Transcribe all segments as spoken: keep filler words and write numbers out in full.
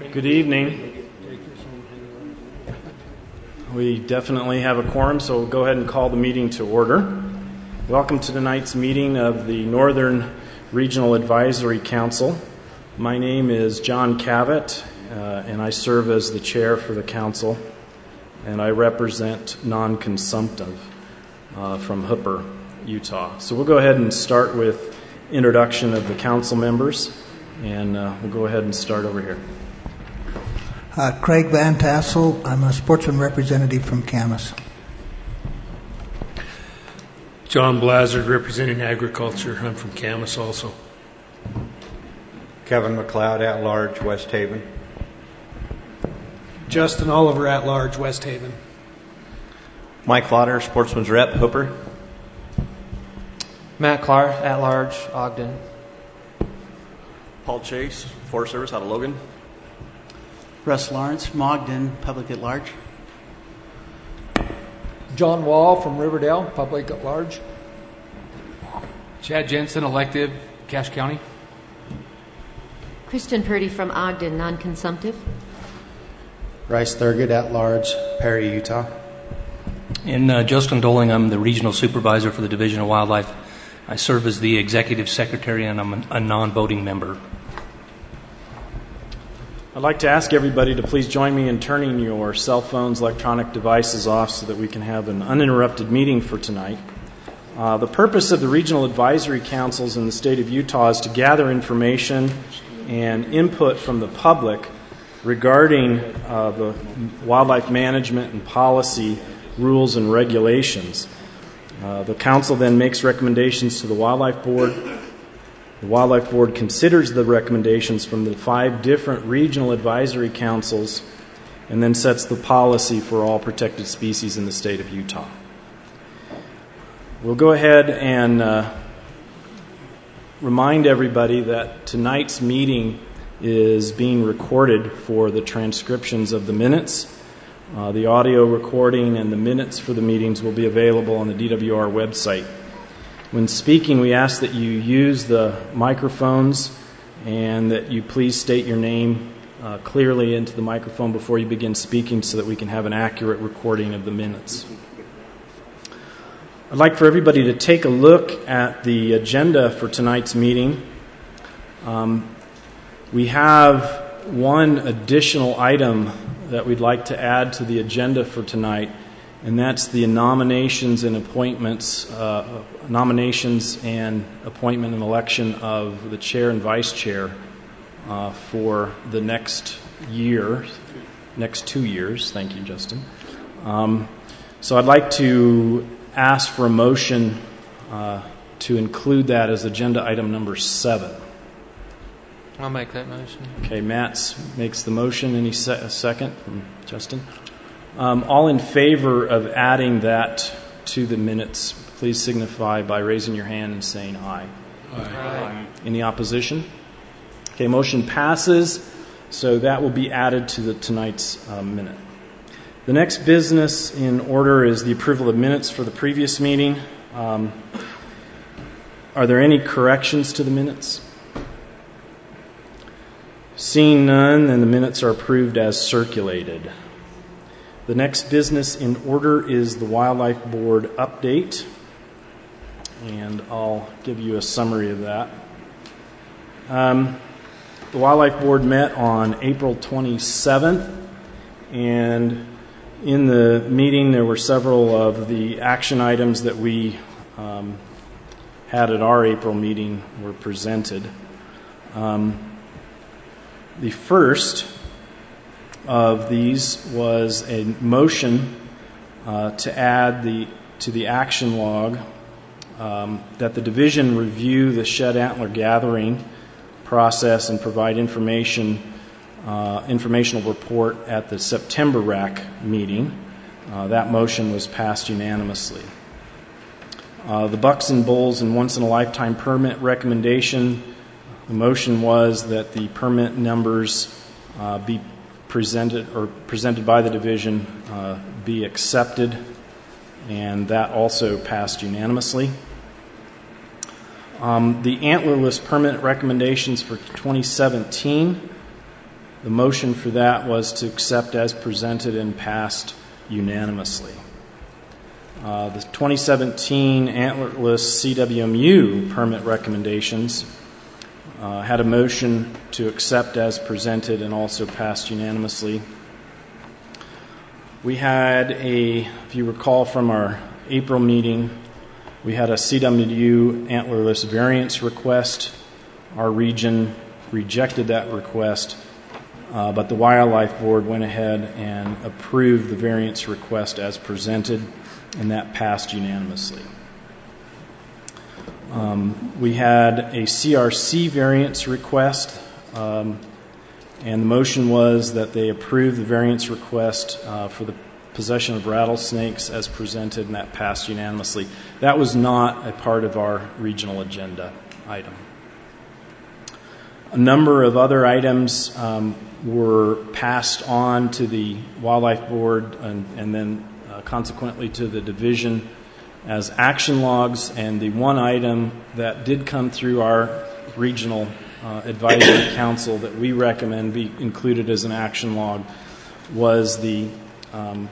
Good evening. We definitely have a quorum, so we'll go ahead and call the meeting to order. Welcome to tonight's meeting of the Northern Regional Advisory Council. My name is John Cavett, uh, and I serve as the chair for the council, and I represent Non-Consumptive uh, from Hooper, Utah. So we'll go ahead and start with introduction of the council members, and uh, we'll go ahead and start over here. Uh, Craig Van Tassel. I'm a sportsman representative from Camas. John Blazard, representing agriculture. I'm from Camas also. Kevin McLeod, at large, West Haven. Justin Oliver, at large, West Haven. Mike Lauder, sportsman's rep, Hooper. Matt Clark, at large, Ogden. Paul Chase, Forest Service, out of Logan. Russ Lawrence from Ogden, public at large. John Wall from Riverdale, public at large. Chad Jensen, elective, Cache County. Kristen Purdy from Ogden, non-consumptive. Bryce Thurgood, at large, Perry, Utah. And uh, Justin Doling, I'm the regional supervisor for the Division of Wildlife. I serve as the executive secretary, and I'm a non-voting member. I'd like to ask everybody to please join me in turning your cell phones, electronic devices off so that we can have an uninterrupted meeting for tonight. Uh, the purpose of the regional advisory councils in the state of Utah is to gather information and input from the public regarding uh, the wildlife management and policy rules and regulations. Uh, the council then makes recommendations to the Wildlife Board. The Wildlife Board considers the recommendations from the five different regional advisory councils and then sets the policy for all protected species in the state of Utah. We'll go ahead and uh, remind everybody that tonight's meeting is being recorded for the transcriptions of the minutes. Uh, the audio recording and the minutes for the meetings will be available on the D W R website. When speaking, we ask that you use the microphones and that you please state your name uh, clearly into the microphone before you begin speaking so that we can have an accurate recording of the minutes. I'd like for everybody to take a look at the agenda for tonight's meeting. Um, we have one additional item that we'd like to add to the agenda for tonight, and that's the nominations and appointments, uh, nominations and appointment and election of the chair and vice chair uh, for the next year, next two years. Thank you, Justin. Um, so I'd like to ask for a motion uh, to include that as agenda item number seven. I'll make that motion. Okay, Matt makes the motion. Any se- a second from Justin? Um, all in favor of adding that to the minutes, please signify by raising your hand and saying aye. Aye. Aye. Any opposition? Okay, motion passes, so that will be added to the tonight's uh, minute. The next business in order is the approval of minutes for the previous meeting. Um, are there any corrections to the minutes? Seeing none, then the minutes are approved as circulated. The next business in order is the Wildlife Board update, and I'll give you a summary of that. Um, the Wildlife Board met on April twenty-seventh, and in the meeting there were several of the action items that we um, had at our April meeting were presented. Um, the first of these was a motion uh, to add the to the action log um, that the division review the shed antler gathering process and provide information uh, informational report at the September R A C meeting. Uh, that motion was passed unanimously. Uh, the bucks and bulls and once in a lifetime permit recommendation. The motion was that the permit numbers uh, be presented or presented by the division uh, be accepted, and that also passed unanimously. Um, the antlerless permit recommendations for twenty seventeen The motion for that was to accept as presented and passed unanimously. Uh, the twenty seventeen antlerless C W M U permit recommendations uh, had a motion to accept as presented and also passed unanimously. We had a, if you recall from our April meeting, we had a C W M U antlerless variance request. Our region rejected that request, uh, but the Wildlife Board went ahead and approved the variance request as presented, and that passed unanimously. Um, we had a C R C variance request, um, and the motion was that they approve the variance request uh, for the possession of rattlesnakes as presented, and that passed unanimously. That was not a part of our regional agenda item. A number of other items um, were passed on to the Wildlife Board and, and then uh, consequently to the division as action logs, and the one item that did come through our regional uh, advisory council that we recommend be included as an action log was the um,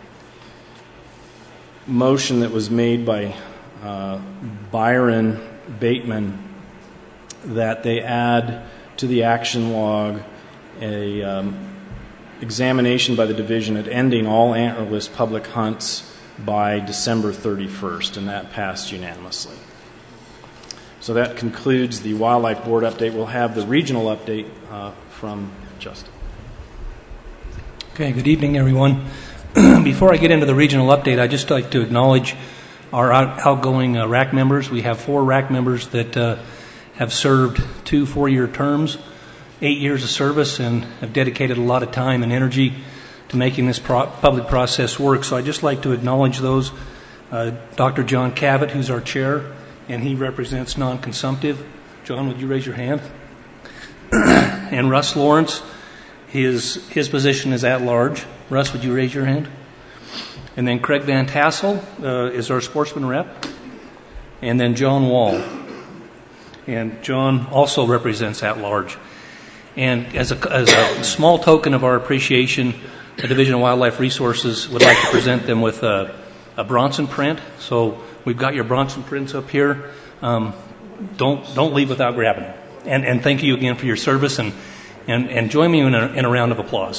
motion that was made by uh, Byron Bateman that they add to the action log a um, examination by the division at ending all antlerless public hunts by December thirty-first, and that passed unanimously. So that concludes the Wildlife Board update. We'll have the regional update uh, from Justin. Okay, good evening, everyone. Before I get into the regional update, I'd just like to acknowledge our out- outgoing uh, R A C members. We have four R A C members that uh, have served two four-year terms, eight years of service, and have dedicated a lot of time and energy to making this pro- public process work. So I'd just like to acknowledge those. Uh, Doctor John Cavett, who's our chair, and he represents non-consumptive. John, would you raise your hand? And Russ Lawrence, his his position is at large. Russ, would you raise your hand? And then Craig Van Tassel uh, is our sportsman rep. And then John Wall. And John also represents at large. And as a, as a small token of our appreciation, the Division of Wildlife Resources would like to present them with a, a Bronson print. So we've got your Bronson prints up here. Um, don't don't leave without grabbing them. And, and thank you again for your service. And, and, and join me in a, in a round of applause.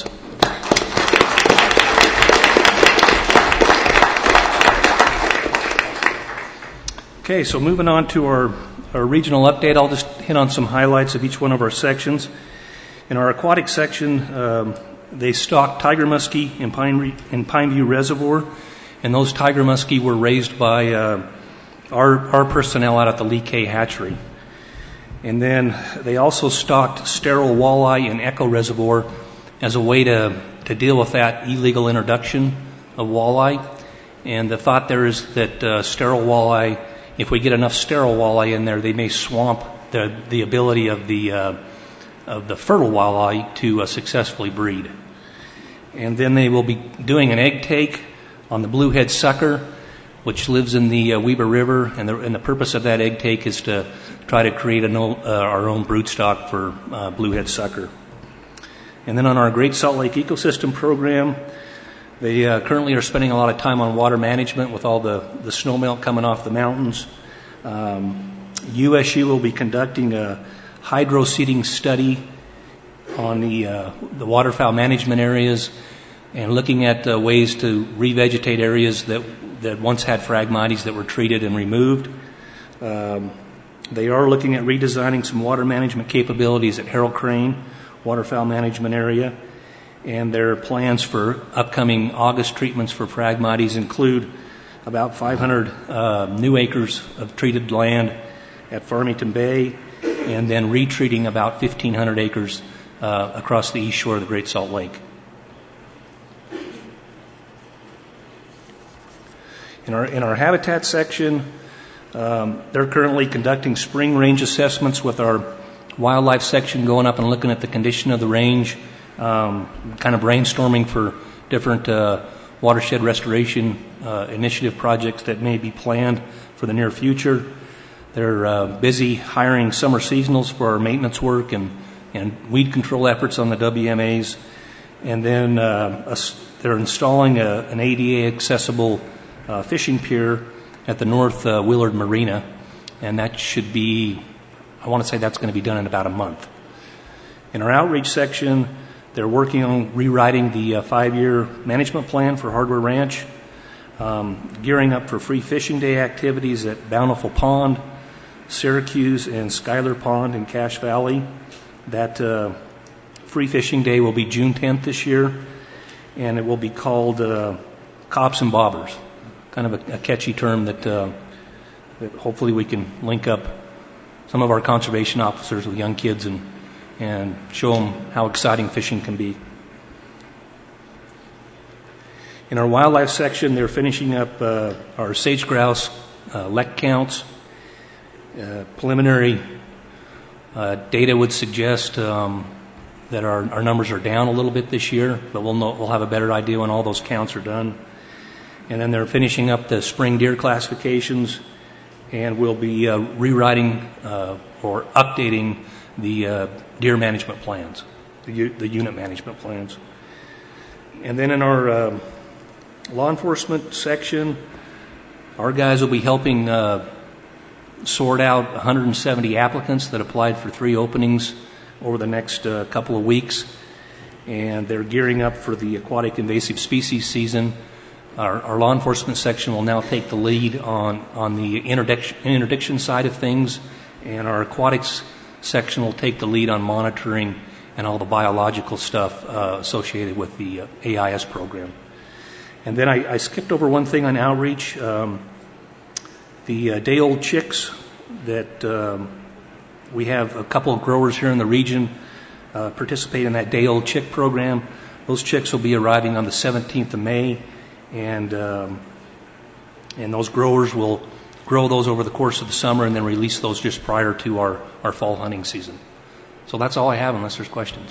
Okay, so moving on to our, our regional update, I'll just hit on some highlights of each one of our sections. In our aquatic section, um, they stocked tiger muskie in, Pine Re- in Pineview Reservoir, and those tiger muskie were raised by uh, our, our personnel out at the Lee K Hatchery. And then they also stocked sterile walleye in Echo Reservoir as a way to, to deal with that illegal introduction of walleye. And the thought there is that uh, sterile walleye, if we get enough sterile walleye in there, they may swamp the, the ability of the uh, of the fertile walleye to uh, successfully breed. And then they will be doing an egg take on the bluehead sucker, which lives in the uh, Weber River, and the, and the purpose of that egg take is to try to create a no, uh, our own broodstock for uh, bluehead sucker. And then on our Great Salt Lake Ecosystem Program, they uh, currently are spending a lot of time on water management with all the, the snowmelt coming off the mountains. Um, U S U will be conducting a hydro seeding study on the uh, the waterfowl management areas and looking at uh, ways to revegetate areas that that once had Phragmites that were treated and removed. Um, they are looking at redesigning some water management capabilities at Harold Crane waterfowl management area, and their plans for upcoming August treatments for Phragmites include about five hundred uh, new acres of treated land at Farmington Bay, and then retreating about fifteen hundred acres uh, across the east shore of the Great Salt Lake. In our in our habitat section, um, they're currently conducting spring range assessments with our wildlife section, going up and looking at the condition of the range, um, kind of brainstorming for different uh, watershed restoration uh, initiative projects that may be planned for the near future. They're uh, busy hiring summer seasonals for our maintenance work and and weed control efforts on the W M As. And then uh, a, they're installing a, an A D A accessible uh, fishing pier at the North uh, Willard Marina, and that should be, I want to say that's going to be done in about a month. In our outreach section, they're working on rewriting the uh, five-year management plan for Hardware Ranch, um, gearing up for free fishing day activities at Bountiful Pond, Syracuse, and Schuyler Pond in Cache Valley. That uh, free fishing day will be June tenth this year, and it will be called uh, Cops and Bobbers, kind of a, a catchy term that, uh, that hopefully we can link up some of our conservation officers with young kids and, and show them how exciting fishing can be. In our wildlife section, they're finishing up uh, our sage grouse uh, lek counts. Uh, preliminary uh, data would suggest um, that our, our numbers are down a little bit this year, but we'll know, we'll have a better idea when all those counts are done. And then they're finishing up the spring deer classifications, and we'll be uh, rewriting uh, or updating the uh, deer management plans, the, u- the unit management plans. And then in our uh, law enforcement section, our guys will be helping uh, sort out one hundred seventy applicants that applied for three openings over the next uh, couple of weeks, and they're gearing up for the aquatic invasive species season. Our, our law enforcement section will now take the lead on, on the interdiction, interdiction side of things, and our aquatics section will take the lead on monitoring and all the biological stuff uh, associated with the uh, A I S program. And then I, I skipped over one thing on outreach. Um, the uh, day-old chicks that um, we have a couple of growers here in the region uh, participate in that day-old chick program. Those chicks will be arriving on the seventeenth of May, and um, and those growers will grow those over the course of the summer and then release those just prior to our, our fall hunting season. So that's all I have unless there's questions.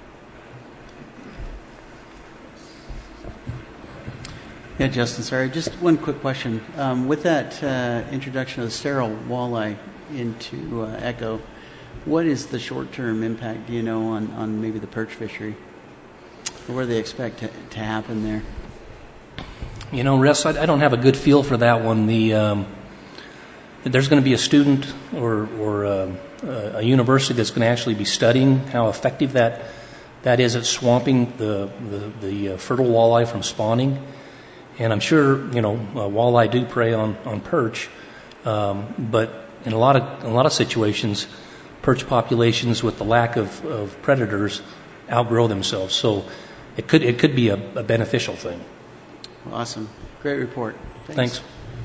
Yeah, Justin, sorry. Just one quick question. Um, with that uh, introduction of the sterile walleye into uh, Echo, what is the short-term impact, do you know, on, on maybe the perch fishery? Or what do they expect to, to happen there? You know, Russ, I, I don't have a good feel for that one. The um, there's going to be a student or, or uh, a university that's going to actually be studying how effective that that is at swamping the the, the uh, fertile walleye from spawning. And I'm sure, you know, uh, walleye do prey on, on perch, um, but in a lot of a lot of situations, perch populations with the lack of, of predators outgrow themselves. So it could it could be a, a beneficial thing. Awesome. Great report. Thanks. Thanks.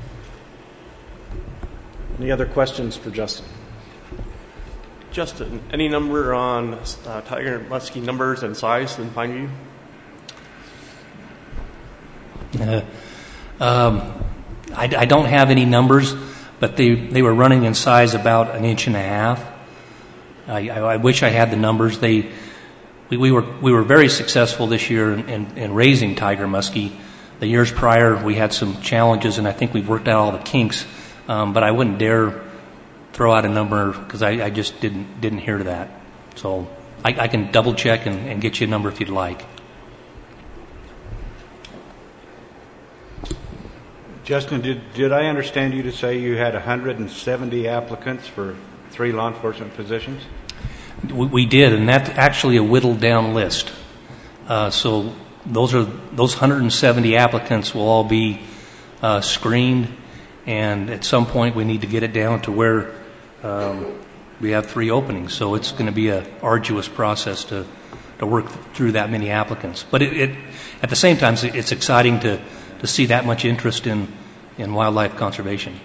Any other questions for Justin? Justin, any number on uh, tiger muskie numbers and size in Pineview? Uh, um, I, I don't have any numbers, but they, they were running in size about an inch and a half. I, I, I wish I had the numbers. They we, we were we were very successful this year in, in, in raising tiger muskie. The years prior, we had some challenges, and I think we've worked out all the kinks. Um, but I wouldn't dare throw out a number because I, I just didn't didn't hear that. So I, I can double check and, and get you a number if you'd like. Justin, did did I understand you to say you had one hundred seventy applicants for three law enforcement positions? We, we did, and that's actually a whittled down list. Uh, so those are those one hundred seventy applicants will all be uh, screened, and at some point we need to get it down to where um, we have three openings. So it's going to be an arduous process to to work through that many applicants. But it, it at the same time, it's exciting to. to see that much interest in, in wildlife conservation.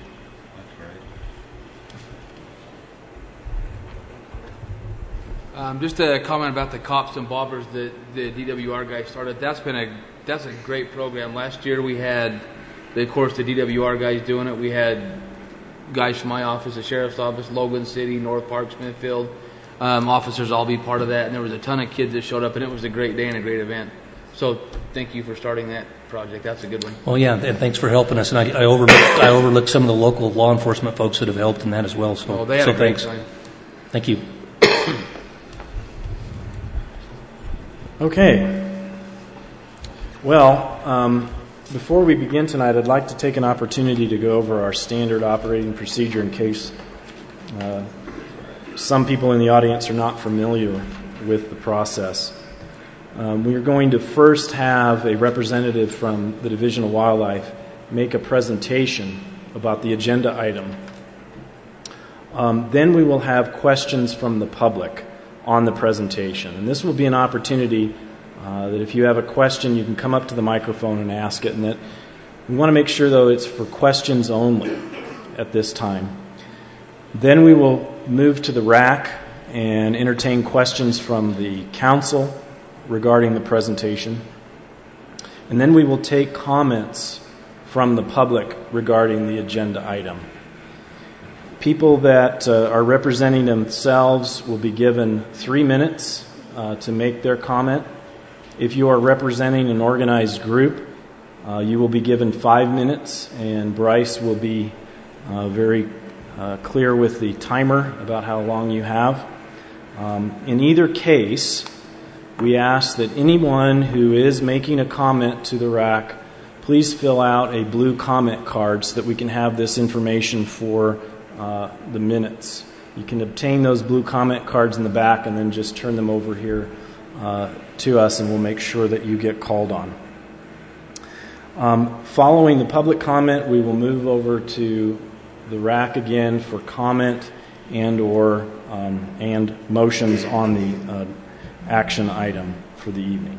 Um, just a comment about the cops and bobbers that the D W R guys started. That's been a that's a great program. Last year we had, the, of course, the D W R guys doing it. We had guys from my office, the sheriff's office, Logan City, North Park, Smithfield, um, officers all be part of that. And there was a ton of kids that showed up, and it was a great day and a great event. So thank you for starting that project. That's a good one. Well, yeah, and thanks for helping us. And I, I overlooked I overlooked some of the local law enforcement folks that have helped in that as well. So, oh, they had so a great thanks. time. Thank you. Okay. Well, um, before we begin tonight, I'd like to take an opportunity to go over our standard operating procedure in case uh, some people in the audience are not familiar with the process. Um, we are going to first have a representative from the Division of Wildlife make a presentation about the agenda item. Um, then we will have questions from the public on the presentation. And this will be an opportunity uh, that if you have a question, you can come up to the microphone and ask it. And that we want to make sure, though, it's for questions only at this time. Then we will move to the rack and entertain questions from the council regarding the presentation. And then we will take comments from the public regarding the agenda item. People that uh, are representing themselves will be given three minutes uh, to make their comment. If you are representing an organized group, uh, you will be given five minutes, and Bryce will be uh, very uh, clear with the timer about how long you have. Um, in either case, we ask that anyone who is making a comment to the rack, please fill out a blue comment card so that we can have this information for uh, the minutes. You can obtain those blue comment cards in the back and then just turn them over here uh, to us, and we'll make sure that you get called on. Um, following the public comment, we will move over to the rack again for comment and or um, and motions on the uh, action item for the evening.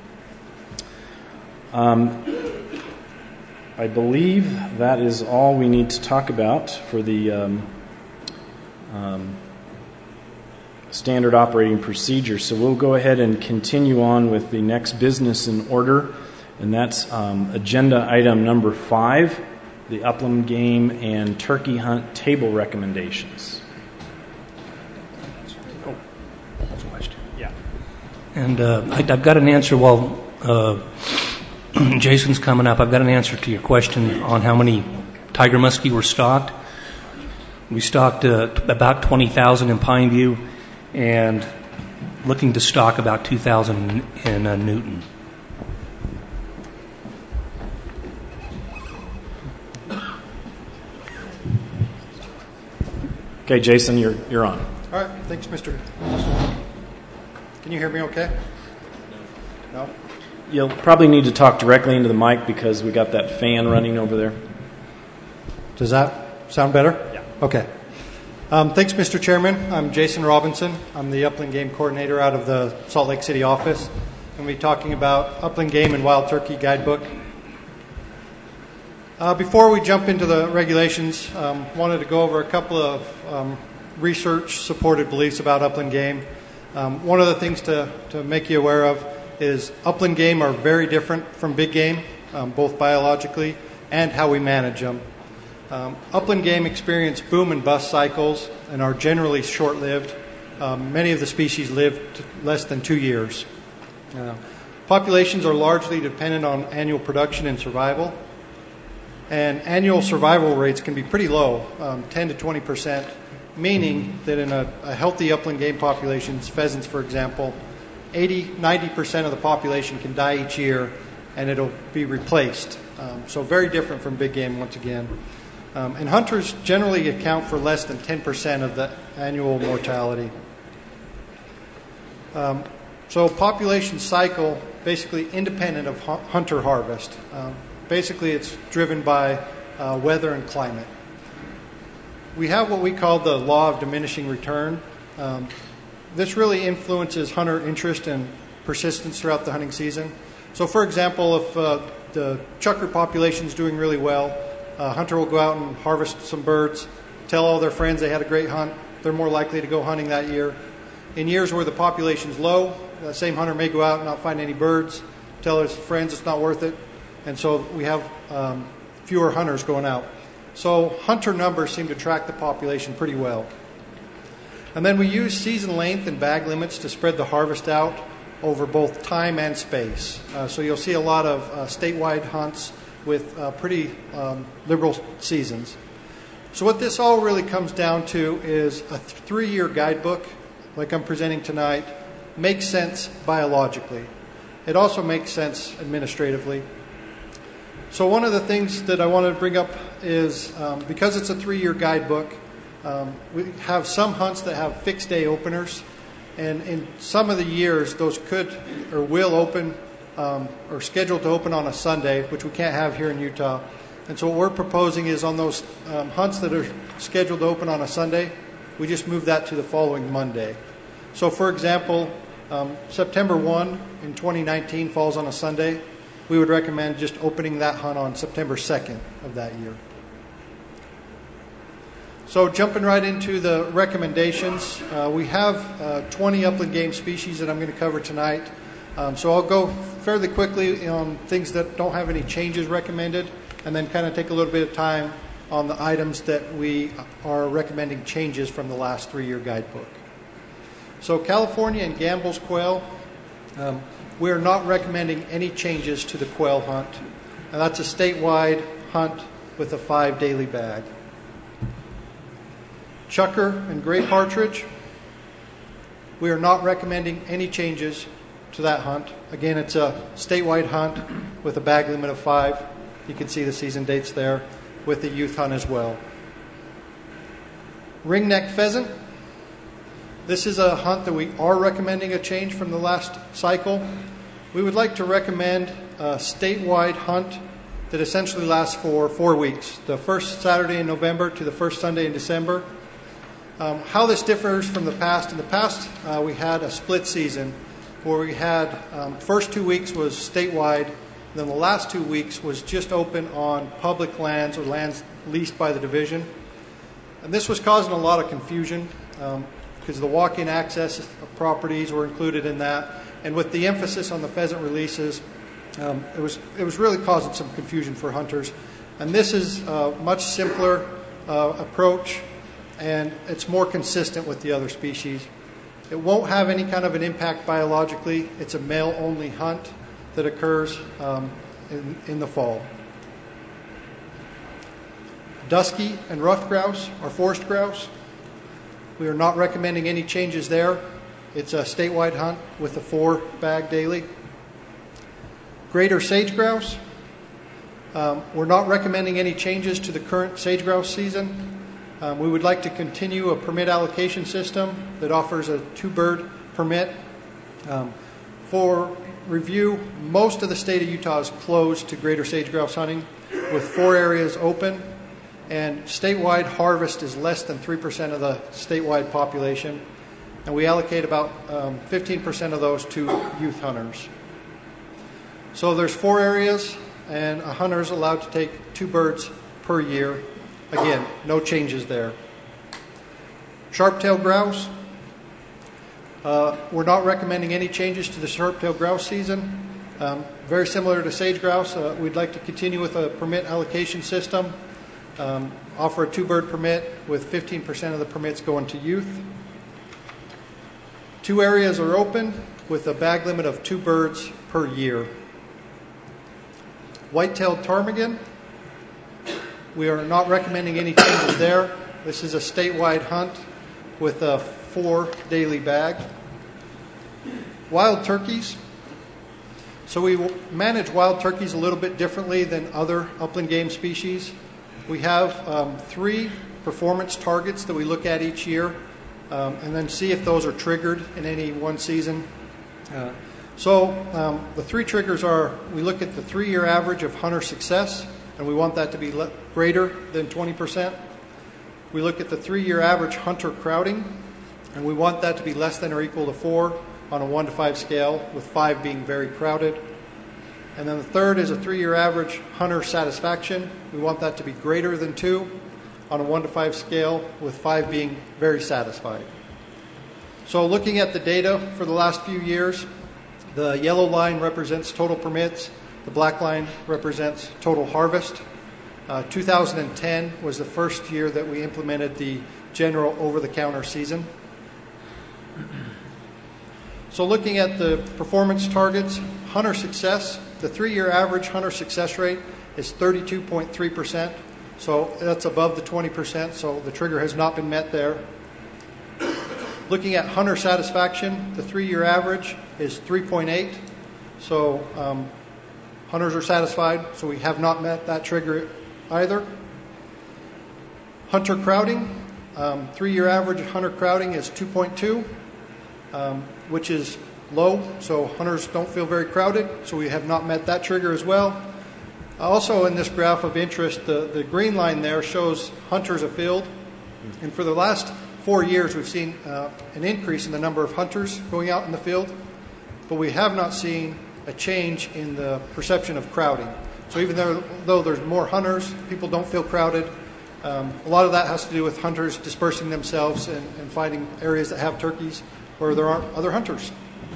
Um, I believe that is all we need to talk about for the um, um, standard operating procedure. So we'll go ahead and continue on with the next business in order, and that's um, agenda item number five, the upland game and turkey hunt table recommendations. Oh, that's a question. Yeah. And uh, I, I've got an answer while uh, Jason's coming up. I've got an answer to your question on how many tiger muskie were stocked. We stocked uh, about twenty thousand in Pineview and looking to stock about two thousand in uh, Newton. Okay, Jason, you're you're on. All right, thanks, Mister Can you hear me okay? No? You'll probably need to talk directly into the mic because we got that fan running over there. Does that sound better? Yeah. Okay. Um, thanks, Mister Chairman. I'm Jason Robinson. I'm the Upland Game Coordinator out of the Salt Lake City office. I'm going to be talking about Upland Game and Wild Turkey Guidebook. Uh, before we jump into the regulations, um, wanted to go over a couple of um, research-supported beliefs about upland game. Um, one of the things to, to make you aware of is upland game are very different from big game, um, both biologically and how we manage them. Um, upland game experience boom and bust cycles and are generally short-lived. Um, many of the species live t- less than two years. Uh, populations are largely dependent on annual production and survival. And annual survival rates can be pretty low, um, ten to twenty percent, meaning that in a, a healthy upland game populations, pheasants, for example, eighty, ninety percent of the population can die each year, and it'll be replaced. Um, so very different from big game once again. Um, and hunters generally account for less than ten percent of the annual mortality. Um, so population cycle, basically independent of hu- hunter harvest. Um, Basically, it's driven by uh, weather and climate. We have what we call the law of diminishing return. Um, this really influences hunter interest and persistence throughout the hunting season. So, for example, if uh, the chukar population is doing really well, a hunter will go out and harvest some birds, tell all their friends they had a great hunt. They're more likely to go hunting that year. In years where the population is low, the same hunter may go out and not find any birds, tell his friends it's not worth it. And so we have um, fewer hunters going out. So hunter numbers seem to track the population pretty well. And then we use season length and bag limits to spread the harvest out over both time and space. Uh, so you'll see a lot of uh, statewide hunts with uh, pretty um, liberal seasons. So what this all really comes down to is a three-year guidebook, like I'm presenting tonight, makes sense biologically. It also makes sense administratively. So one of the things that I wanted to bring up is um, because it's a three-year guidebook, um, we have some hunts that have fixed day openers, and in some of the years those could or will open um, or scheduled to open on a Sunday, which we can't have here in Utah. And so what we're proposing is on those um, hunts that are scheduled to open on a Sunday, we just move that to the following Monday. So for example, um, September first in twenty nineteen falls on a Sunday. We would recommend just opening that hunt on September second of that year. So jumping right into the recommendations, uh, we have uh, twenty upland game species that I'm going to cover tonight. Um, so I'll go fairly quickly on things that don't have any changes recommended, and then kind of take a little bit of time on the items that we are recommending changes from the last three-year guidebook. So California and Gambel's quail, um, we are not recommending any changes to the quail hunt, and that's a statewide hunt with a five daily bag. Chucker and gray partridge, we are not recommending any changes to that hunt. Again, it's a statewide hunt with a bag limit of five. You can see the season dates there with the youth hunt as well. Ringneck pheasant, this is a hunt that we are recommending a change from the last cycle. We would like to recommend a statewide hunt that essentially lasts for four weeks, the first Saturday in November to the first Sunday in December. Um, how this differs from the past, in the past uh, we had a split season where we had um, first two weeks was statewide, and then the last two weeks was just open on public lands or lands leased by the division. And this was causing a lot of confusion um, because the walk-in access of properties were included in that. And with the emphasis on the pheasant releases, um, it was it was really causing some confusion for hunters. And this is a much simpler uh, approach, and it's more consistent with the other species. It won't have any kind of an impact biologically. It's a male-only hunt that occurs um, in, in the fall. Dusky and ruffed grouse or forest grouse, we are not recommending any changes there. It's a statewide hunt with a four bag daily. Greater sage grouse, um, we're not recommending any changes to the current sage grouse season. Um, we would like to continue a permit allocation system that offers a two-bird permit. Um, for review, most of the state of Utah is closed to greater sage grouse hunting, with four areas open, and statewide harvest is less than three percent of the statewide population, and we allocate about um, fifteen percent of those to youth hunters. So there's four areas, and a hunter is allowed to take two birds per year. Again, no changes there. Sharp-tailed grouse. Uh, we're not recommending any changes to the sharp-tailed grouse season. Um, very similar to sage grouse, uh, we'd like to continue with a permit allocation system. Um, offer a two-bird permit with fifteen percent of the permits going to youth. Two areas are open with a bag limit of two birds per year. White-tailed ptarmigan. We are not recommending any changes there. This is a statewide hunt with a four daily bag. Wild turkeys. So we manage wild turkeys a little bit differently than other upland game species. We have um, three performance targets that we look at each year um, and then see if those are triggered in any one season. Uh, so um, the three triggers are, we look at the three-year average of hunter success, and we want that to be le- greater than twenty percent. We look at the three-year average hunter crowding, and we want that to be less than or equal to four on a one to five scale, with five being very crowded. And then the third is a three-year average hunter satisfaction. We want that to be greater than two on a one to five scale, with five being very satisfied. So looking at the data for the last few years, the yellow line represents total permits. The black line represents total harvest. Uh, two thousand ten was the first year that we implemented the general over-the-counter season. So looking at the performance targets, hunter success, the three-year average hunter success rate is thirty-two point three percent. So that's above the twenty percent, so the trigger has not been met there. looking at hunter satisfaction, the three-year average is three point eight. So um, hunters are satisfied, so we have not met that trigger either. Hunter crowding, um, three-year average hunter crowding is two point two, um, which is low, so hunters don't feel very crowded, so we have not met that trigger as well. Also in this graph of interest, the, the green line there shows hunters afield, and for the last four years we've seen uh, an increase in the number of hunters going out in the field, but we have not seen a change in the perception of crowding. So even though, though there's more hunters, people don't feel crowded. Um, a lot of that has to do with hunters dispersing themselves and, and finding areas that have turkeys where there aren't other hunters.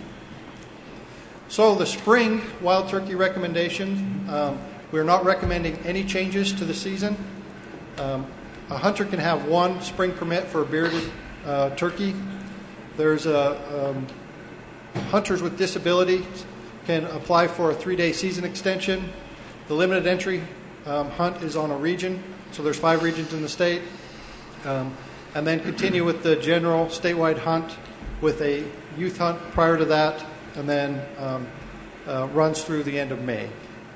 So the spring wild turkey recommendation, um, we're not recommending any changes to the season. Um, a hunter can have one spring permit for a bearded uh, turkey. There's a um, hunters with disabilities can apply for a three-day season extension. The limited entry um, hunt is on a region, so there's five regions in the state. Um, and then continue with the general statewide hunt with a youth hunt prior to that, and then um, uh, runs through the end of May.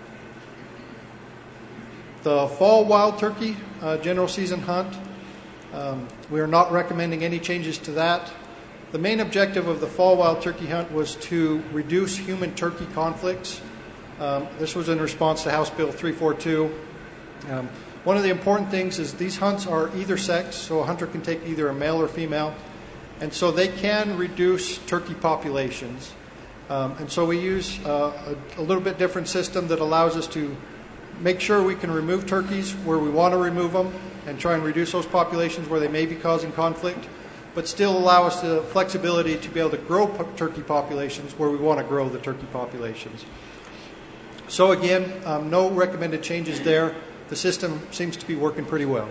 The fall wild turkey uh, general season hunt, um, we are not recommending any changes to that. The main objective of the fall wild turkey hunt was to reduce human-turkey conflicts. Um, this was in response to House Bill three forty-two. Um, one of the important things is these hunts are either sex, so a hunter can take either a male or female, and so they can reduce turkey populations. Um, and so we use uh, a, a little bit different system that allows us to make sure we can remove turkeys where we want to remove them and try and reduce those populations where they may be causing conflict, but still allow us the flexibility to be able to grow p- turkey populations where we want to grow the turkey populations. So again, um, no recommended changes there. The system seems to be working pretty well.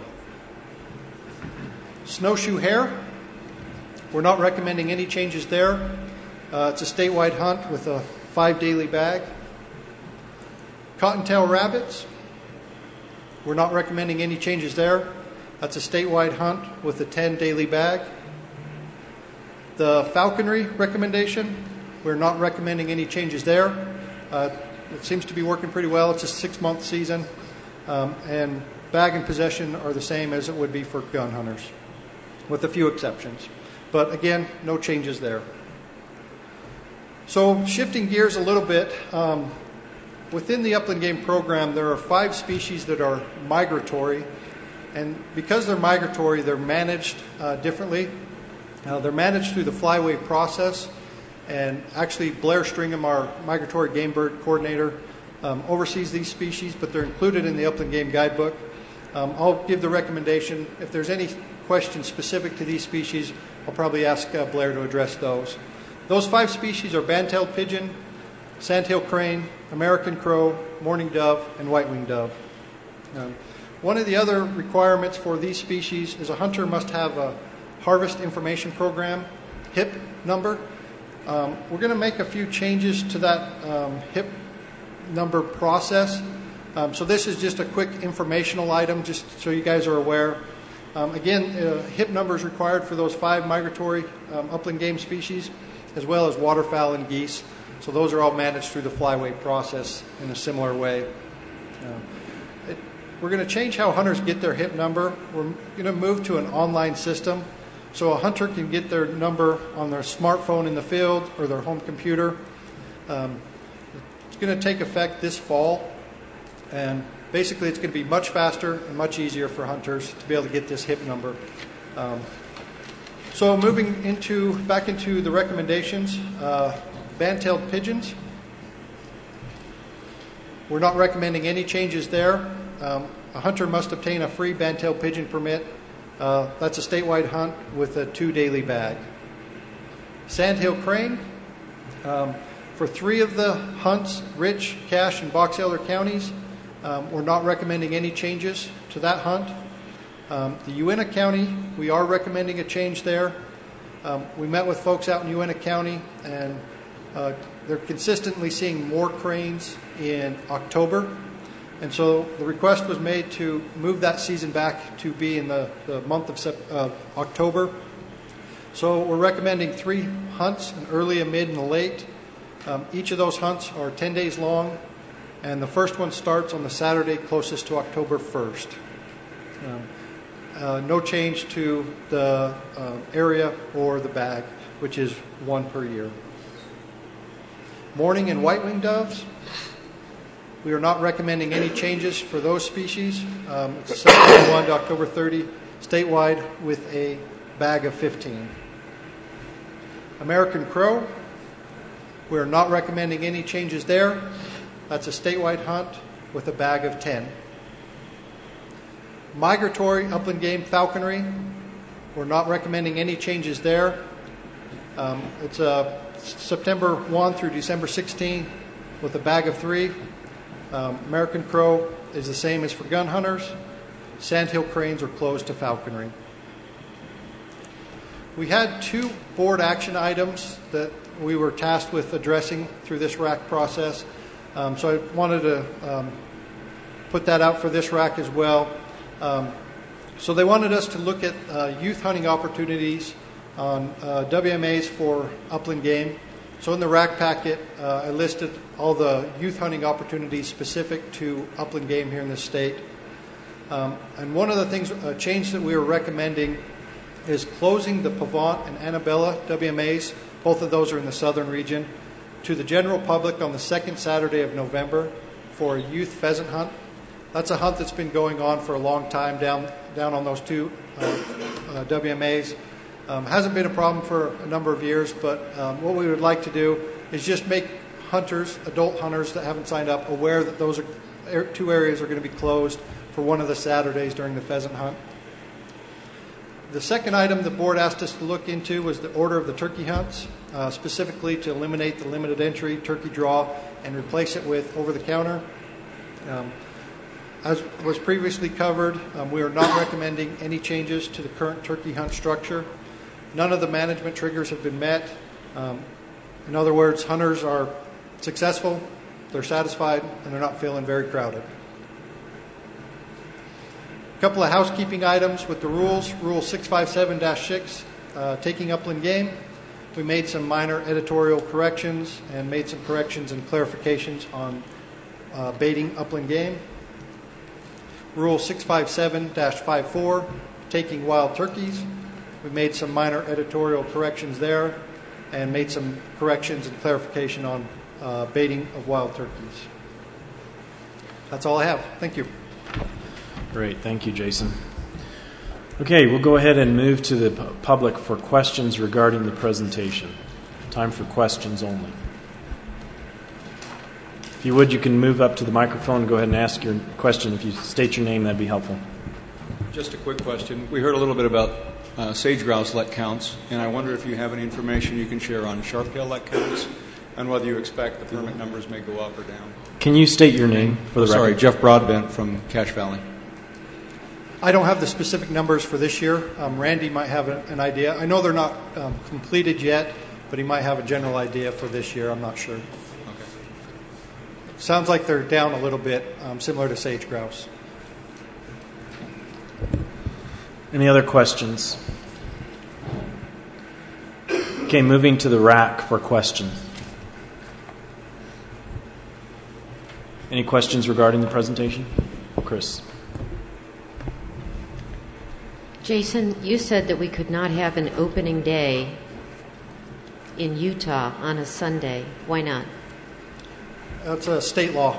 Snowshoe hare, we're not recommending any changes there. Uh, it's a statewide hunt with a five daily bag. Cottontail rabbits, we're not recommending any changes there. That's a statewide hunt with a ten daily bag. The falconry recommendation, we're not recommending any changes there. Uh, it seems to be working pretty well. It's a six-month season, um, and bag and possession are the same as it would be for gun hunters, with a few exceptions. But again, no changes there. So shifting gears a little bit, um, within the upland game program, there are five species that are migratory, and because they're migratory, they're managed uh, differently. Uh, they're managed through the flyway process, and actually Blair Stringham, our migratory game bird coordinator, um, oversees these species, but they're included in the Upland Game Guidebook. Um, I'll give the recommendation. If there's any questions specific to these species, I'll probably ask uh, Blair to address those. Those five species are band-tailed pigeon, sandhill crane, American crow, mourning dove, and white-winged dove. Um, one of the other requirements for these species is a hunter must have a Harvest Information Program H I P number. Um, we're going to make a few changes to that um, H I P number process. Um, so this is just a quick informational item, just so you guys are aware. Um, again, uh, H I P number is required for those five migratory um, upland game species, as well as waterfowl and geese. So those are all managed through the flyway process in a similar way. Uh, it, we're going to change how hunters get their H I P number. We're going to move to an online system. So a hunter can get their number on their smartphone in the field or their home computer. Um, it's going to take effect this fall. And basically it's going to be much faster and much easier for hunters to be able to get this H I P number. Um, so moving into back into the recommendations, uh, band-tailed pigeons. We're not recommending any changes there. Um, a hunter must obtain a free band-tailed pigeon permit. Uh, that's a statewide hunt with a two daily bag. Sandhill crane. Um, for three of the hunts, Rich, Cache, and Box Elder counties, um, we're not recommending any changes to that hunt. Um, the Uintah County, we are recommending a change there. Um, we met with folks out in Uintah County, and uh, they're consistently seeing more cranes in October. And so the request was made to move that season back to be in the, the month of, of October. So we're recommending three hunts, an early, a mid, and a late. Um, each of those hunts are ten days long, and the first one starts on the Saturday closest to October first. Um, uh, no change to the uh, area or the bag, which is one per year. Mourning and white-winged doves, we are not recommending any changes for those species. Um, it's September first to October thirtieth, statewide, with a bag of fifteen. American crow, we are not recommending any changes there. That's a statewide hunt with a bag of ten. Migratory upland game falconry, we're not recommending any changes there. Um, it's a September first through December sixteenth with a bag of three. Um, American crow is the same as for gun hunters. Sandhill cranes are closed to falconry. We had two board action items that we were tasked with addressing through this R A C process. Um, so I wanted to um, put that out for this R A C as well. Um, so they wanted us to look at uh, youth hunting opportunities on uh, W M As for upland game. So in the R A C packet, uh, I listed all the youth hunting opportunities specific to upland game here in the state. Um, and one of the things, a change that we were recommending is closing the Pavant and Annabella W M As, both of those are in the southern region, to the general public on the second Saturday of November for a youth pheasant hunt. That's a hunt that's been going on for a long time down down on those two uh, uh, W M As. Um, hasn't been a problem for a number of years, but um, what we would like to do is just make hunters, adult hunters that haven't signed up, aware that those are, two areas are going to be closed for one of the Saturdays during the pheasant hunt. The second item the board asked us to look into was the order of the turkey hunts, uh, specifically to eliminate the limited entry turkey draw and replace it with over-the-counter. Um, as was previously covered, um, we are not recommending any changes to the current turkey hunt structure. None of the management triggers have been met. Um, in other words, hunters are successful, they're satisfied, and they're not feeling very crowded. A couple of housekeeping items with the rules. Rule six fifty-seven dash six, uh, taking upland game. We made some minor editorial corrections and made some corrections and clarifications on uh, baiting upland game. Rule six fifty-seven dash fifty-four, taking wild turkeys. We made some minor editorial corrections there and made some corrections and clarification on uh, baiting of wild turkeys. That's all I have. Thank you. Great. Thank you, Jason. Okay, we'll go ahead and move to the pu- public for questions regarding the presentation. Time for questions only. If you would, you can move up to the microphone and go ahead and ask your question. If you state your name, that'd be helpful. Just a quick question. We heard a little bit about uh, sage grouse let counts, and I wonder if you have any information you can share on sharp-tail let counts and whether you expect the permit numbers may go up or down. Can you state your name for the oh, sorry, record? Jeff Broadbent from Cache Valley. I don't have the specific numbers for this year. Um, Randy might have a, an idea. I know they're not um, completed yet, but he might have a general idea for this year. I'm not sure. Okay. Sounds like they're down a little bit, um, similar to sage grouse. Any other questions? Okay, moving to the rack for questions. Any questions regarding the presentation? Chris. Jason, you said that we could not have an opening day in Utah on a Sunday. Why not? That's a state law.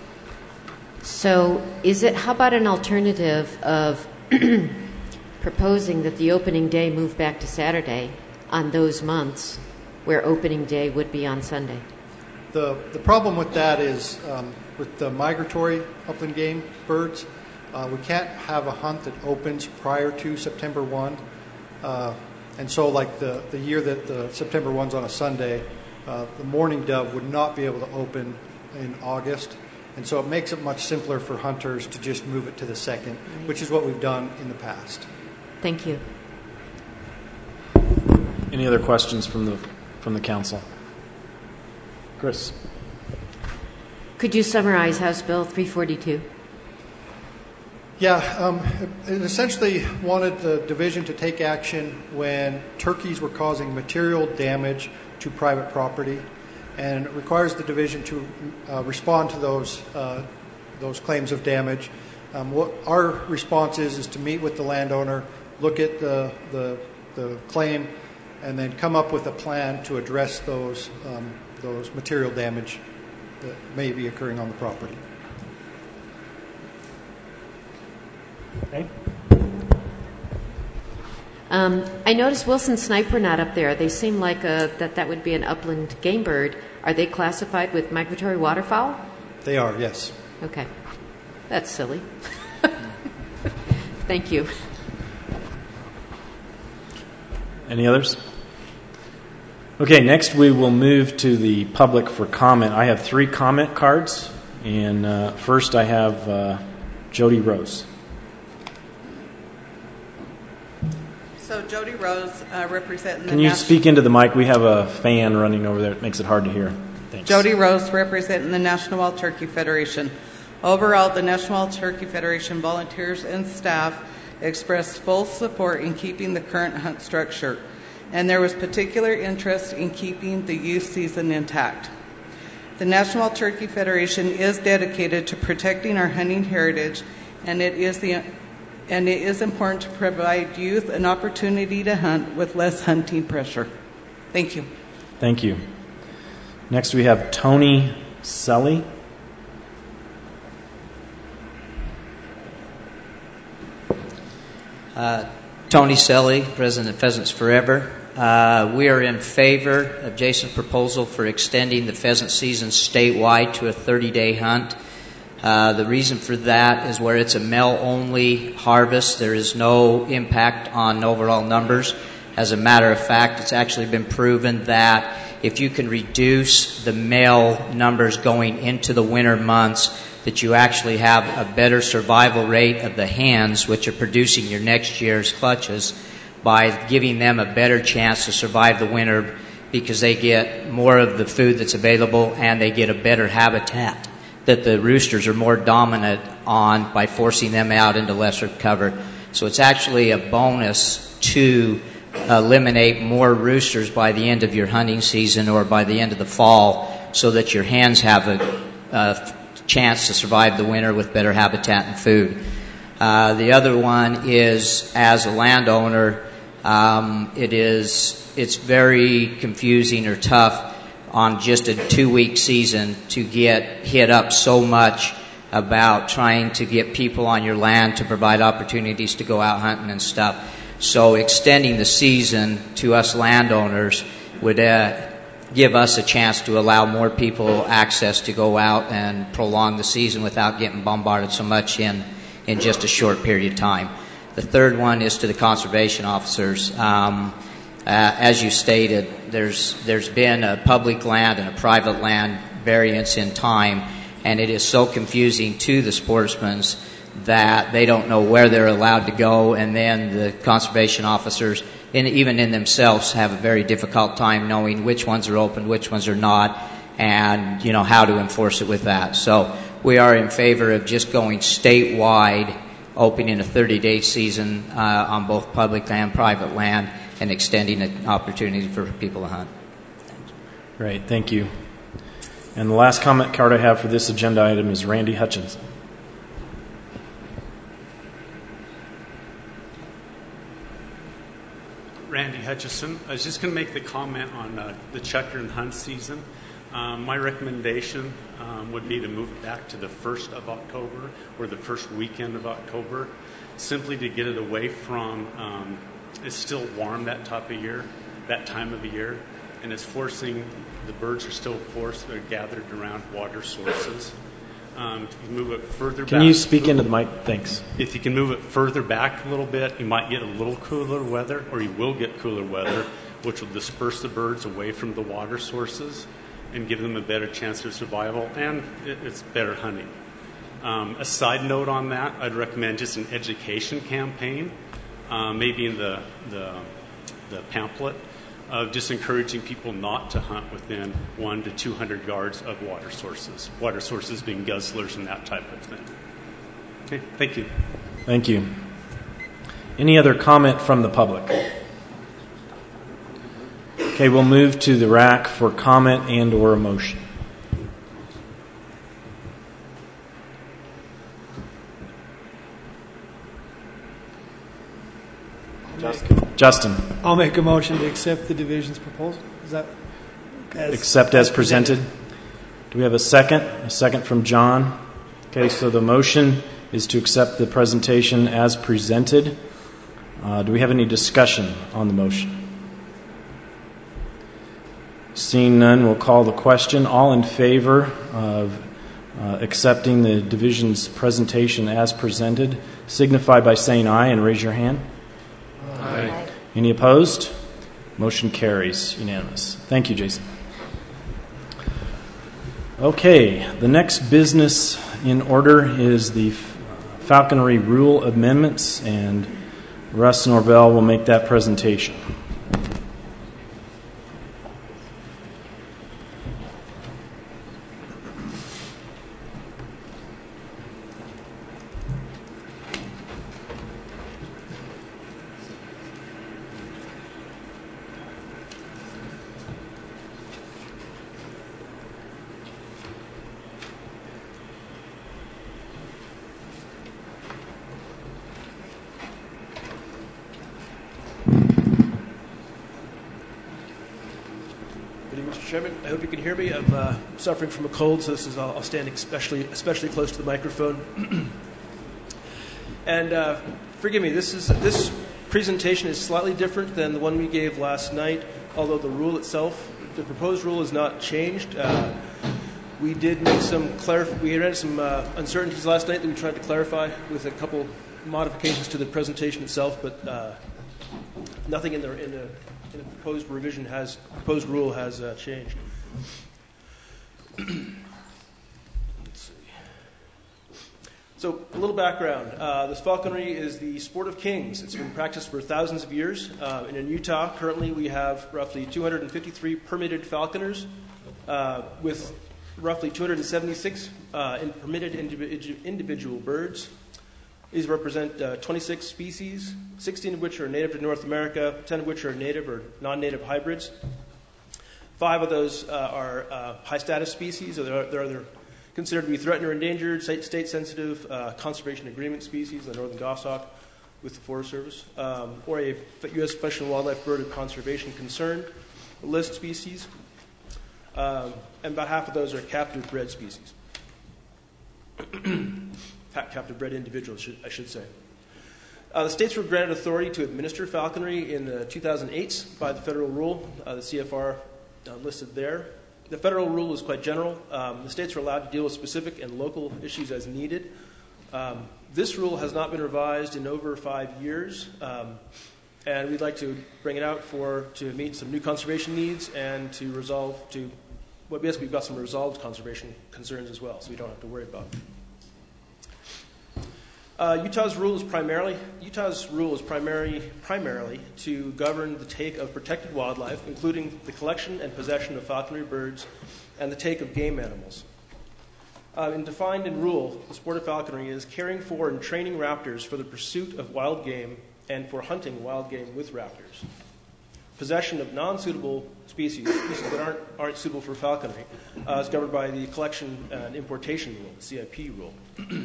So is it, how about an alternative of proposing that the opening day move back to Saturday on those months where opening day would be on Sunday? The the problem with that is um, with the migratory upland game birds, uh, we can't have a hunt that opens prior to September first. Uh, and so like the, the year that the September first is on a Sunday, uh, the mourning dove would not be able to open in August. And so it makes it much simpler for hunters to just move it to the second, which is what we've done in the past. Thank you. Any other questions from the from the council? Chris. Could you summarize House Bill three forty-two? Yeah, um, it essentially wanted the division to take action when turkeys were causing material damage to private property, and it requires the division to uh, respond to those uh, those claims of damage. Um, what our response is is to meet with the landowner, look at the the, the claim, and then come up with a plan to address those um, those material damage that may be occurring on the property. Okay. Um, I noticed Wilson snipe were not up there. They seem like a, that that would be an upland game bird. Are they classified with migratory waterfowl? They are, yes. Okay. That's silly. Thank you. Any others? Okay, next we will move to the public for comment. I have three comment cards, and uh, first I have uh, Jody Rose. So Jody Rose, uh, representing the Can you National- speak into the mic? We have a fan running over there. It makes it hard to hear. Thanks. Jody Rose, representing the National Wild Turkey Federation. Overall, the National Wild Turkey Federation volunteers and staff expressed full support in keeping the current hunt structure, and there was particular interest in keeping the youth season intact. The National Wild Turkey Federation is dedicated to protecting our hunting heritage, and it is the and it is important to provide youth an opportunity to hunt with less hunting pressure. Thank you. Thank you. Next we have Tony Sully. Uh, Tony Selly, President of Pheasants Forever. Uh, we are in favor of Jason's proposal for extending the pheasant season statewide to a thirty-day hunt. Uh, the reason for that is where it's a male-only harvest, there is no impact on overall numbers. As a matter of fact, it's actually been proven that if you can reduce the male numbers going into the winter months, that you actually have a better survival rate of the hens, which are producing your next year's clutches, by giving them a better chance to survive the winter because they get more of the food that's available and they get a better habitat that the roosters are more dominant on by forcing them out into lesser cover. So it's actually a bonus to eliminate more roosters by the end of your hunting season or by the end of the fall so that your hens have a, a chance to survive the winter with better habitat and food. Uh, the other one is, as a landowner, um, it is it's very confusing or tough on just a two-week season to get hit up so much about trying to get people on your land to provide opportunities to go out hunting and stuff. So extending the season to us landowners would uh, give us a chance to allow more people access to go out and prolong the season without getting bombarded so much in, in just a short period of time. The third one is to the conservation officers. Um, uh, as you stated, there's there's been a public land and a private land variance in time, and it is so confusing to the sportsmen that they don't know where they're allowed to go, and then the conservation officers, and even in themselves, have a very difficult time knowing which ones are open, which ones are not, and you know how to enforce it with that. So we are in favor of just going statewide, opening a thirty-day season uh, on both public and private land, and extending an opportunity for people to hunt. Great, thank you. And the last comment card I have for this agenda item is Randy Hutchinson. Randy Hutchison. I was just going to make the comment on uh, the checker and hunt season. Um, my recommendation um, would be to move it back to the first of October or the first weekend of October, simply to get it away from, um, it's still warm that type of year, that time of the year, and it's forcing, the birds are still forced, they're gathered around water sources. Um, if you move it further Can back. you speak into the mic? Thanks. If you can move it further back a little bit, you might get a little cooler weather, or you will get cooler weather, which will disperse the birds away from the water sources and give them a better chance of survival, and it, it's better hunting. Um, a side note on that, I'd recommend just an education campaign, uh, maybe in the, the, the pamphlet, of just encouraging people not to hunt within one to two hundred yards of water sources. Water sources being guzzlers and that type of thing. Okay, thank you. Thank you. Any other comment from the public? Okay, we'll move to the rack for comment and or a motion. Justin. Justin. I'll make a motion to accept the division's proposal. Is that as, accept as presented? Do we have a second? A second from John. Okay, so the motion is to accept the presentation as presented. Uh, do we have any discussion on the motion? Seeing none, we'll call the question. All in favor of uh, accepting the division's presentation as presented, signify by saying aye and raise your hand. Aye. Any opposed? Motion carries unanimous. Thank you, Jason. Okay, the next business in order is the falconry rule amendments, and Russ Norvell will make that presentation. Chairman, I hope you can hear me. I'm uh, suffering from a cold, so this is I'll, I'll stand especially especially close to the microphone. and uh, forgive me, this is this presentation is slightly different than the one we gave last night. Although the rule itself, the proposed rule, is not changed. Uh, we did make some clarif- We had some uh, uncertainties last night that we tried to clarify with a couple modifications to the presentation itself, but uh, nothing in the in the. The proposed revision has, proposed rule has uh, changed. Let's see. So, a little background. Uh, this falconry is the sport of kings. It's been practiced for thousands of years. Uh, and in Utah, currently we have roughly two hundred fifty-three permitted falconers, uh, with roughly two hundred seventy-six uh, in permitted individu- individual birds. These represent uh, twenty-six species, sixteen of which are native to North America, ten of which are native or non-native hybrids. Five of those uh, are uh, high-status species, or they're, they're, they're considered to be threatened or endangered, state-sensitive uh, conservation agreement species, the northern goshawk with the Forest Service, um, or a U S Fish and Wildlife Bird of Conservation Concern list species. Um, and about half of those are captive bred species. Captive bred individuals, should, I should say. Uh, the states were granted authority to administer falconry in uh, two thousand eight by the federal rule, uh, the C F R uh, listed there. The federal rule is quite general. Um, the states are allowed to deal with specific and local issues as needed. Um, this rule has not been revised in over five years, um, and we'd like to bring it out for to meet some new conservation needs and to resolve to. Well, basically, we've got some resolved conservation concerns as well, so we don't have to worry about it. Uh, Utah's rule is primarily Utah's rule is primary, primarily to govern the take of protected wildlife, including the collection and possession of falconry birds and the take of game animals. Uh, and defined in rule, the sport of falconry is caring for and training raptors for the pursuit of wild game and for hunting wild game with raptors. Possession of non-suitable species, species that aren't, aren't suitable for falconry, uh, is governed by the collection and importation rule, the C I P rule.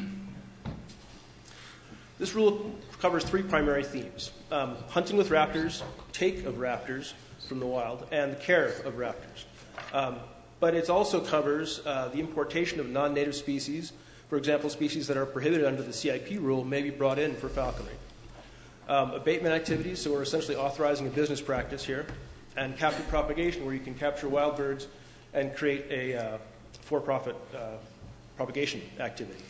This rule covers three primary themes: um, hunting with raptors, take of raptors from the wild, and the care of raptors. Um, but it also covers uh, the importation of non-native species. For example, species that are prohibited under the C I P rule may be brought in for falconry. Um, abatement activities, so we're essentially authorizing a business practice here, and captive propagation, where you can capture wild birds and create a uh, for-profit uh, propagation activity.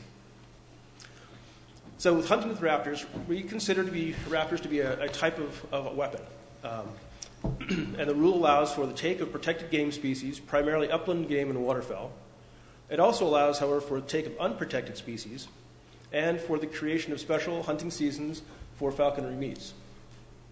So with hunting with raptors, we consider to be raptors to be a, a type of, of a weapon. Um, and the rule allows for the take of protected game species, primarily upland game and waterfowl. It also allows, however, for the take of unprotected species and for the creation of special hunting seasons for falconry meets.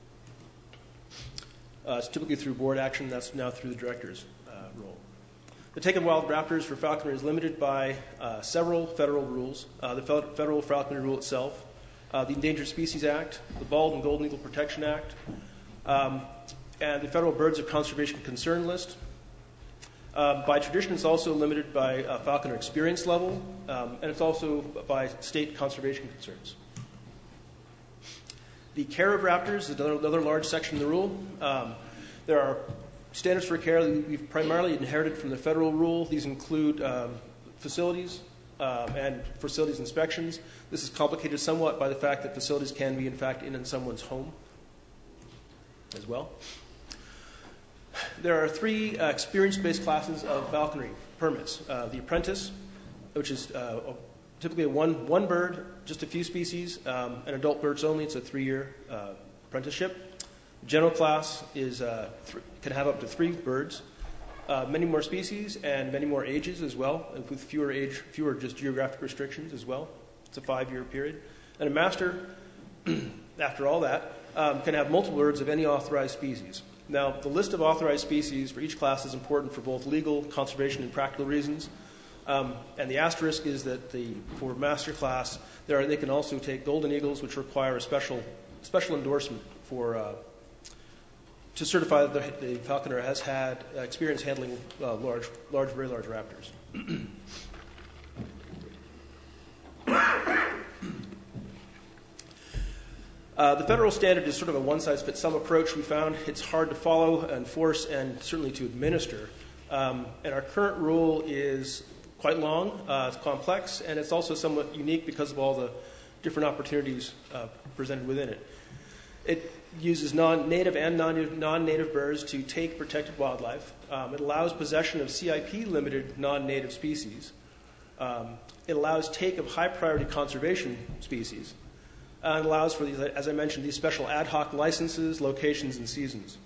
Uh, it's typically through board action. That's now through the director's uh, role. The take of wild raptors for falconry is limited by uh, several federal rules. Uh, the Federal Falconry Rule itself, uh, the Endangered Species Act, the Bald and Golden Eagle Protection Act, um, and the Federal Birds of Conservation Concern List. Uh, by tradition, it's also limited by uh, falconer experience level, um, and it's also by state conservation concerns. The care of raptors is another, another large section of the rule. Um, there are standards for care that we've primarily inherited from the federal rule. These include um, facilities um, and facilities inspections. This is complicated somewhat by the fact that facilities can be, in fact, in, in someone's home as well. There are three uh, experience-based classes of falconry permits. Uh, the apprentice, which is uh, typically a one, one bird, just a few species, um, and adult birds only. It's a three-year uh, apprenticeship. General class is uh, th- can have up to three birds, uh, many more species, and many more ages as well, with fewer age, fewer just geographic restrictions as well. It's a five-year period. And a master, after all that, um, can have multiple birds of any authorized species. Now, the list of authorized species for each class is important for both legal, conservation, and practical reasons. Um, and the asterisk is that the for master class, there are, they can also take golden eagles, which require a special special endorsement for uh, to certify that the, the falconer has had uh, experience handling uh, large, large, very large raptors. Uh, the federal standard is sort of a one-size-fits-some approach. We found it's hard to follow, enforce, and certainly to administer. Um, and our current rule is quite long, uh, it's complex, and it's also somewhat unique because of all the different opportunities uh, presented within it. It uses non-native and non-native, non-native birds to take protected wildlife. Um, it allows possession of C I P-limited non-native species. Um, it allows take of high-priority conservation species. Uh, it allows for, these, as I mentioned, these special ad hoc licenses, locations, and seasons.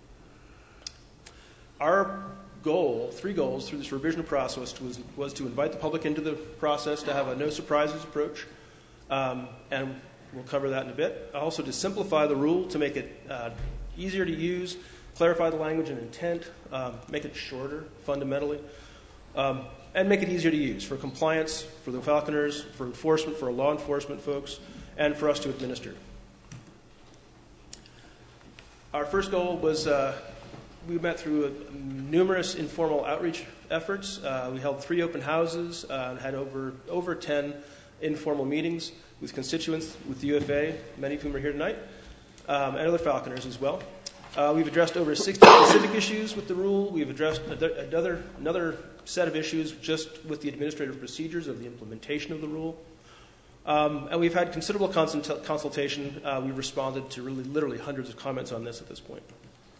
Our goal, three goals through this revision process was, was to invite the public into the process, to have a no-surprises approach, um, and we'll cover that in a bit. Also to simplify the rule, to make it uh, easier to use, clarify the language and intent, um, make it shorter fundamentally, um, and make it easier to use for compliance, for the falconers, for enforcement, for law enforcement folks, and for us to administer. Our first goal was uh, we met through uh, numerous informal outreach efforts. Uh, we held three open houses uh, and had over over ten informal meetings with constituents with the U F A, many of whom are here tonight, um, and other falconers as well. Uh, we've addressed over sixty specific issues with the rule. We've addressed another, another set of issues just with the administrative procedures of the implementation of the rule. Um, and we've had considerable consult- consultation. Uh, we've responded to really literally hundreds of comments on this at this point.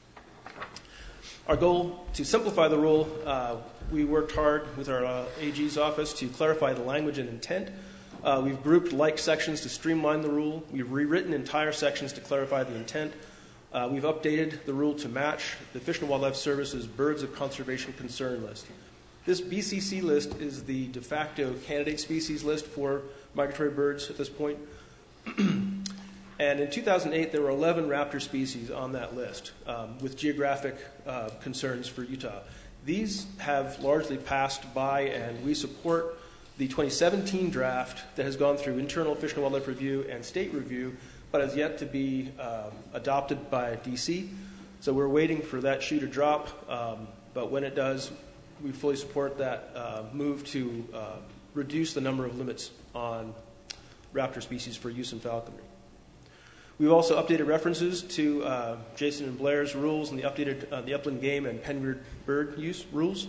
Our goal to simplify the rule, uh, we worked hard with our uh, A G's office to clarify the language and intent. Uh, we've grouped like sections to streamline the rule. We've rewritten entire sections to clarify the intent. Uh, we've updated the rule to match the Fish and Wildlife Service's Birds of Conservation Concern list. This B C C list is the de facto candidate species list for migratory birds at this point. And in two thousand eight, there were eleven raptor species on that list um, with geographic uh, concerns for Utah. These have largely passed by, and we support the twenty seventeen draft that has gone through internal Fish and Wildlife Review and state review, but has yet to be um, adopted by D C. So we're waiting for that shoe to drop, um, but when it does, we fully support that uh, move to uh, reduce the number of limits on raptor species for use in falconry. We've also updated references to uh, Jason and Blair's rules and the updated uh, the upland game and penweird bird use rules.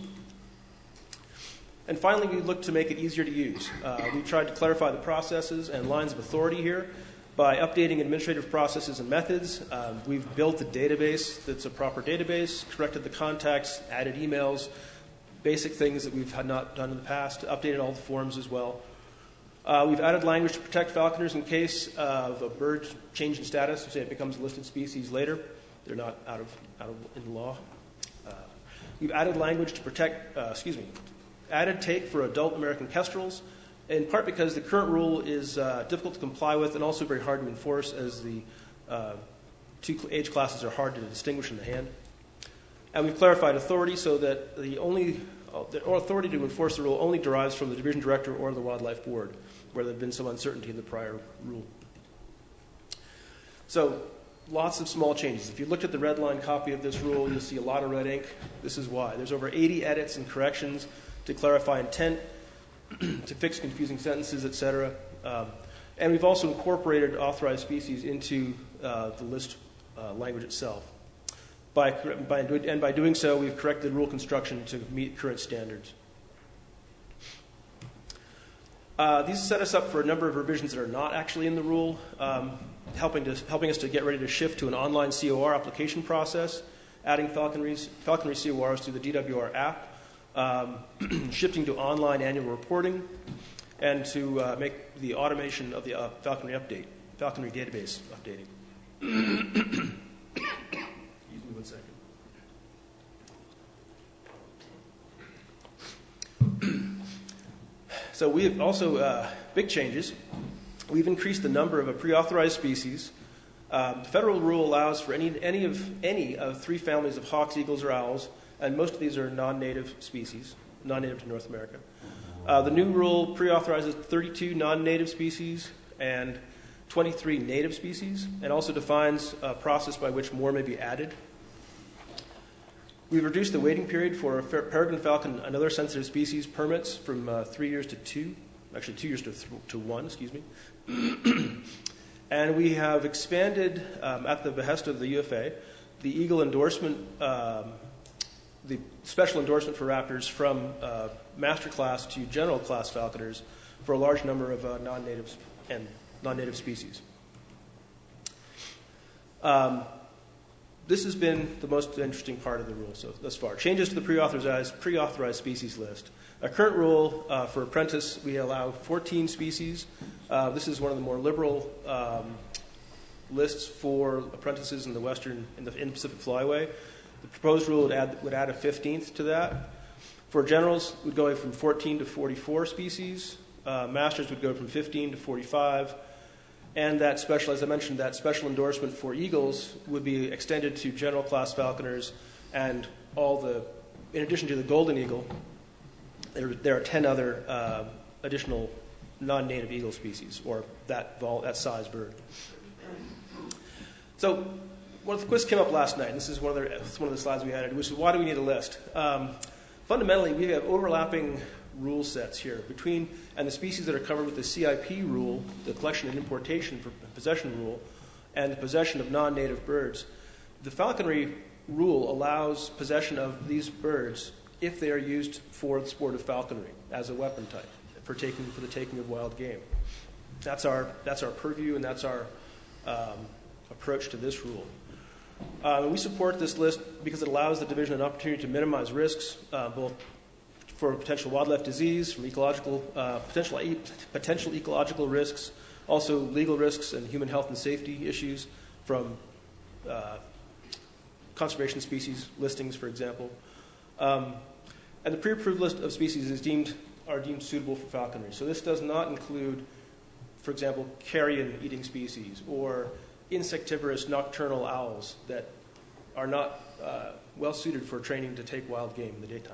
And finally, we looked to make it easier to use. Uh, we tried to clarify the processes and lines of authority here by updating administrative processes and methods. Um, we've built a database that's a proper database, corrected the contacts, added emails, basic things that we've had not done in the past, updated all the forms as well. Uh, we've added language to protect falconers in case of a bird change in status, say it becomes a listed species later. They're not out of out of in the law. Uh, we've added language to protect, uh, excuse me, added take for adult American kestrels, in part because the current rule is uh, difficult to comply with and also very hard to enforce, as the uh, two age classes are hard to distinguish in the hand. And we've clarified authority so that the only or authority to enforce the rule only derives from the division director or the wildlife board, where there had been some uncertainty in the prior rule. So, lots of small changes. If you looked at the red line copy of this rule, you'll see a lot of red ink. This is why. There's over eighty edits and corrections to clarify intent, to fix confusing sentences, et cetera. Um, and we've also incorporated authorized species into uh, the list uh, language itself. By, by, and by doing so, we've corrected rule construction to meet current standards. Uh, these set us up for a number of revisions that are not actually in the rule, um, helping, to, helping us to get ready to shift to an online C O R application process, adding falconries, falconry C O Rs to the D W R app, um, shifting to online annual reporting, and to uh, make the automation of the uh, falconry update, falconry database updating. Excuse me one second. So we have also, uh, big changes. We've increased the number of a pre-authorized species. Um, the federal rule allows for any, any, of, any of three families of hawks, eagles, or owls, and most of these are non-native species, non-native to North America. Uh, the new rule pre-authorizes thirty-two non-native species and twenty-three native species, and also defines a process by which more may be added. We've reduced the waiting period for peregrine falcon and other sensitive species permits from uh, three years to two, actually two years to, th- to one, excuse me. And we have expanded, um, at the behest of the U F A, the Eagle endorsement, um, the special endorsement for raptors from uh, master class to general class falconers for a large number of uh, non-natives and non-native species. Um, This has been the most interesting part of the rule so thus far. Changes to the pre-authorized, pre-authorized species list. A current rule uh, for apprentice, we allow fourteen species. Uh, this is one of the more liberal um, lists for apprentices in the western, in the, in the Pacific Flyway. The proposed rule would add, would add a fifteenth to that. For generals, we'd go from fourteen to forty-four species. Uh, masters would go from fifteen to forty-five. And that special, as I mentioned, that special endorsement for eagles would be extended to general class falconers and all the, in addition to the golden eagle, there, there are ten other uh, additional non-native eagle species, or that vol, that size bird. So, one of the quiz came up last night, and this is one of the, one of the slides we added, which is why do we need a list? Um, fundamentally, we have overlapping rule sets here between, and the species that are covered with the C I P rule, the collection and importation for possession rule, and the possession of non-native birds. The falconry rule allows possession of these birds if they are used for the sport of falconry as a weapon type for taking for the taking of wild game. That's our that's our purview, and that's our um, approach to this rule. Uh, we support this list because it allows the division an opportunity to minimize risks, uh, both for potential wildlife disease, from ecological uh, potential potential ecological risks, also legal risks and human health and safety issues from uh, conservation species listings, for example. Um, and the pre-approved list of species is deemed are deemed suitable for falconry. So this does not include, for example, carrion-eating species or insectivorous nocturnal owls that are not uh, well suited for training to take wild game in the daytime.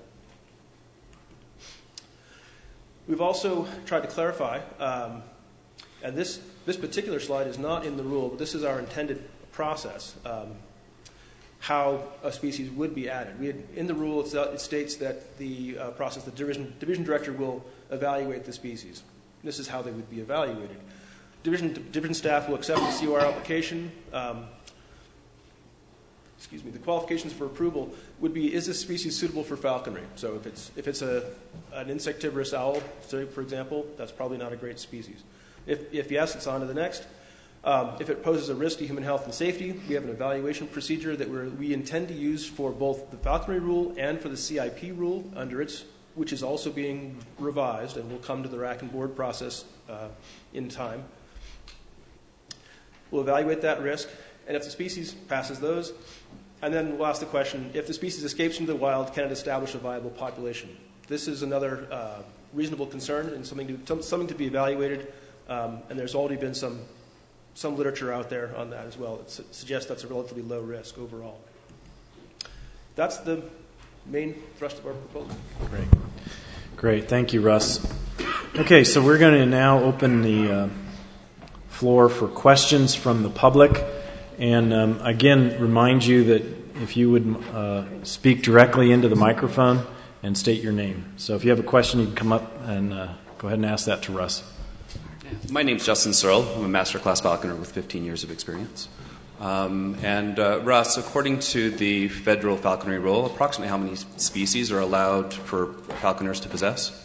We've also tried to clarify, um, and this, this particular slide is not in the rule, but this is our intended process, um, how a species would be added. We had, in the rule, it's, uh, it states that the uh, process, the division, division director will evaluate the species. This is how they would be evaluated. Division, division staff will accept the C O R application. Um, excuse me, the qualifications for approval would be, is this species suitable for falconry? So if it's if it's a an insectivorous owl, so for example, that's probably not a great species. If, if yes, it's on to the next. Um, if it poses a risk to human health and safety, we have an evaluation procedure that we're, we intend to use for both the falconry rule and for the C I P rule under its, which is also being revised and will come to the rack and board process uh, in time. We'll evaluate that risk, and if the species passes those, and then we'll ask the question, if the species escapes into the wild, can it establish a viable population? This is another uh, reasonable concern and something to, something to be evaluated, um, and there's already been some, some literature out there on that as well that su- suggests that's a relatively low risk overall. That's the main thrust of our proposal. Great. Great. Thank you, Russ. Okay, so we're going to now open the uh, floor for questions from the public. And um, again, remind you that if you would uh, speak directly into the microphone and state your name. So if you have a question, you can come up and uh, go ahead and ask that to Russ. My name's Justin Searle. I'm a master class falconer with fifteen years of experience. Um, and uh, Russ, according to the federal falconry rule, approximately how many species are allowed for falconers to possess?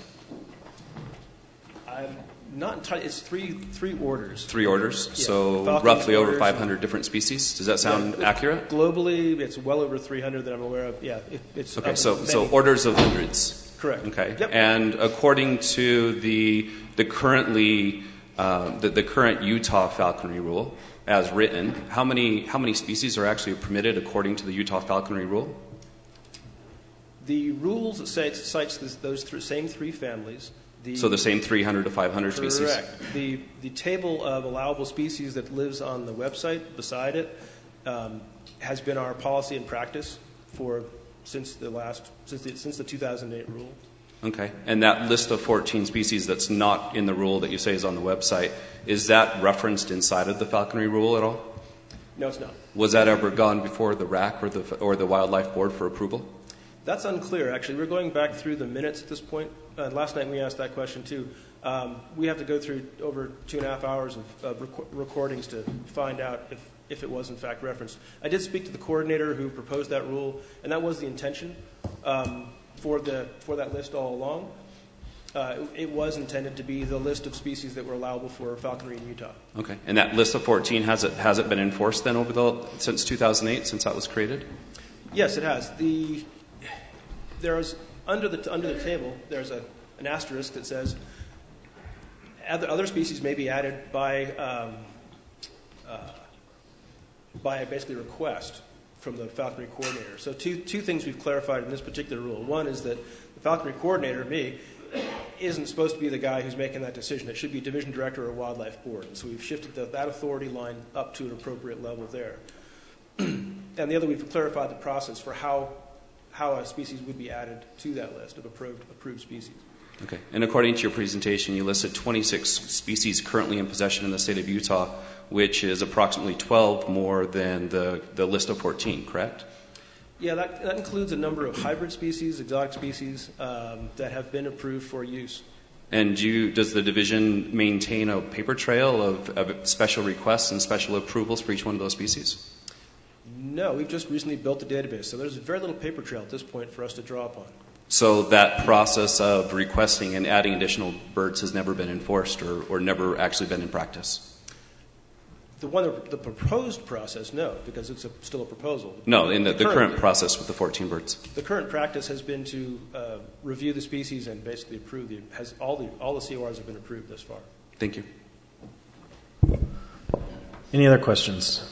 I'm not entirely. It's three three orders. Three orders, Yeah. so Falcons, roughly over orders, five hundred different species. Does that sound yeah, accurate? Globally, it's well over three hundred that I'm aware of. Yeah, it, it's Okay, up so many. so orders of hundreds. Correct. Okay, Yep. and according to the the currently uh, the, the current Utah falconry rule, as written, how many how many species are actually permitted according to the Utah falconry rule? The rules cites, cites this, those th- same three families. The, So the same three hundred to five hundred correct. species? The the table of allowable species that lives on the website beside it um, has been our policy and practice for since the last since the, since the two thousand eight rule. Okay. And that list of fourteen species that's not in the rule that you say is on the website, is that referenced inside of the falconry rule at all? No, it's not. Was that ever gone before the R A C or the or the Wildlife Board for approval? That's unclear, actually. We're going back through the minutes at this point. Uh, last night we asked that question, too. Um, we have to go through over two and a half hours of, of rec- recordings to find out if, if it was, in fact, referenced. I did speak to the coordinator who proposed that rule, and that was the intention um, for, the, for that list all along. Uh, it, it was intended to be the list of species that were allowable for falconry in Utah. Okay. And that list of fourteen, has it has it been enforced then over the since two thousand eight, since that was created? Yes, it has. The there's under the under the table there's a an asterisk that says other, other species may be added by um, uh, by a basically request from the falconry coordinator. So two two things we've clarified in this particular rule. One is that the falconry coordinator, me, isn't supposed to be the guy who's making that decision. It should be division director or wildlife board. And so we've shifted the, that authority line up to an appropriate level there. And the other, we've clarified the process for how how a species would be added to that list of approved approved species. Okay. And according to your presentation, you listed twenty-six species currently in possession in the state of Utah, which is approximately twelve more than the, the list of fourteen, correct? Yeah, that, that includes a number of hybrid species, exotic species um, that have been approved for use. And do you, does the division maintain a paper trail of, of special requests and special approvals for each one of those species? No, we've just recently built a database, so there's very little paper trail at this point for us to draw upon. So that process of requesting and adding additional birds has never been enforced or, or never actually been in practice? The one, the proposed process, no, because it's a, still a proposal. No, in the, the, the current, current process with the fourteen birds. The current practice has been to uh, review the species and basically approve the, has all the, all the C O Rs have been approved thus far. Thank you. Any other questions?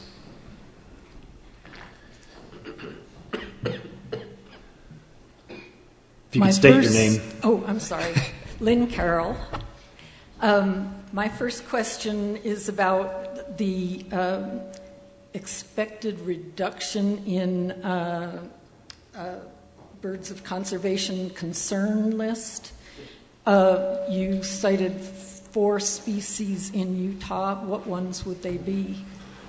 If you My could state first, your name. Oh, I'm sorry. Lynn Carroll. Um, my first question is about the um, expected reduction in uh, uh, birds of conservation concern list. Uh, you cited four species in Utah. What ones would they be?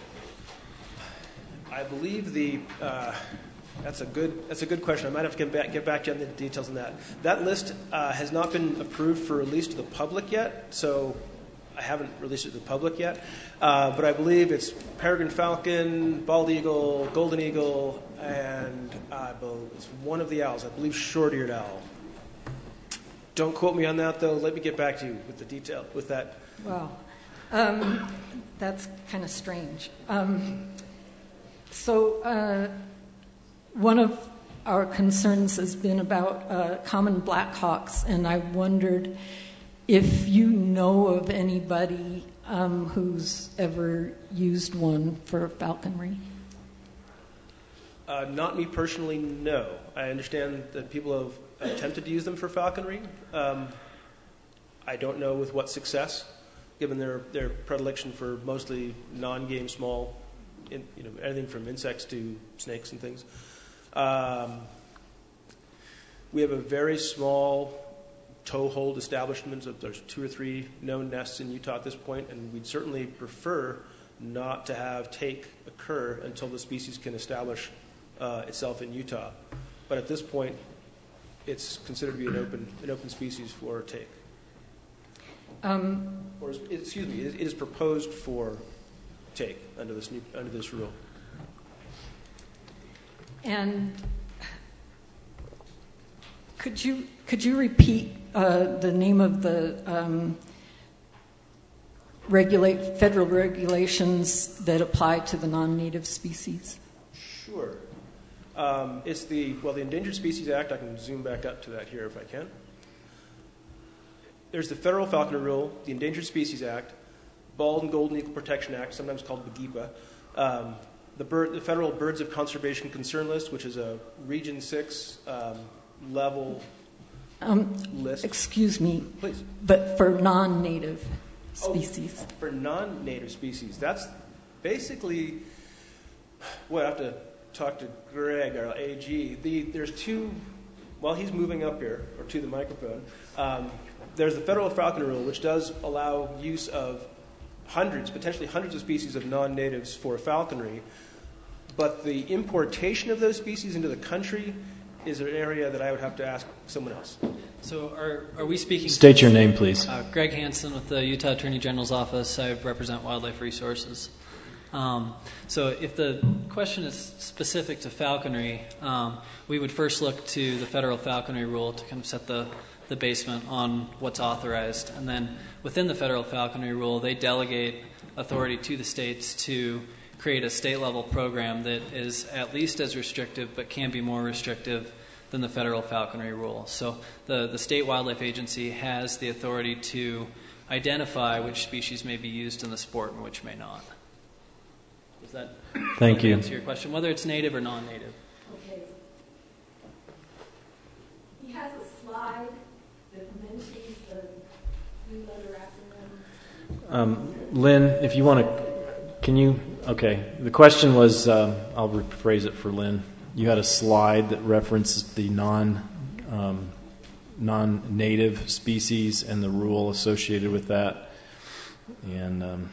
I believe the uh, that's a good that's a good question. I might have to get back get back to you on the details on that. That list uh, has not been approved for release to the public yet, so I haven't released it to the public yet. Uh, but I believe it's peregrine falcon, bald eagle, golden eagle, and I believe it's one of the owls. I believe short-eared owl. Don't quote me on that, though. Let me get back to you with the detail with that. Wow, um, that's kind of strange. Um, so. Uh, One of our concerns has been about uh, common blackhawks, and I wondered if you know of anybody um, who's ever used one for falconry. Uh, not me personally, no. I understand that people have attempted to use them for falconry. Um, I don't know with what success, given their, their predilection for mostly non-game small, in, you know, everything from insects to snakes and things. Um, We have a very small toehold establishments. There's two or three known nests in Utah at this point, and we'd certainly prefer not to have take occur until the species can establish uh, itself in Utah. But at this point, it's considered to be an open an open species for take. Um, or excuse me, it is proposed for take under this new under this rule. And could you could you repeat uh, the name of the um, regulate federal regulations that apply to the non-native species? Sure. Um, it's the well, the Endangered Species Act. I can zoom back up to that here if I can. There's the Federal Falconry Rule, the Endangered Species Act, Bald and Golden Eagle Protection Act, sometimes called B G E P A, um, the, bird, the Federal Birds of Conservation Concern List, which is a Region six um, level um, list. Excuse me, please. But for non-native species. Oh, for non-native species, that's basically what I have to talk to Greg, our A G. The, there's two. While he's moving up here or to the microphone. Um, There's the Federal Falconry Rule, which does allow use of hundreds, potentially hundreds of species of non-natives for falconry, but the importation of those species into the country is an area that I would have to ask someone else. So are, are we speaking... State your name, please. Uh, Greg Hansen with the Utah Attorney General's Office. I represent Wildlife Resources. Um, so if the question is specific to falconry, um, we would first look to the Federal Falconry Rule to kind of set the the basement on what's authorized. And then within the Federal Falconry Rule, they delegate authority to the states to create a state-level program that is at least as restrictive but can be more restrictive than the Federal Falconry Rule. So the, the state wildlife agency has the authority to identify which species may be used in the sport and which may not. Does that Thank you. answer your question, whether it's native or non-native? Okay. He has a slide that mentions the three-letter acronym. Um, Lynn, if you want to, can you, okay. The question was, um, I'll rephrase it for Lynn. You had a slide that references the non, um, non-native species and the rule associated with that. And um,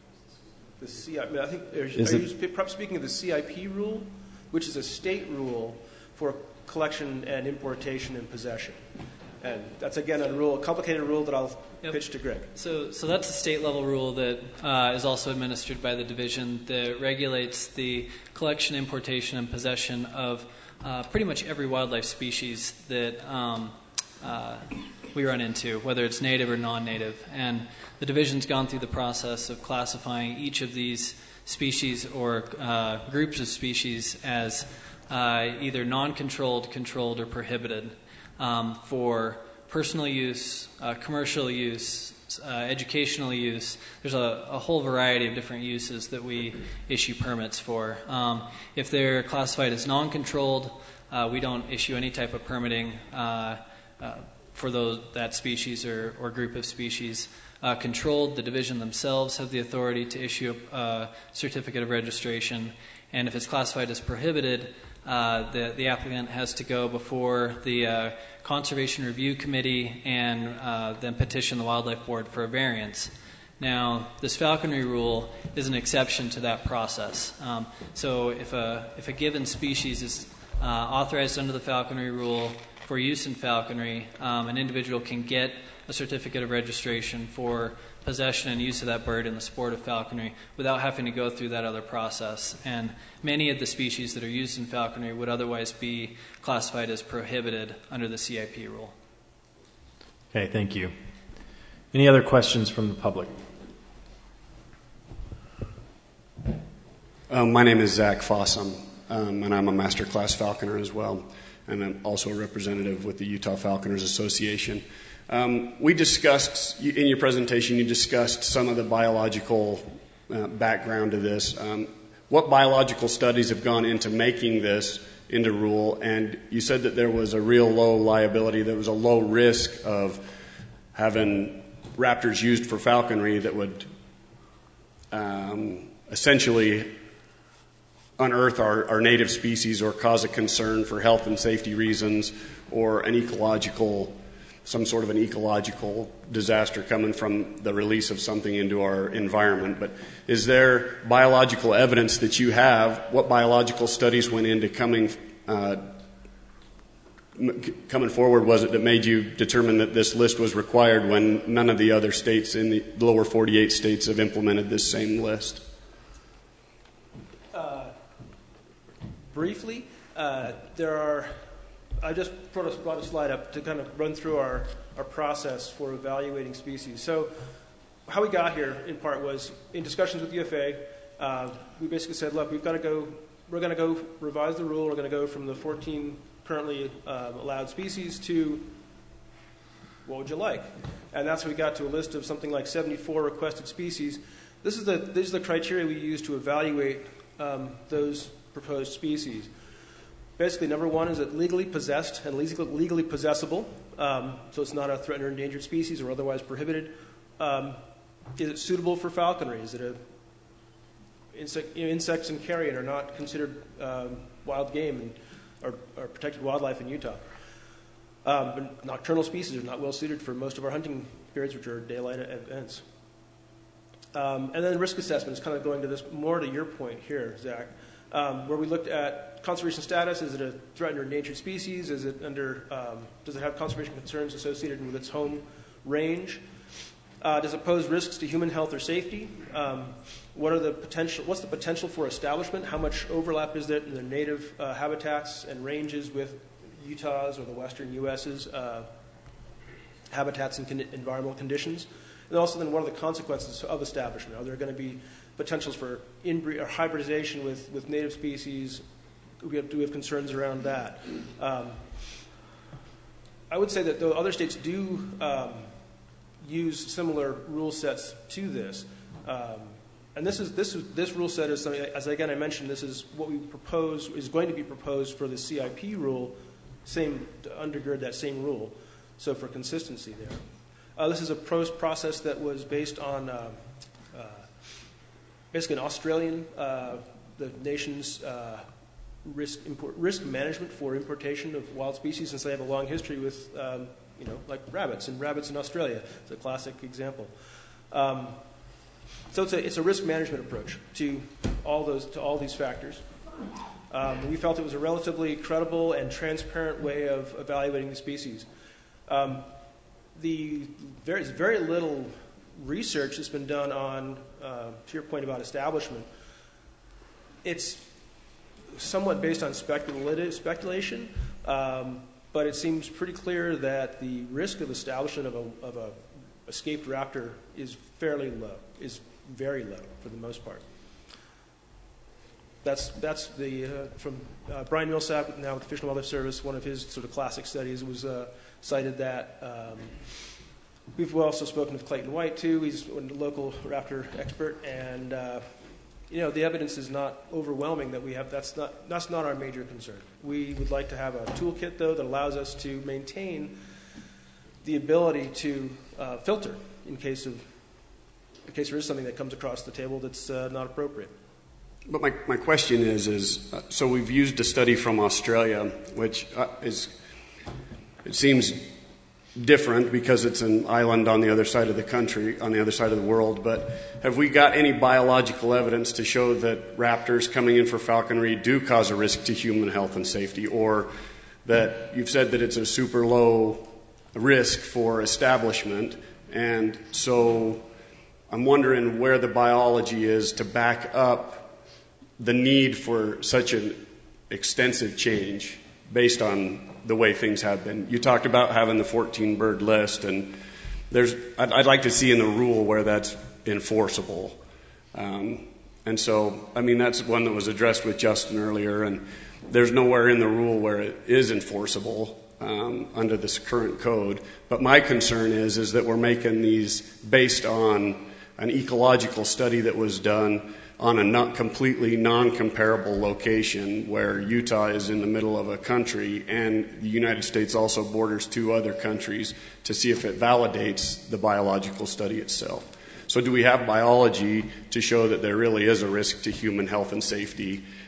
the C I P, I think, are, are is you it, perhaps speaking of the C I P rule, which is a state rule for collection and importation and possession? And that's, again, a rule, a complicated rule that I'll yep. pitch to Greg. So so that's a state-level rule that uh, is also administered by the division that regulates the collection, importation, and possession of uh, pretty much every wildlife species that um, uh, we run into, whether it's native or non-native. And the division's gone through the process of classifying each of these species or uh, groups of species as uh, either non-controlled, controlled, or prohibited. Um, for personal use, uh, commercial use, uh, educational use. There's a, a whole variety of different uses that we issue permits for. Um, if they're classified as non-controlled, uh, we don't issue any type of permitting uh, uh, for those, that species or, or group of species. Uh, controlled, the division themselves have the authority to issue a, a certificate of registration. And if it's classified as prohibited, Uh, the, the applicant has to go before the uh, Conservation Review Committee and uh, then petition the Wildlife Board for a variance. Now, this falconry rule is an exception to that process. Um, so if a, if a given species is uh, authorized under the falconry rule for use in falconry, um, an individual can get a certificate of registration for possession and use of that bird in the sport of falconry without having to go through that other process. And many of the species that are used in falconry would otherwise be classified as prohibited under the C I P rule. Okay, thank you. Any other questions from the public? Um, my name is Zach Fossum, um, and I'm a master class falconer as well, and I'm also a representative with the Utah Falconers Association. Um, we discussed, in your presentation, you discussed some of the biological uh, background to this. Um, what biological studies have gone into making this into rule? And you said that there was a real low liability, there was a low risk of having raptors used for falconry that would um, essentially unearth our, our native species or cause a concern for health and safety reasons or an ecological, some sort of an ecological disaster coming from the release of something into our environment. But is there biological evidence that you have? What biological studies went into coming uh, coming forward was it that made you determine that this list was required when none of the other states in the lower forty-eight states have implemented this same list? Uh, briefly, uh, there are, I just brought a, brought a slide up to kind of run through our, our process for evaluating species. So how we got here in part was in discussions with U F A, uh, we basically said, look, we've got to go, we're going to go revise the rule, we're going to go from the fourteen currently um, allowed species to what would you like? And that's how we got to a list of something like seventy-four requested species. This is the, these are the criteria we use to evaluate um, those proposed species. Basically, number one, is it legally possessed and legally, legally possessable? Um, so it's not a threatened or endangered species or otherwise prohibited. Um, is it suitable for falconry? Is it a insect, you know, insects and carrion are not considered um, wild game and Or, or protected wildlife in Utah. Um, but nocturnal species are not well suited for most of our hunting periods, which are daylight events. Um, and then risk assessment is kind of going to this more to your point here, Zach, um, where we looked at conservation status. Is it a threatened or endangered species? Is it under? Um, does it have conservation concerns associated with its home range? Uh, does it pose risks to human health or safety? Um, what are the potential? What's the potential for establishment? How much overlap is there in the native uh, habitats and ranges with Utah's or the western U S's uh, habitats and con- environmental conditions? And also, then, what are the consequences of establishment? Are there going to be potentials for inbreed or hybridization with, with native species? Do we have, do we have concerns around that? Um, I would say that though other states do um, use similar rule sets to this. Um, and this is this is this rule set is something, as again I mentioned, this is what we propose is going to be proposed for the C I P rule, same to undergird that same rule. So for consistency there, uh, this is a pros process that was based on uh, uh, basically an Australian, uh, the nation's uh, risk import, risk management for importation of wild species, since they have a long history with. Um, You know, like rabbits and rabbits in Australia. It's a classic example. Um, so it's a it's a risk management approach to all those to all these factors. Um, we felt it was a relatively credible and transparent way of evaluating the species. Um, the there's very little research that's been done on, uh, to your point about establishment. It's somewhat based on speculative speculation. Um, But it seems pretty clear that the risk of establishment of a, of a escaped raptor is fairly low, is very low for the most part. That's that's the uh, from uh, Brian Millsap, now with the Fish and Wildlife Service. One of his sort of classic studies was uh, cited that. Um, we've also spoken with Clayton White too. He's a local raptor expert, and uh, you know, the evidence is not overwhelming that we have. That's not that's not our major concern. We would like to have a toolkit, though, that allows us to maintain the ability to uh, filter in case of in case there is something that comes across the table that's uh, not appropriate. But my my question is is uh, so we've used a study from Australia, which uh, is it seems different because it's an island on the other side of the country, on the other side of the world. But have we got any biological evidence to show that raptors coming in for falconry do cause a risk to human health and safety, or that you've said that it's a super low risk for establishment? And so I'm wondering where the biology is to back up the need for such an extensive change based on the way things have been. You talked about having the fourteen bird list, and there's I'd, I'd like to see in the rule where that's enforceable. Um, and so, I mean, that's one that was addressed with Justin earlier, and there's nowhere in the rule where it is enforceable um, under this current code. But my concern is is that we're making these based on an ecological study that was done on a not completely non-comparable location where Utah is in the middle of a country and the United States also borders two other countries, to see if it validates the biological study itself. So do we have biology to show that there really is a risk to human health and safety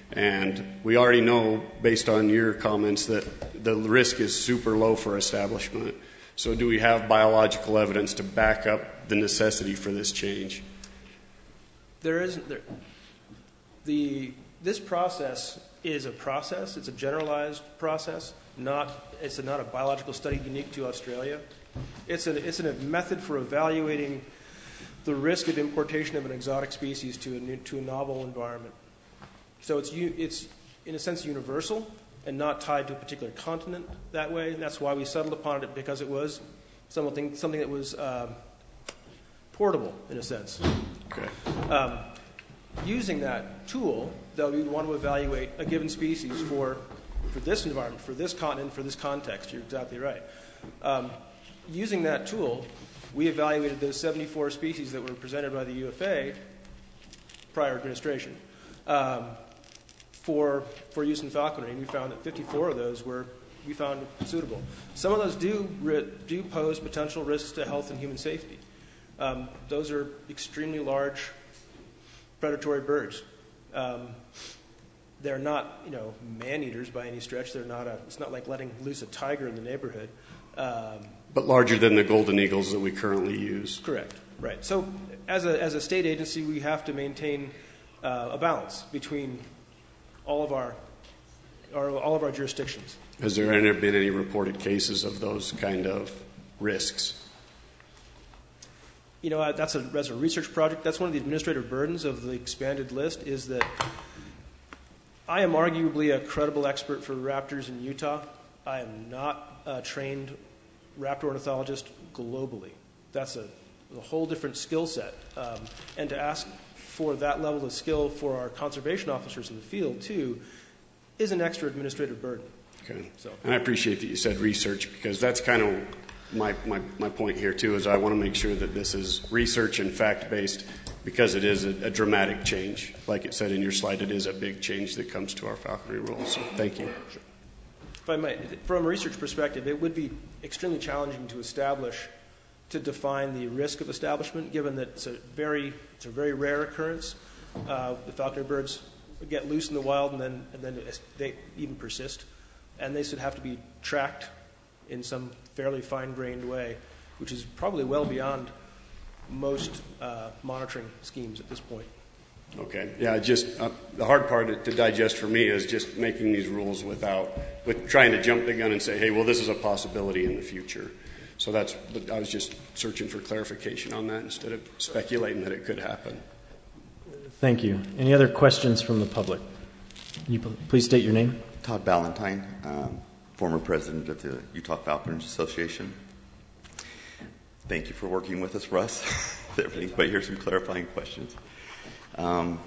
And we already know, based on your comments, that the risk is super low for establishment. So do we have biological evidence to back up the necessity for this change? There isn't. There, the this process is a process. It's a generalized process. Not it's a, not a biological study unique to Australia. It's a it's a method for evaluating the risk of importation of an exotic species to a new, to a novel environment. So it's it's in a sense universal and not tied to a particular continent that way. And that's why we settled upon it, because it was something something that was uh, portable in a sense. Okay. Um, using that tool, though, we want to evaluate a given species for for this environment, for this continent, for this context. You're exactly right. Um, using that tool, we evaluated those seventy-four species that were presented by the U F A prior administration um, for for use in falconry, and we found that fifty-four of those were we found suitable. Some of those do do pose potential risks to health and human safety. Um, those are extremely large predatory birds. Um, they're not, you know, man-eaters by any stretch. They're not a. It's not like letting loose a tiger in the neighborhood. Um, but larger than the golden eagles that we currently use. Correct. Right. So, as a as a state agency, we have to maintain uh, a balance between all of our, our all of our jurisdictions. Has there ever been any reported cases of those kind of risks? You know, that's a, that's a research project. That's one of the administrative burdens of the expanded list, is that I am arguably a credible expert for raptors in Utah. I am not a trained raptor ornithologist globally. That's a, a whole different skill set. Um, and to ask for that level of skill for our conservation officers in the field, too, is an extra administrative burden. Okay. So. And I appreciate that you said research, because that's kind of My, my, my point here, too, is I want to make sure that this is research and fact-based, because it is a, a dramatic change. Like it said in your slide, it is a big change that comes to our falconry rules. So thank you. If I might, from a research perspective, it would be extremely challenging to establish, to define the risk of establishment, given that it's a very, it's a very rare occurrence. Uh, the falconry birds get loose in the wild, and then, and then they even persist. And they should have to be tracked in some fairly fine-grained way, which is probably well beyond most uh, monitoring schemes at this point. Okay. Yeah, just uh, the hard part to digest for me is just making these rules without, with trying to jump the gun and say, hey, well, this is a possibility in the future. So that's, I was just searching for clarification on that instead of speculating that it could happen. Thank you. Any other questions from the public? Can you please state your name? Todd Ballantyne, um, former president of the Utah Falconers Association. Thank you for working with us, Russ. But here's some clarifying questions. Um,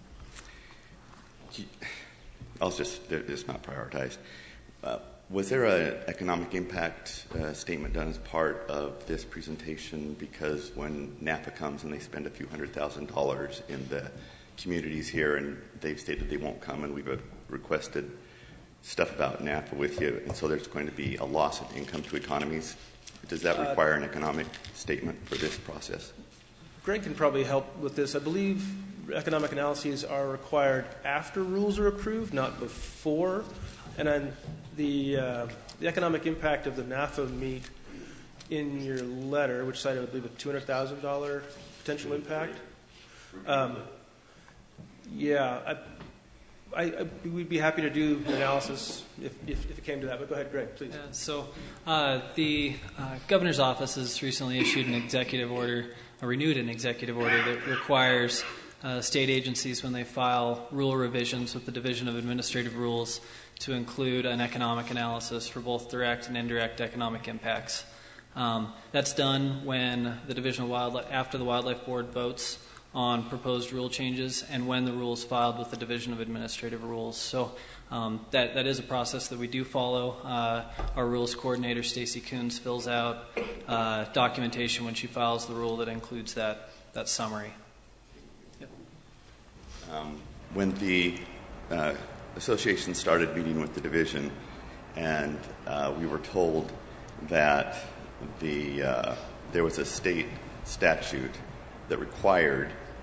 I'll just, it's not prioritized. Uh, was there an economic impact uh, statement done as part of this presentation? Because when NAFA comes and they spend a few hundred thousand dollars in the communities here, and they've stated they won't come, and we've uh, requested stuff about NAFA with you, and so there's going to be a loss of income to economies. Does that require an economic statement for this process? Greg can probably help with this. I believe economic analyses are required after rules are approved, not before. And then the uh, the economic impact of the NAFA meet in your letter, which cited, I believe, a two hundred thousand dollars potential impact. Um, yeah, I, I, I, we'd be happy to do an analysis if, if, if it came to that. But go ahead, Greg, please. Yeah, so uh, the uh, governor's office has recently issued an executive order, or renewed an executive order that requires uh, state agencies, when they file rule revisions with the Division of Administrative Rules, to include an economic analysis for both direct and indirect economic impacts. Um, that's done when the Division of Wildlife, after the Wildlife Board votes on proposed rule changes, and when the rule is filed with the Division of Administrative Rules. So um, that that is a process that we do follow. Uh, our rules coordinator, Stacy Coons, fills out uh, documentation when she files the rule that includes that that summary. Yep. Um, when the uh, association started meeting with the division, and uh, we were told that the uh, there was a state statute that required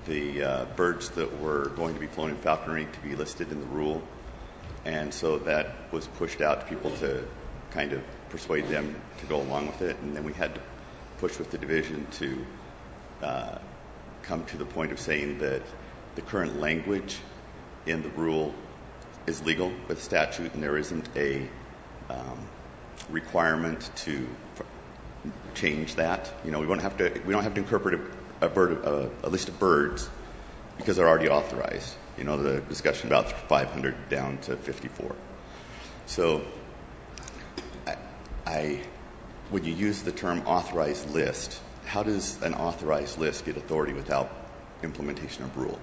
the uh, birds that were going to be flown in falconry to be listed in the rule. And so that was pushed out to people to kind of persuade them to go along with it. And then we had to push with the division to uh, come to the point of saying that the current language in the rule is legal with statute, and there isn't a um, requirement to f- change that. You know, we won't have to. We don't have to incorporate a, a bird, a, a list of birds, because they're already authorized. You know, the discussion about five hundred down to fifty-four. So, I, I, when you use the term authorized list, how does an authorized list get authority without implementation of rule?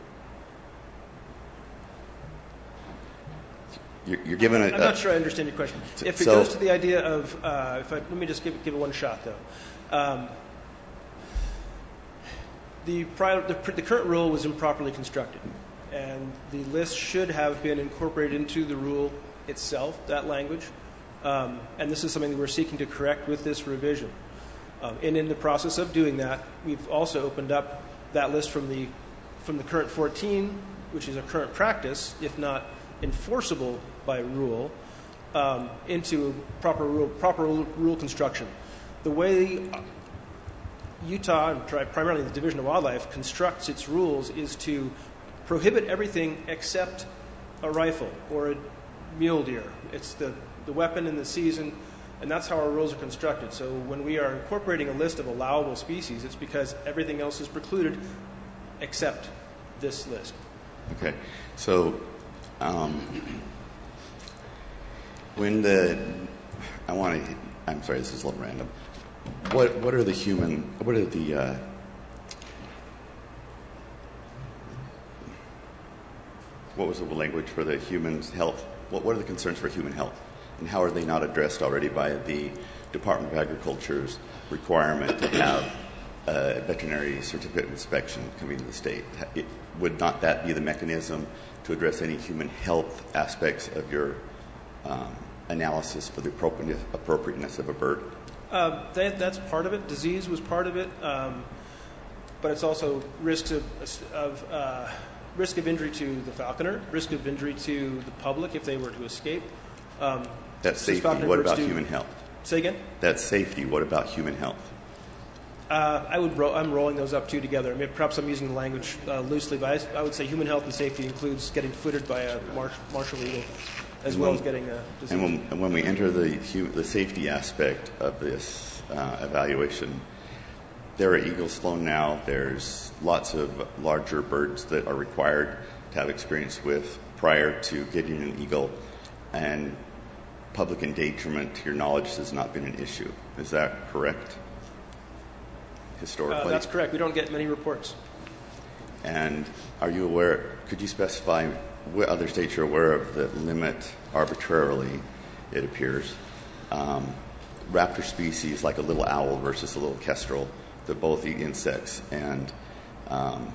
You're, you're given a. I'm not sure I understand your question. If it so, goes to the idea of, uh, if I, let me just give, give it one shot though. Um, the, prior, the, the current rule was improperly constructed, and the list should have been incorporated into the rule itself, that language. Um, and this is something that we're seeking to correct with this revision. Um, and in the process of doing that, we've also opened up that list from the from the current fourteen, which is a current practice, if not enforceable by rule, um, into proper rule proper rule construction. The way Utah, and primarily the Division of Wildlife, constructs its rules is to prohibit everything except a rifle or a mule deer. It's the, the weapon in the season, and that's how our rules are constructed. So when we are incorporating a list of allowable species, it's because everything else is precluded except this list. Okay. So um, when the, I want to, I'm sorry, this is a little random. What what are the human, what are the, uh, what was the language for the human's health? What, what are the concerns for human health? And how are they not addressed already by the Department of Agriculture's requirement to have a veterinary certificate inspection coming to the state? It, would not that be the mechanism to address any human health aspects of your um, analysis for the appropriateness, appropriateness of a bird? Uh, that, that's part of it. Disease was part of it, um, but it's also risks of, of uh, risk of injury to the falconer, risk of injury to the public if they were to escape. Um, That's safety. What about do, human health? Say again? That's safety. What about human health? Uh, I would. Ro- I'm rolling those up two together. I mean, perhaps I'm using the language uh, loosely, but I, I would say human health and safety includes getting footed by a mar- martial eagle, as well when, as getting a disease. And when, and when we enter the hu- the safety aspect of this uh, evaluation, there are eagles flown now. There's lots of larger birds that are required to have experience with prior to getting an eagle, and public endangerment, to your knowledge, has not been an issue. Is that correct? Historically? Uh, that's correct. We don't get many reports. And are you aware, could you specify what other states you're aware of that limit arbitrarily, it appears, um, raptor species like a little owl versus a little kestrel that both eat insects and um,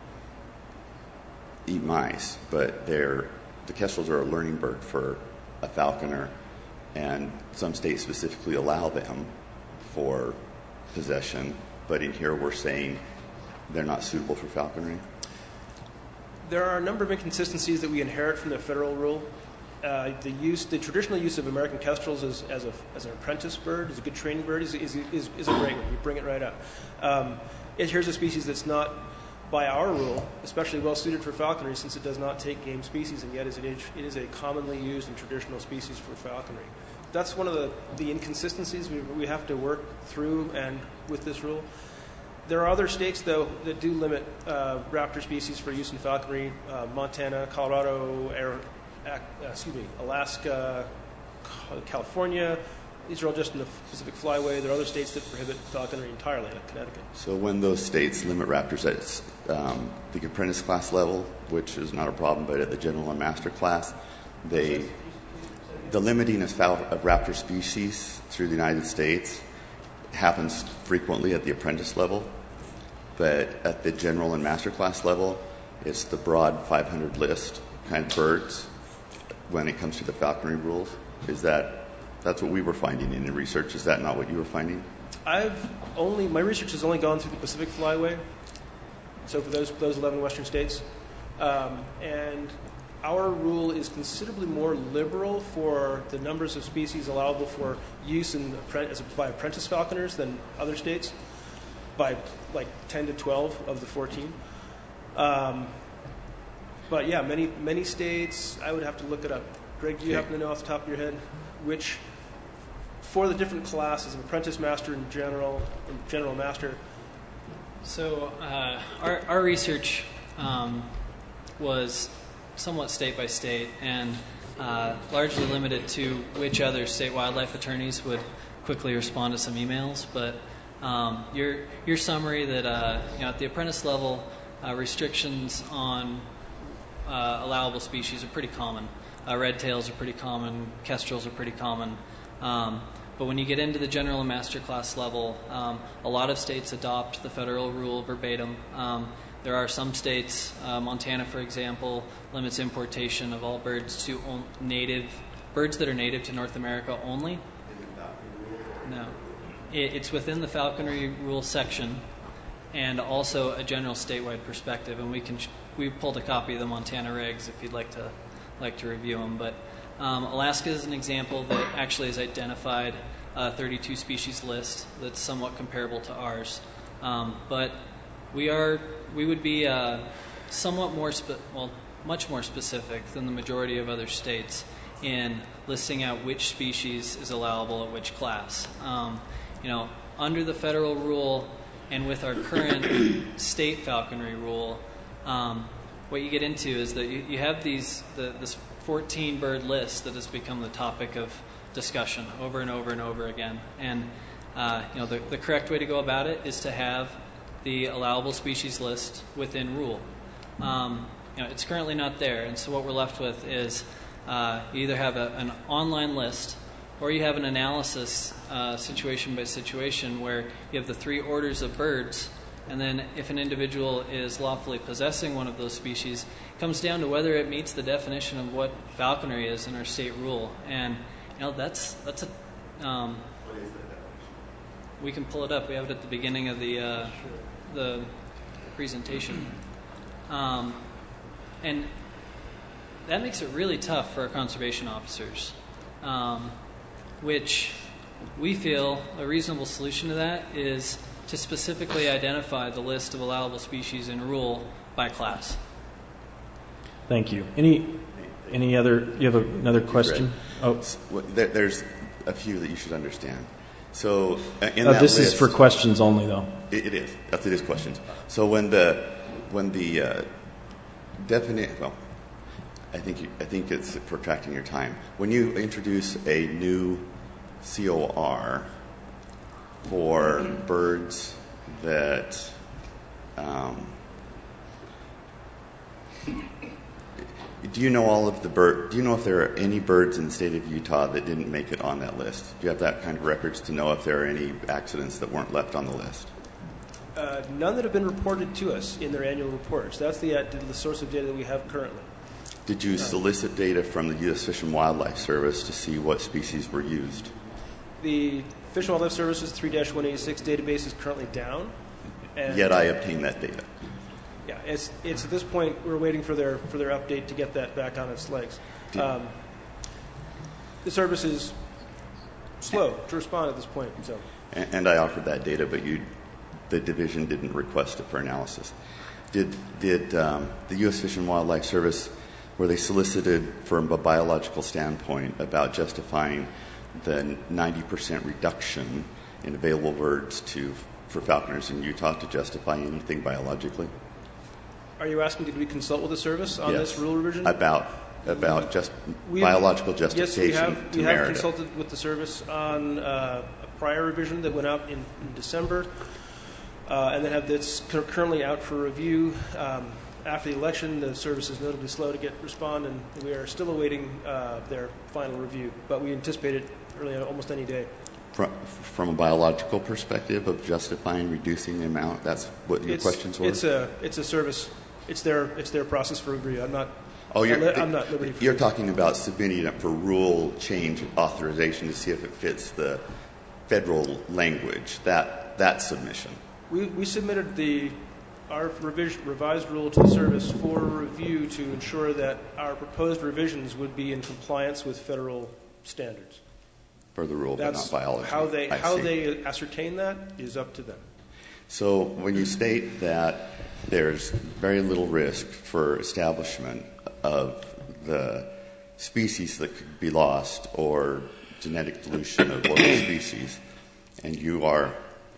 eat mice, but they're, the kestrels are a learning bird for a falconer, and some states specifically allow them for possession, but in here we're saying they're not suitable for falconry? There are a number of inconsistencies that we inherit from the federal rule. Uh, the use, the traditional use of American kestrels as, as, a, as an apprentice bird, as a good training bird, is, is, is, is a great one. You bring it right up. Um, it, here's a species that's not, by our rule, especially well suited for falconry, since it does not take game species, and yet is it, it is a commonly used and traditional species for falconry. That's one of the, the inconsistencies we, we have to work through and with this rule. There are other states, though, that do limit uh, raptor species for use in falconry. Uh, Montana, Colorado, Air, uh, excuse me, Alaska, California. These are all just in the Pacific Flyway. There are other states that prohibit falconry entirely, like Connecticut. So when those states limit raptors at um, the apprentice class level, which is not a problem, but at the general and master class, they the limiting of, fowl, of raptor species through the United States happens frequently at the apprentice level, but at the general and master class level, it's the broad five hundred list kind of birds when it comes to the falconry rules. Is that, that's what we were finding in the research. Is that not what you were finding? I've only, my research has only gone through the Pacific Flyway. So for those those eleven western states, um, and our rule is considerably more liberal for the numbers of species allowable for use in as by apprentice falconers than other states, by like ten to twelve of the fourteen. Um, but yeah, many many states. I would have to look it up. Greg, do you happen to know off the top of your head which, for the different classes, apprentice, master, and general, and general master? So uh, our our research um, was somewhat state by state and uh, largely limited to which other state wildlife attorneys would quickly respond to some emails. But um, your your summary that uh, you know, at the apprentice level, uh, restrictions on uh, allowable species are pretty common. Uh, red tails are pretty common. Kestrels are pretty common. Um, but when you get into the general and master class level, um, a lot of states adopt the federal rule verbatim. Um, There are some states, uh, Montana, for example, limits importation of all birds to on- native birds that are native to North America only. No, it, it's within the falconry rule section, and also a general statewide perspective. And we can sh- we pulled a copy of the Montana regs if you'd like to like to review them. But um, Alaska is an example that actually has identified a thirty-two species list that's somewhat comparable to ours, um, but we are. We would be uh, somewhat more, spe- well, much more specific than the majority of other states in listing out which species is allowable at which class. Um, you know, under the federal rule and with our current state falconry rule, um, what you get into is that you, you have these the, this fourteen bird list that has become the topic of discussion over and over and over again. And uh, you know, the, the correct way to go about it is to have the allowable species list within rule. Um, you know, it's currently not there, and so what we're left with is uh, you either have a, an online list or you have an analysis uh, situation by situation where you have the three orders of birds, and then if an individual is lawfully possessing one of those species, it comes down to whether it meets the definition of what falconry is in our state rule. And you know, that's that's a um, we can pull it up. We have it at the beginning of the uh, the presentation, um, and that makes it really tough for our conservation officers. Um, which we feel a reasonable solution to that is to specifically identify the list of allowable species in rule by class. Thank you. Any any other? You have another question? Oh, there, there's a few that you should understand. So in uh, that this list, is for questions only, though. It, it is. It is questions. So when the when the uh, definite well, I think you, I think it's protracting your time. When you introduce a new C O R for birds that um, do you know all of the bird? Do you know if there are any birds in the state of Utah that didn't make it on that list? Do you have that kind of records to know if there are any accidents that weren't left on the list? Uh, none that have been reported to us in their annual reports. That's the, uh, the source of data that we have currently. Did you solicit data from the U S Fish and Wildlife Service to see what species were used? The Fish and Wildlife Service's three dash one eighty-six database is currently down. And Yet I obtained that data. Yeah, it's it's at this point we're waiting for their for their update to get that back on its legs. Um, the service is slow to respond at this point. So. And, and I offered that data, but you, the division didn't request it for analysis. Did did um, the U S Fish and Wildlife Service, were they solicited from a biological standpoint about justifying the ninety percent reduction in available birds to for falconers in Utah to justify anything biologically? Are you asking, did we consult with the service on yes. this rule revision? About about just we biological have, justification yes, we have, to we merit have it. consulted with the service on uh, a prior revision that went out in, in December, uh, and then have this currently out for review. Um, after the election, the service is notably slow to get respond, and we are still awaiting uh, their final review. But we anticipate it early, almost any day. From, from a biological perspective of justifying reducing the amount, that's what your it's, questions were? It's a it's a service. It's their it's their process for review. I'm not. Oh, you're, I'm, I'm not liberty. You're talking about submitting it for rule change authorization to see if it fits the federal language. That that submission. We we submitted the our revis- revised rule to the service for review to ensure that our proposed revisions would be in compliance with federal standards. For the rule, That's but not biology. How they, I how see. they ascertain that is up to them. So when you state that there's very little risk for establishment of the species that could be lost or genetic dilution of local species, and you are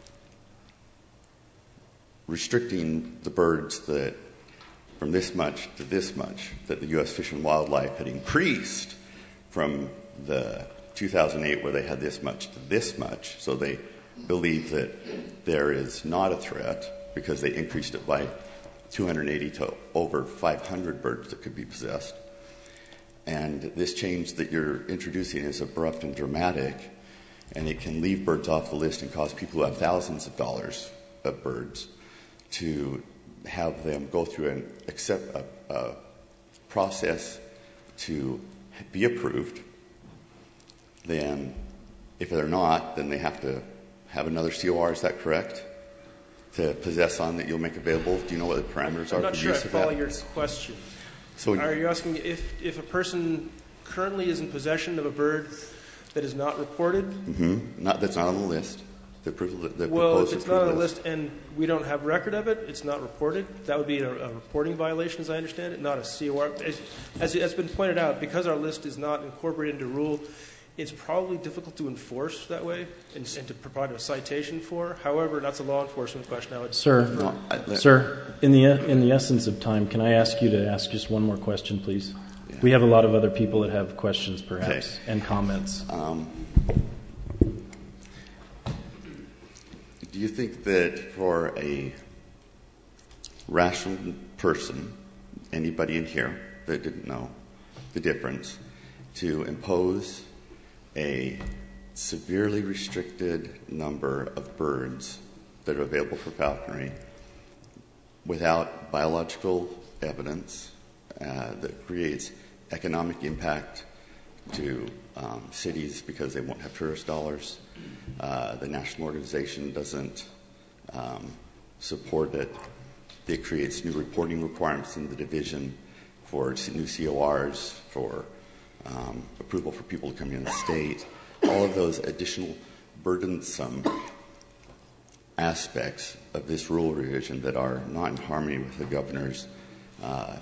restricting the birds that from this much to this much, that the U S Fish and Wildlife had increased from the two thousand eight where they had this much to this much, so they believe that there is not a threat because they increased it by two hundred eighty to over five hundred birds that could be possessed. And this change that you're introducing is abrupt and dramatic, and it can leave birds off the list and cause people who have thousands of dollars of birds to have them go through an accept, a, a process to be approved. Then, if they're not, then they have to have another C O R. Is that correct? To possess on that you'll make available. Do you know what the parameters I'm are not for sure I use of follow that? your question. So, are you asking if if a person currently is in possession of a bird that is not reported? Mm-hmm. Not that's not on the list. The, approval, the Well, proposed if it's not on the approval list and we don't have record of it, it's not reported. That would be a, a reporting violation, as I understand it, not a C O R. As, as has been pointed out, because our list is not incorporated into rule, it's probably difficult to enforce that way and, and to provide a citation for. However, that's a law enforcement question. I would Sir, refer- I- sir, in the in the essence of time, can I ask you to ask just one more question, please? We have a lot of other people that have questions, perhaps, Okay. and comments. Um, do you think that for a rational person, anybody in here that didn't know the difference, to impose a severely restricted number of birds that are available for falconry without biological evidence uh, that creates economic impact to um, cities because they won't have tourist dollars? Uh, the national organization doesn't um, support it. It creates new reporting requirements in the division for new C O Rs, for um, approval for people to come in the state. All of those additional burdensome aspects of this rule revision that are not in harmony with the governor's uh,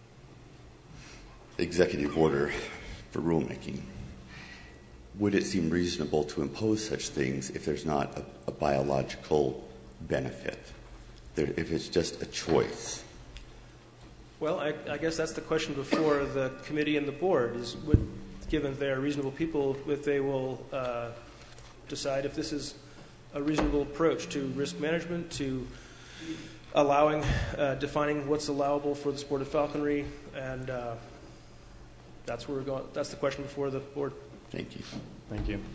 executive order for rulemaking. Would it seem reasonable to impose such things if there's not a, a biological benefit, there, if it's just a choice? Well, I, I guess that's the question before the committee and the board is, would, given they're reasonable people, if they will uh, decide if this is a reasonable approach to risk management, to allowing, uh, defining what's allowable for the sport of falconry, and uh, that's where we're going. That's the question before the board. Thank you. Thank you.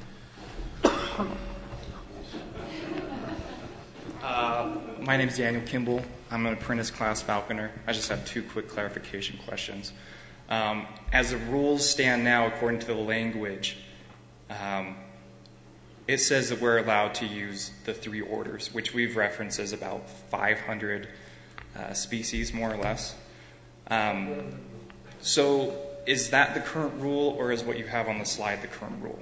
Uh, my name is Daniel Kimball. I'm an apprentice class falconer. I just have two quick clarification questions. Um, as the rules stand now, according to the language, um, it says that we're allowed to use the three orders, which we've referenced as about five hundred uh, species, more or less. Um, so is that the current rule, or is what you have on the slide the current rule?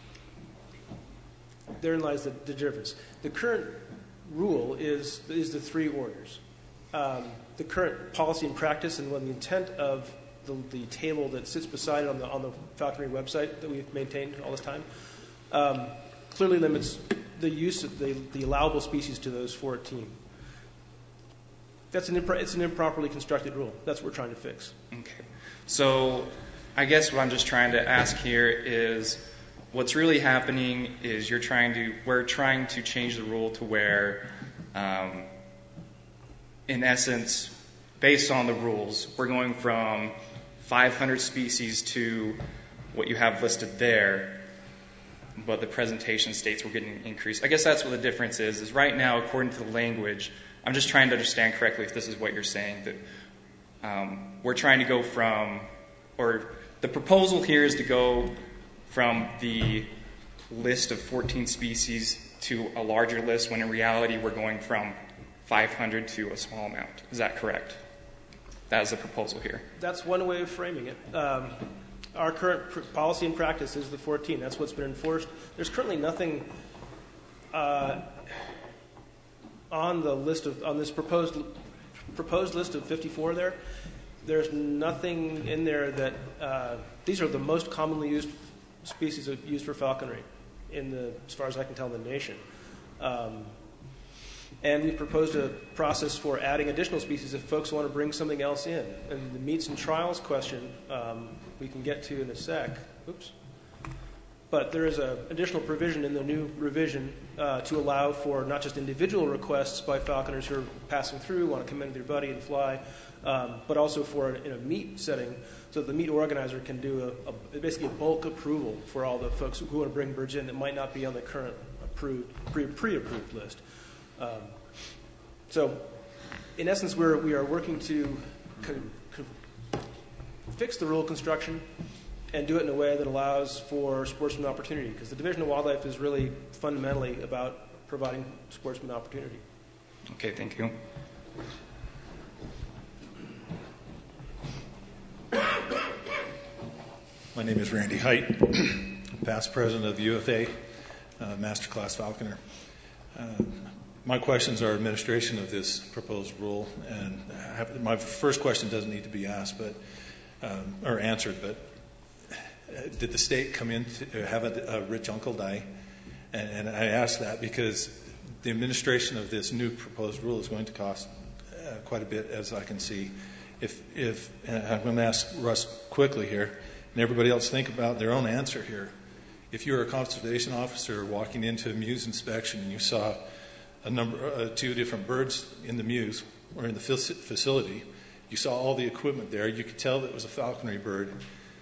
Therein lies the, the difference. The current rule is is the three orders. Um, the current policy and practice, and when the intent of the, the table that sits beside it on the on the falconry website that we've maintained all this time, um, clearly limits the use of the, the allowable species to those fourteen. That's an impro- it's an improperly constructed rule. That's what we're trying to fix. Okay. So I guess what I'm just trying to ask here is, what's really happening is you're trying to, we're trying to change the rule to where, um, in essence, based on the rules, we're going from five hundred species to what you have listed there, but the presentation states we're getting increased. I guess that's what the difference is, is right now, according to the language, I'm just trying to understand correctly if this is what you're saying, that um, we're trying to go from, or the proposal here is to go from the list of fourteen species to a larger list, when in reality we're going from five hundred to a small amount. Is that correct? That is the proposal here. That's one way of framing it. Um, our current pr- policy and practice is the fourteen. That's what's been enforced. There's currently nothing uh, on the list of on this proposed proposed list of fifty-four there. There's nothing in there that uh, these are the most commonly used species of, used for falconry in the, as far as I can tell, in the nation. Um, and we've proposed a process for adding additional species if folks want to bring something else in. And the meets and trials question um, we can get to in a sec. Oops. But there is an additional provision in the new revision uh, to allow for not just individual requests by falconers who are passing through, want to come in with their buddy and fly, um, but also for in a meet setting, so that the meet organizer can do a, a basically a bulk approval for all the folks who want to bring birds in that might not be on the current approved pre, pre-approved list. Um, so, in essence, we're we are working to con, con, fix the rule construction and do it in a way that allows for sportsman opportunity, because the Division of Wildlife is really fundamentally about providing sportsman opportunity. Okay, thank you. My name is Randy Height, past president of the U F A, uh, Master Class Falconer. Uh, my questions are administration of this proposed rule, and have, my first question doesn't need to be asked, but um, or answered, but did the state come in to have a, a rich uncle die? And, and I ask that because the administration of this new proposed rule is going to cost uh, quite a bit, as I can see. If, if and I'm going to ask Russ quickly here, and everybody else think about their own answer here. If you were a conservation officer walking into a Muse inspection and you saw a number, uh, two different birds in the Muse or in the facility, you saw all the equipment there, you could tell that it was a falconry bird.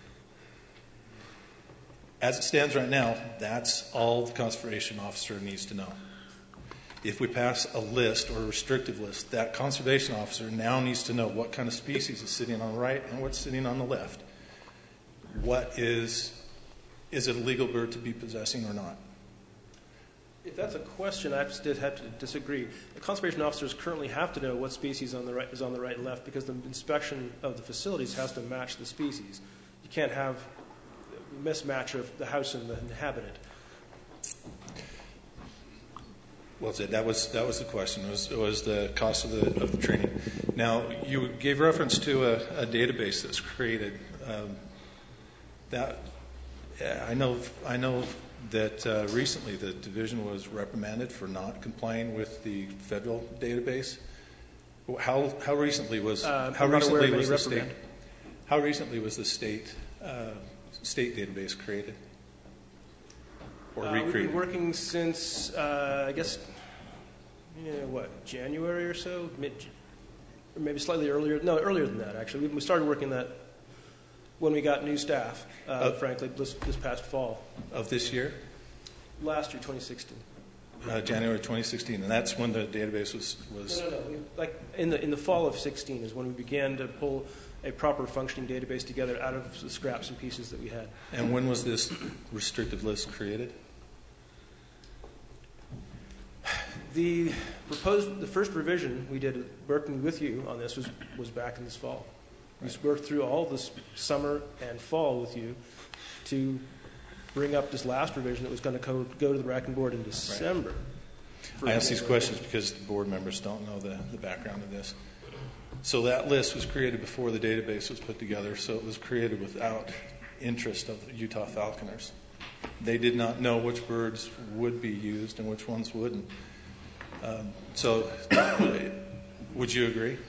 As it stands right now, that's all the conservation officer needs to know. If we pass a list or a restrictive list, that conservation officer now needs to know what kind of species is sitting on the right and what's sitting on the left. What is, is it a legal bird to be possessing or not? If that's a question, I just did have to disagree. The conservation officers currently have to know what species on the right is on the right and left, because the inspection of the facilities has to match the species. You can't have a mismatch of the house and the inhabitant. Well, that was that was the question. It was, it was the cost of the of the training. Now, you gave reference to a, a database that's created. Um, that I know I know that uh, recently the division was reprimanded for not complying with the federal database. How how recently was uh, how I'm not aware recently of any was the reprimand. state how recently was the state uh, state database created or Uh, recreated? we've been working since, uh, I guess, you know, what, January or so? Mid, or maybe slightly earlier. No, earlier than that, actually. We, we started working that when we got new staff, uh, Uh, frankly, this, this past fall. Of this year? Last year, twenty sixteen. Uh, January twenty sixteen, and that's when the database was... was No, no, no. We, like in the, in the fall of sixteen is when we began to pull a proper functioning database together out of the scraps and pieces that we had. And when was this restrictive list created? The proposed, the first revision we did working with you on this was, was back in this fall. We worked through all this summer and fall with you to bring up this last revision that was going to go, go to the Racking Board in December. I ask these questions because the board members don't know the, the background of this. So that list was created before the database was put together, so it was created without interest of the Utah falconers. They did not know which birds would be used and which ones wouldn't. Um, so would you agree?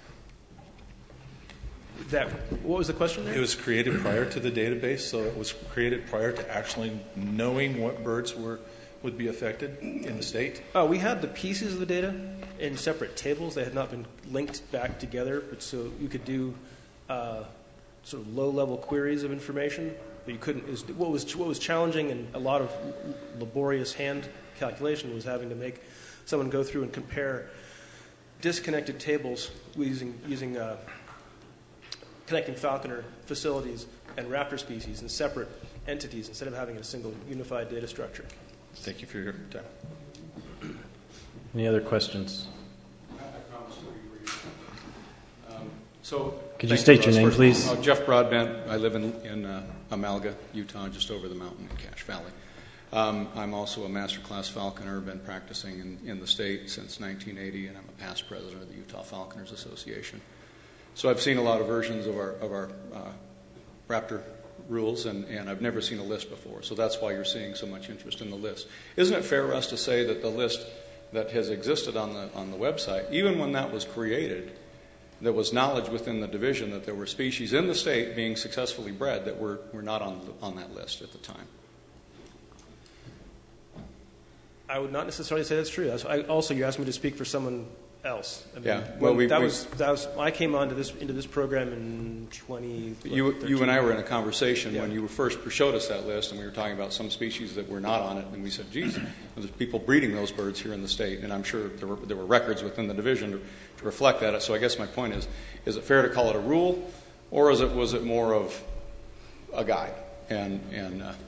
That, what was the question there? It was created prior to the database, so it was created prior to actually knowing what birds were would be affected in the state? Oh, we had the pieces of the data in separate tables. They had not been linked back together, but so you could do uh, sort of low-level queries of information, but you couldn't. It was, what was what was challenging and a lot of laborious hand calculation was having to make someone go through and compare disconnected tables using using uh, connecting falconer facilities and raptor species in separate entities instead of having a single unified data structure. Thank you for your time. Any other questions? Uh, So, Could you thank state your Russ. name, First, please? Uh, Jeff Broadbent. I live in, in uh, Amalga, Utah, just over the mountain in Cache Valley. Um, I'm also a master class falconer, been practicing in, in the state since nineteen eighty, and I'm a past president of the Utah Falconers Association. So I've seen a lot of versions of our, of our uh, Raptor rules, and, and I've never seen a list before. So that's why you're seeing so much interest in the list. Isn't it fair, Russ, to say that the list that has existed on the on the website, even when that was created, there was knowledge within the division that there were species in the state being successfully bred that were, were not on, the, on that list at the time? I would not necessarily say that's true. That's, I, also, you asked me to speak for someone else. I mean, yeah. Well, we, that we, was that was I came onto this into this program in twenty. You, what, you and I were in a conversation yeah. when you first showed us that list, and we were talking about some species that were not on it, and we said, "Geez, there's people breeding those birds here in the state," and I'm sure there were there were records within the division to, to reflect that. So I guess my point is: is it fair to call it a rule, or is it was it more of a guide? And and uh,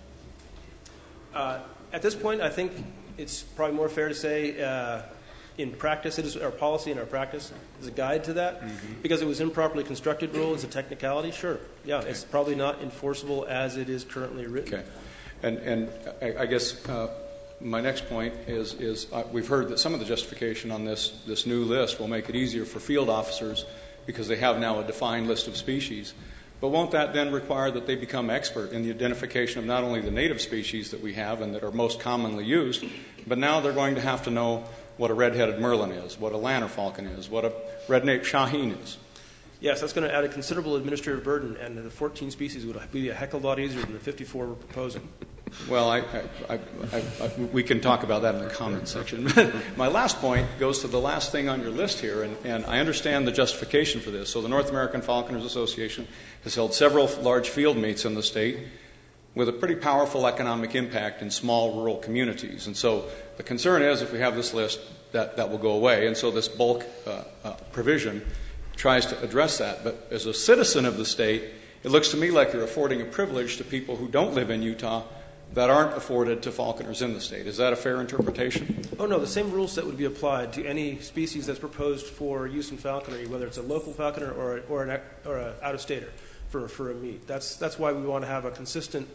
uh, at this point, I think it's probably more fair to say. Uh, In practice, it is our policy and our practice is a guide to that. Mm-hmm. Because it was improperly constructed rule, it's a technicality. Sure, yeah, okay. It's probably not enforceable as it is currently written. Okay, and and I, I guess uh, my next point is is uh, we've heard that some of the justification on this this new list will make it easier for field officers because they have now a defined list of species. But won't that then require that they become expert in the identification of not only the native species that we have and that are most commonly used, but now they're going to have to know what a red-headed merlin is, what a lanner falcon is, what a red-naped Shaheen is. Yes, that's going to add a considerable administrative burden, and the fourteen species would be a heck of a lot easier than the fifty-four we're proposing. Well, I, I, I, I, we can talk about that in the comments section. My last point goes to the last thing on your list here, and, and I understand the justification for this. So the North American Falconers Association has held several large field meets in the state with a pretty powerful economic impact in small rural communities. And so the concern is if we have this list, that, that will go away. And so this bulk uh, uh, provision tries to address that. But as a citizen of the state, it looks to me like you're affording a privilege to people who don't live in Utah that aren't afforded to falconers in the state. Is that a fair interpretation? Oh, no. The same rule set would be applied to any species that's proposed for use in falconry, whether it's a local falconer or, or an or a out-of-stater for, for a meet. That's, that's why we want to have a consistent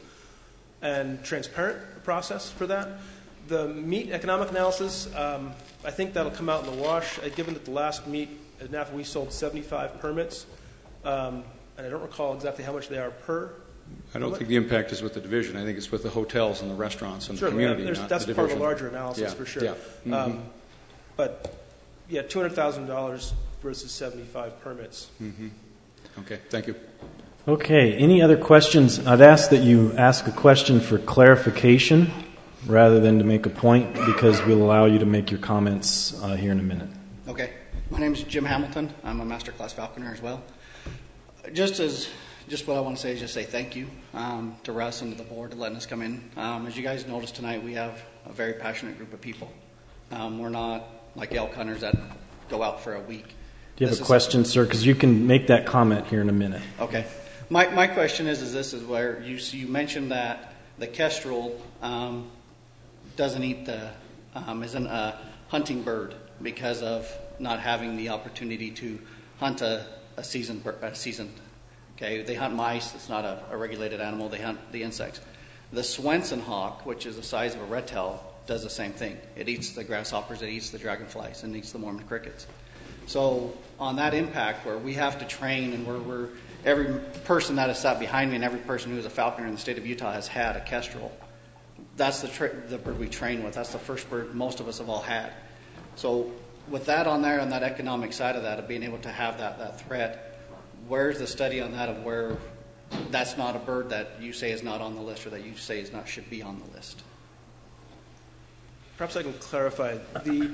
and transparent process for that. The meat economic analysis, um, I think that'll come out in the wash. Uh, given that the last meet at N A F A we sold seventy-five permits, um, and I don't recall exactly how much they are per. I don't think the impact is with the division. I think it's with the hotels and the restaurants and sure, the community. Yeah, not that's the part division. of a larger analysis yeah, for sure. Yeah. Mm-hmm. Um, but yeah, two hundred thousand dollars versus seventy-five permits. Mm-hmm. Okay, thank you. Okay, any other questions? I'd ask that you ask a question for clarification rather than to make a point, because we'll allow you to make your comments uh, here in a minute. Okay. My name is Jim Hamilton. I'm a master class falconer as well. Just as, just what I want to say is just say thank you um, to Russ and to the board for letting us come in. Um, as you guys noticed tonight, we have a very passionate group of people. Um, we're not like elk hunters that go out for a week. Do you have This a is question, a, sir? Because you can make that comment here in a minute. Okay. My my question is, is this is where you you mentioned that the kestrel um, doesn't eat the, um, isn't a hunting bird because of not having the opportunity to hunt a, a season, a season. Okay, they hunt mice. It's not a, a regulated animal. They hunt the insects. The Swenson hawk, which is the size of a red tail, does the same thing. It eats the grasshoppers, it eats the dragonflies, and eats the Mormon crickets. So on that impact where we have to train, and we're, we're every person that has sat behind me and every person who is a falconer in the state of Utah has had a kestrel. That's the, tra- the bird we train with. That's the first bird most of us have all had. So with that on there, on that economic side of that, of being able to have that, that threat, where's the study on that of where that's not a bird that you say is not on the list or that you say is not should be on the list? Perhaps I can clarify. The,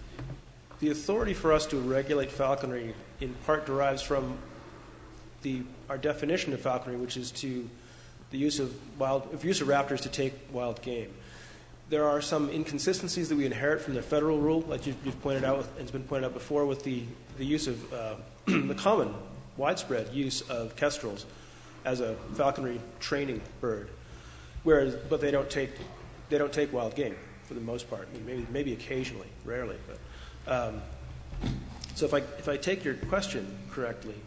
the authority for us to regulate falconry in part derives from the, our definition of falconry, which is to the use of wild, of use of raptors to take wild game. There are some inconsistencies that we inherit from the federal rule, like you've, you've pointed out, and it's been pointed out before, with the, the use of uh, the common, widespread use of kestrels as a falconry training bird, whereas, but they don't take, they don't take wild game for the most part. I mean, maybe, maybe occasionally, rarely. But um, so if I if I take your question correctly,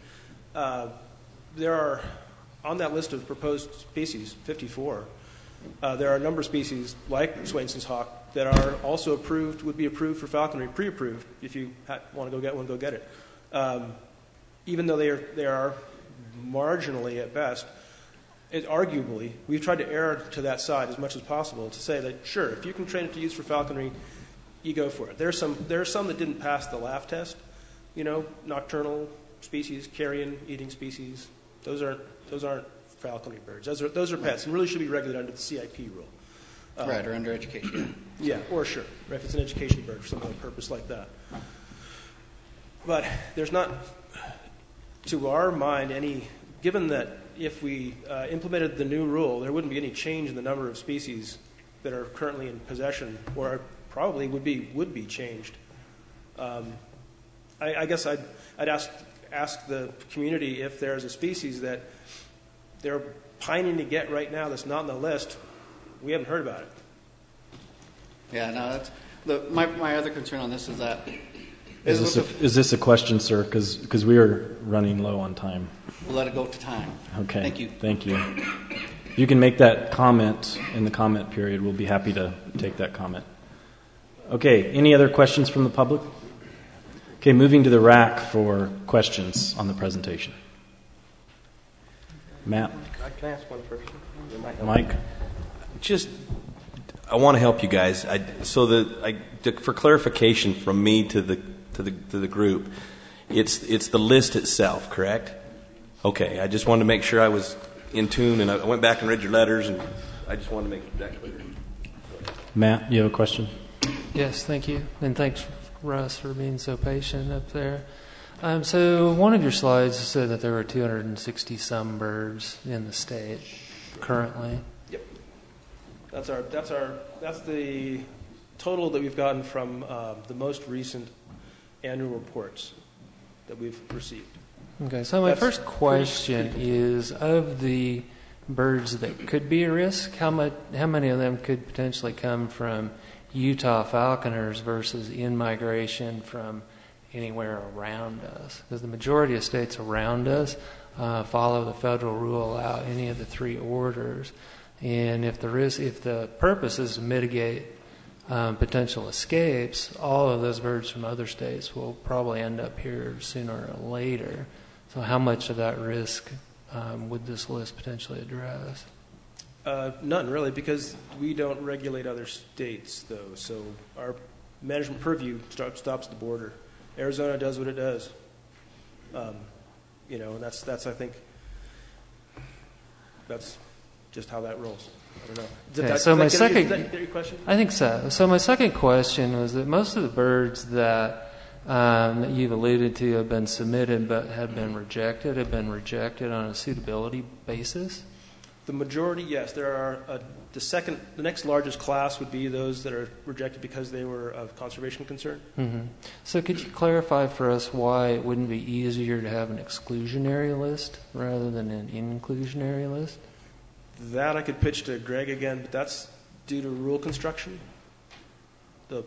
Uh, there are, on that list of proposed species, fifty-four, uh, there are a number of species like Swainson's hawk that are also approved, would be approved for falconry, pre-approved. If you want to go get one, go get it. Um, even though they are, they are marginally at best, it, arguably, we've tried to err to that side as much as possible to say that, sure, if you can train it to use for falconry, you go for it. There are some, there are some that didn't pass the laugh test, you know, nocturnal species, carrion eating species. Those aren't, those aren't falconry birds. Those are, those are pets and really should be regulated under the C I P rule. Um, right, or under education. Yeah, or sure, right, if it's an education bird for some other purpose like that. But there's not, to our mind, any, given that if we uh, implemented the new rule, there wouldn't be any change in the number of species that are currently in possession, or probably would be would be changed. Um, I, I guess I'd, I'd ask, ask the community if there's a species that they're pining to get right now that's not on the list. We haven't heard about it. Yeah, no, that's, the, my, my other concern on this is that... Is this, a, is this a question, sir? Because we are running low on time. We'll let it go to time. Okay. Thank you. Thank you. If you can make that comment in the comment period, we'll be happy to take that comment. Okay, any other questions from the public? Okay, moving to the rack for questions on the presentation. Matt? I can ask one first. Mike? Just, I want to help you guys. I, so the, I, to, for clarification from me to the to the to the group, it's it's the list itself, correct? Okay, I just wanted to make sure I was in tune, and I went back and read your letters, and I just wanted to make that clear. Matt, you have a question? Yes, thank you, and thanks, Russ, for being so patient up there. Um, so one of your slides said that there were two hundred sixty some birds in the state currently. Yep. That's our that's our that's the total that we've gotten from uh, the most recent annual reports that we've received. Okay, so my that's first question is, of the birds that could be a risk, how much how many of them could potentially come from Utah falconers versus in migration from anywhere around us? Because the majority of states around us uh, follow the federal rule out any of the three orders, and if the risk, if the purpose is to mitigate um, potential escapes, all of those birds from other states will probably end up here sooner or later. So, how much of that risk um, would this list potentially address? Uh, none, really, because we don't regulate other states, though. So our management purview stop, stops the border. Arizona does what it does. Um, you know, and that's, that's, I think, that's just how that rolls. I don't know. Did Okay, that, so my that second, you, that your question? I think so. So my second question was that most of the birds that Um, that you've alluded to have been submitted but have been rejected, have been rejected on a suitability basis? The majority, yes. There are uh, the second, the next largest class would be those that are rejected because they were of conservation concern. Mm-hmm. So could you clarify for us why it wouldn't be easier to have an exclusionary list rather than an inclusionary list? That I could pitch to Greg again, but that's due to rule construction. The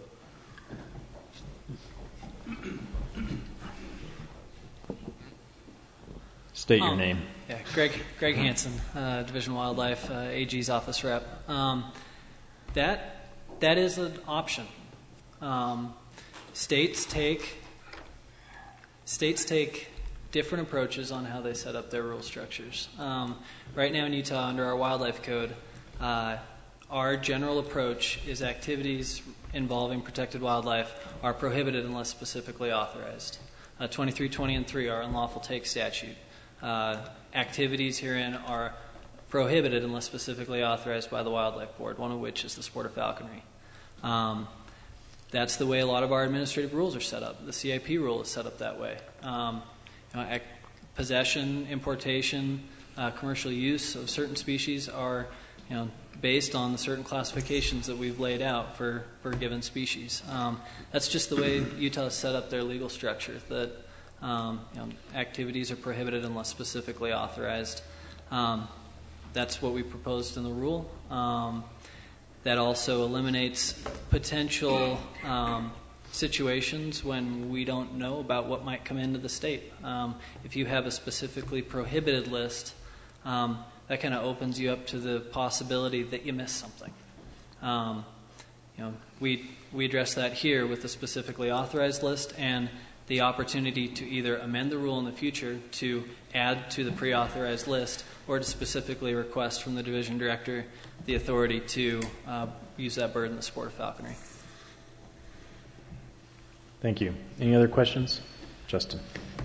State your um, name. Yeah, Greg Greg Hansen, uh, Division of Wildlife, uh, A G's office rep. Um, that that is an option. Um, states take states take different approaches on how they set up their rule structures. Um, right now in Utah, under our wildlife code, uh, our general approach is activities involving protected wildlife are prohibited unless specifically authorized. Uh, twenty-three twenty and three, our unlawful take statute. Uh, activities herein are prohibited unless specifically authorized by the Wildlife Board, one of which is the sport of falconry. Um, that's the way a lot of our administrative rules are set up. The C I P rule is set up that way. Um, you know, ac- possession, importation, uh, commercial use of certain species are, you know, based on the certain classifications that we've laid out for, for a given species. Um, that's just the way Utah has set up their legal structure, that um, you know, activities are prohibited unless specifically authorized. Um, that's what we proposed in the rule. Um, that also eliminates potential um, situations when we don't know about what might come into the state. Um, if you have a specifically prohibited list, um, that kind of opens you up to the possibility that you miss something. Um, you know, we we address that here with the specifically authorized list and the opportunity to either amend the rule in the future to add to the pre-authorized list or to specifically request from the division director the authority to uh, use that bird in the sport of falconry. Thank you. Any other questions? Justin.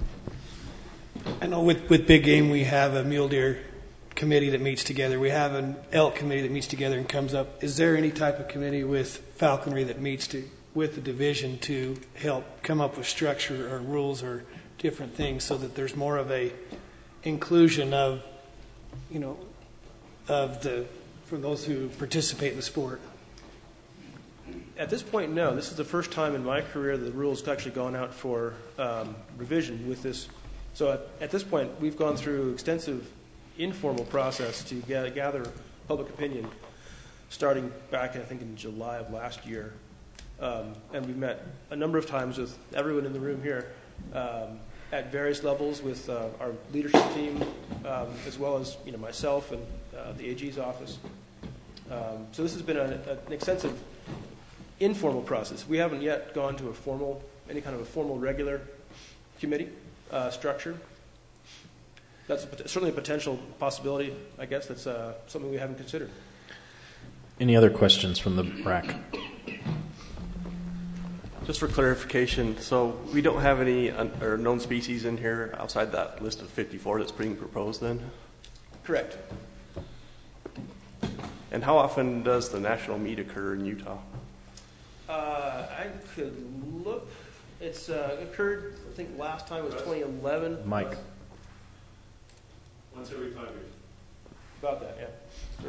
I know with, with big game we have a mule deer committee that meets together. We have an elk committee that meets together and comes up. Is there any type of committee with falconry that meets to, with the division to help come up with structure or rules or different things so that there's more of a inclusion of, you know, of the, for those who participate in the sport? At this point, no. This is the first time in my career that the rules have actually gone out for um, revision with this. So at, at this point, we've gone through extensive informal process to gather, gather public opinion, starting back, I think, in July of last year. Um, and we've met a number of times with everyone in the room here um, at various levels with uh, our leadership team, um, as well as you know myself and uh, the A G's office. Um, so this has been a, a, an extensive informal process. We haven't yet gone to a formal, any kind of a formal regular committee uh, structure. That's a, certainly a potential possibility, I guess. That's uh, something we haven't considered. Any other questions from the R A C? Just for clarification, so we don't have any un- or known species in here outside that list of fifty-four that's being proposed then? Correct. And how often does the national meet occur in Utah? Uh, I could look. It's uh, occurred, I think last time was twenty eleven. Mike. Once every five years. About that, yeah.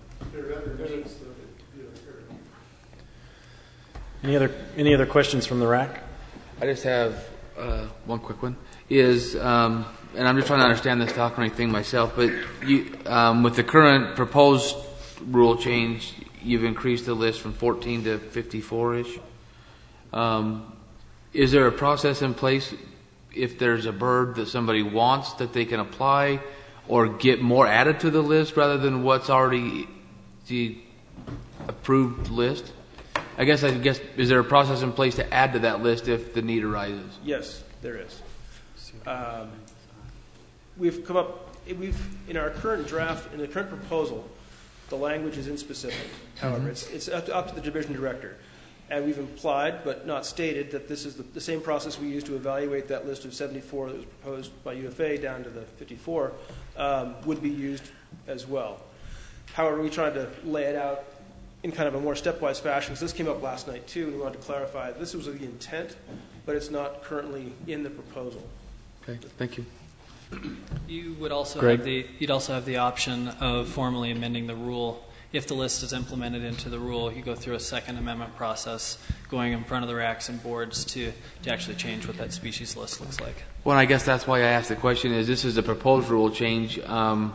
Any other any other questions from the R A C? I just have uh, one quick one. Is um, and I'm just trying to understand this falconry thing myself. But you, um, with the current proposed rule change, you've increased the list from fourteen to fifty-four ish. Um, is there a process in place if there's a bird that somebody wants that they can apply or get more added to the list rather than what's already the approved list? I guess I guess is there a process in place to add to that list if the need arises? Yes, there is. Um, we've come up. We've in our current draft, in the current proposal, the language is inspecific. However, mm-hmm. it's it's up to, up to the division director, and we've implied but not stated that this is the, the same process we used to evaluate that list of seventy-four that was proposed by U F A down to the fifty-four um, would be used as well. However, we tried to lay it out in kind of a more stepwise fashion, because this came up last night too, and we wanted to clarify this was the intent, but it's not currently in the proposal. Okay, thank you. You would also Greg? have the you'd also have the option of formally amending the rule. If the list is implemented into the rule, you go through a second amendment process, going in front of the R A Cs and boards to, to actually change what that species list looks like. Well, I guess that's why I asked the question. Is this is a proposed rule change, um,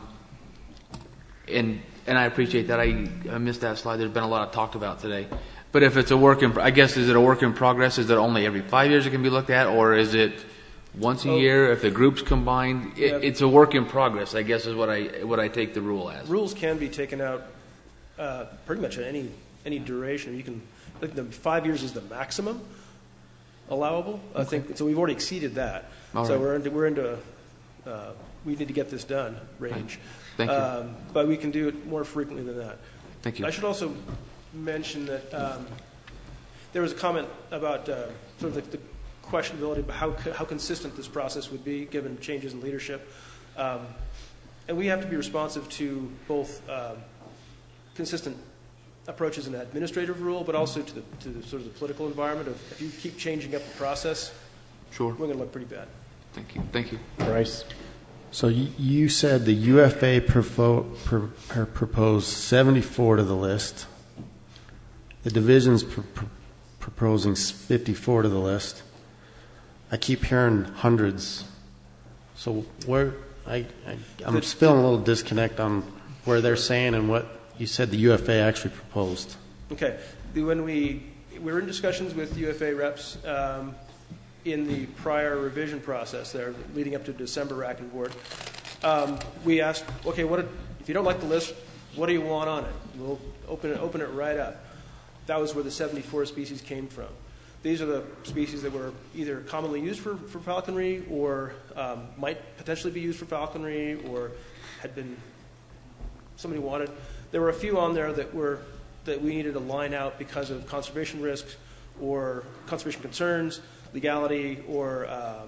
and and I appreciate that. I, I missed that slide. There's been a lot of talked about today. But if it's a work in, I guess, is it a work in progress? Is it only every five years it can be looked at, or is it once a oh, year if the groups combined? It, yeah. It's a work in progress, I guess, is what I what I take the rule as. Rules can be taken out uh, pretty much at any any duration. You can, I think the five years is the maximum allowable. I okay. think so. We've already exceeded that. All so right. we're into we're into uh, we need to get this done range. Right. Thank you. Um, but we can do it more frequently than that. Thank you. I should also mention that um, there was a comment about uh, sort of the, the questionability about how how consistent this process would be given changes in leadership, um, and we have to be responsive to both um, consistent approaches in the administrative rule, but also to the to the sort of the political environment. Of if you keep changing up the process, sure, we're going to look pretty bad. Thank you. Thank you, Bryce. So you said the U F A profo- pr- proposed seventy-four to the list. The division's pr- pr- proposing fifty-four to the list. I keep hearing hundreds. So where I, I I'm the, feeling a little disconnect on where they're saying and what you said the U F A actually proposed. Okay, when we we were in discussions with U F A reps um, in the prior revision process there, leading up to December R A C and board. Um, we asked, okay, what if you don't like the list, what do you want on it? We'll open it, open it right up. That was where the seventy-four species came from. These are the species that were either commonly used for, for falconry or um, might potentially be used for falconry or had been, somebody wanted. There were a few on there that were that we needed to line out because of conservation risks or conservation concerns, legality, or uh,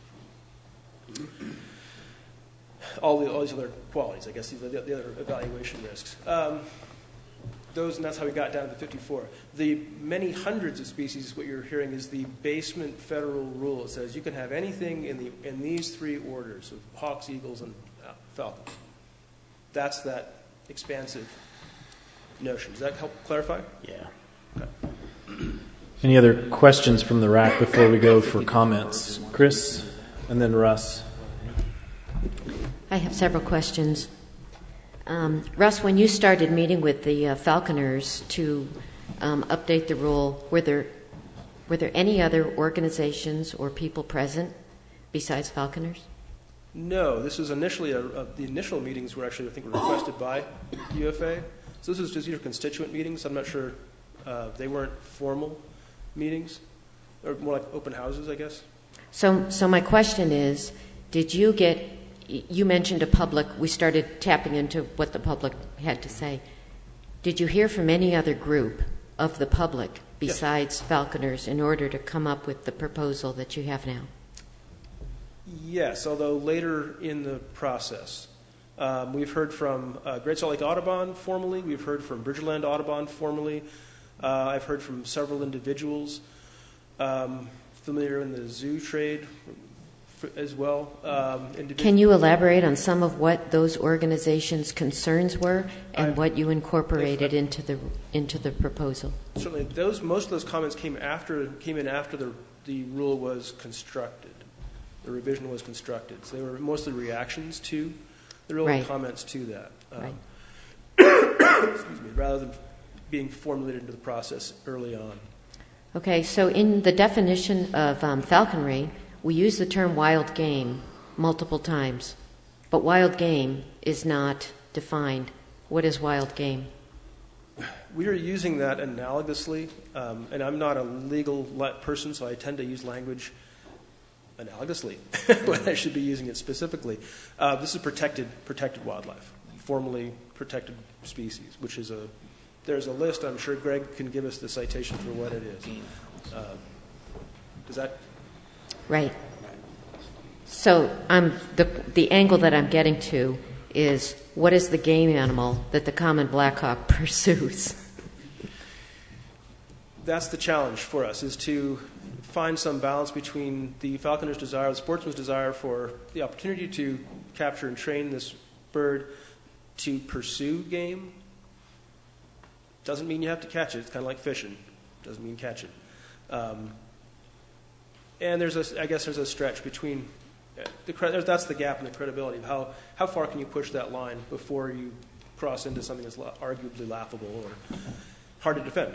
all, the, all these other qualities, I guess, the, the other evaluation risks. Um, those, and that's how we got down to fifty-four. The many hundreds of species, what you're hearing is the basement federal rule. It says you can have anything in, the, in these three orders of hawks, eagles, and uh, falcons. That's that expansive notion. Does that help clarify? Yeah. Okay. Any other questions from the R A C before we go for comments? Chris, and then Russ. I have several questions. Um, Russ, when you started meeting with the uh, falconers to um, update the rule, were there were there any other organizations or people present besides falconers? No, this was initially a, a, the initial meetings were actually I think requested by U F A. So this was just either constituent meetings. I'm not sure uh, they weren't formal meetings, or more like open houses, I guess. So, so my question is, did you get? You mentioned a public. We started tapping into what the public had to say. Did you hear from any other group of the public besides yes. falconers in order to come up with the proposal that you have now? Yes, although later in the process. Um, we've heard from uh, Great Salt Lake Audubon formally. We've heard from Bridgerland Audubon formally. Uh, I've heard from several individuals um, familiar in the zoo trade f- as well. Um, individ- Can you elaborate on some of what those organizations' concerns were and I've, what you incorporated into the into the proposal? Certainly, those most of those comments came after came in after the the rule was constructed. The revision was constructed, so they were mostly reactions to the rule right. and comments to that. Um, right. excuse me, rather than being formulated into the process early on. Okay, so in the definition of um, falconry, we use the term wild game multiple times, but wild game is not defined. What is wild game? We are using that analogously, um, and I'm not a legal person, so I tend to use language analogously when I should be using it specifically. Uh, this is protected protected wildlife, formally protected species, which is a there's a list. I'm sure Greg can give us the citation for what it is. Uh, does that? Right. So I'm the the angle that I'm getting to is what is the game animal that the common blackhawk pursues? That's the challenge for us, is to find some balance between the falconer's desire, the sportsman's desire for the opportunity to capture and train this bird to pursue game. Doesn't mean you have to catch it. It's kind of like fishing. Doesn't mean catch it. Um, and there's a, I guess there's a stretch between, the, that's the gap in the credibility of how, how far can you push that line before you cross into something that's arguably laughable or hard to defend.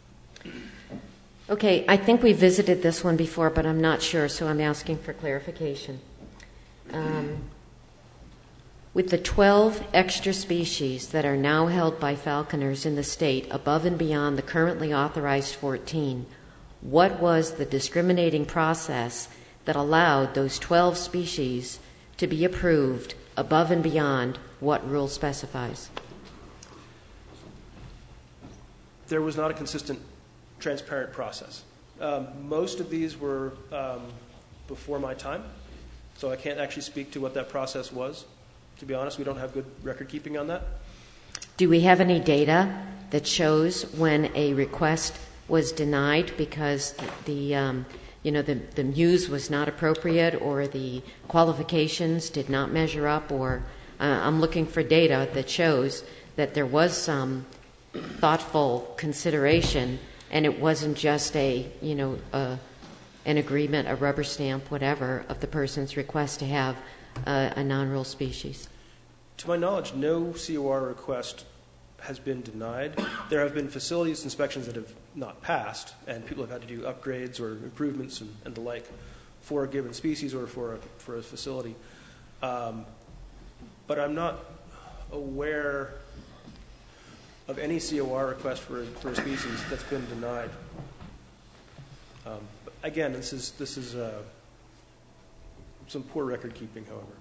Okay, I think we visited this one before, but I'm not sure, so I'm asking for clarification. Um, with the twelve extra species that are now held by falconers in the state above and beyond the currently authorized fourteen, what was the discriminating process that allowed those twelve species to be approved above and beyond what rule specifies? There was not a consistent, transparent process. Um, most of these were um, before my time, so I can't actually speak to what that process was. To be honest, we don't have good record keeping on that. Do we have any data that shows when a request was denied because the um, you know the, the muse was not appropriate or the qualifications did not measure up? Or uh, I'm looking for data that shows that there was some thoughtful consideration and it wasn't just a you know a, an agreement, a rubber stamp, whatever, of the person's request to have uh, a non-rule species. To my knowledge, no C O R request has been denied. There have been facilities inspections that have not passed, and people have had to do upgrades or improvements and, and the like for a given species or for a, for a facility. Um, but I'm not aware of any C O R request for, for a species that's been denied. Um, but again, this is, this is uh, some poor record keeping, however.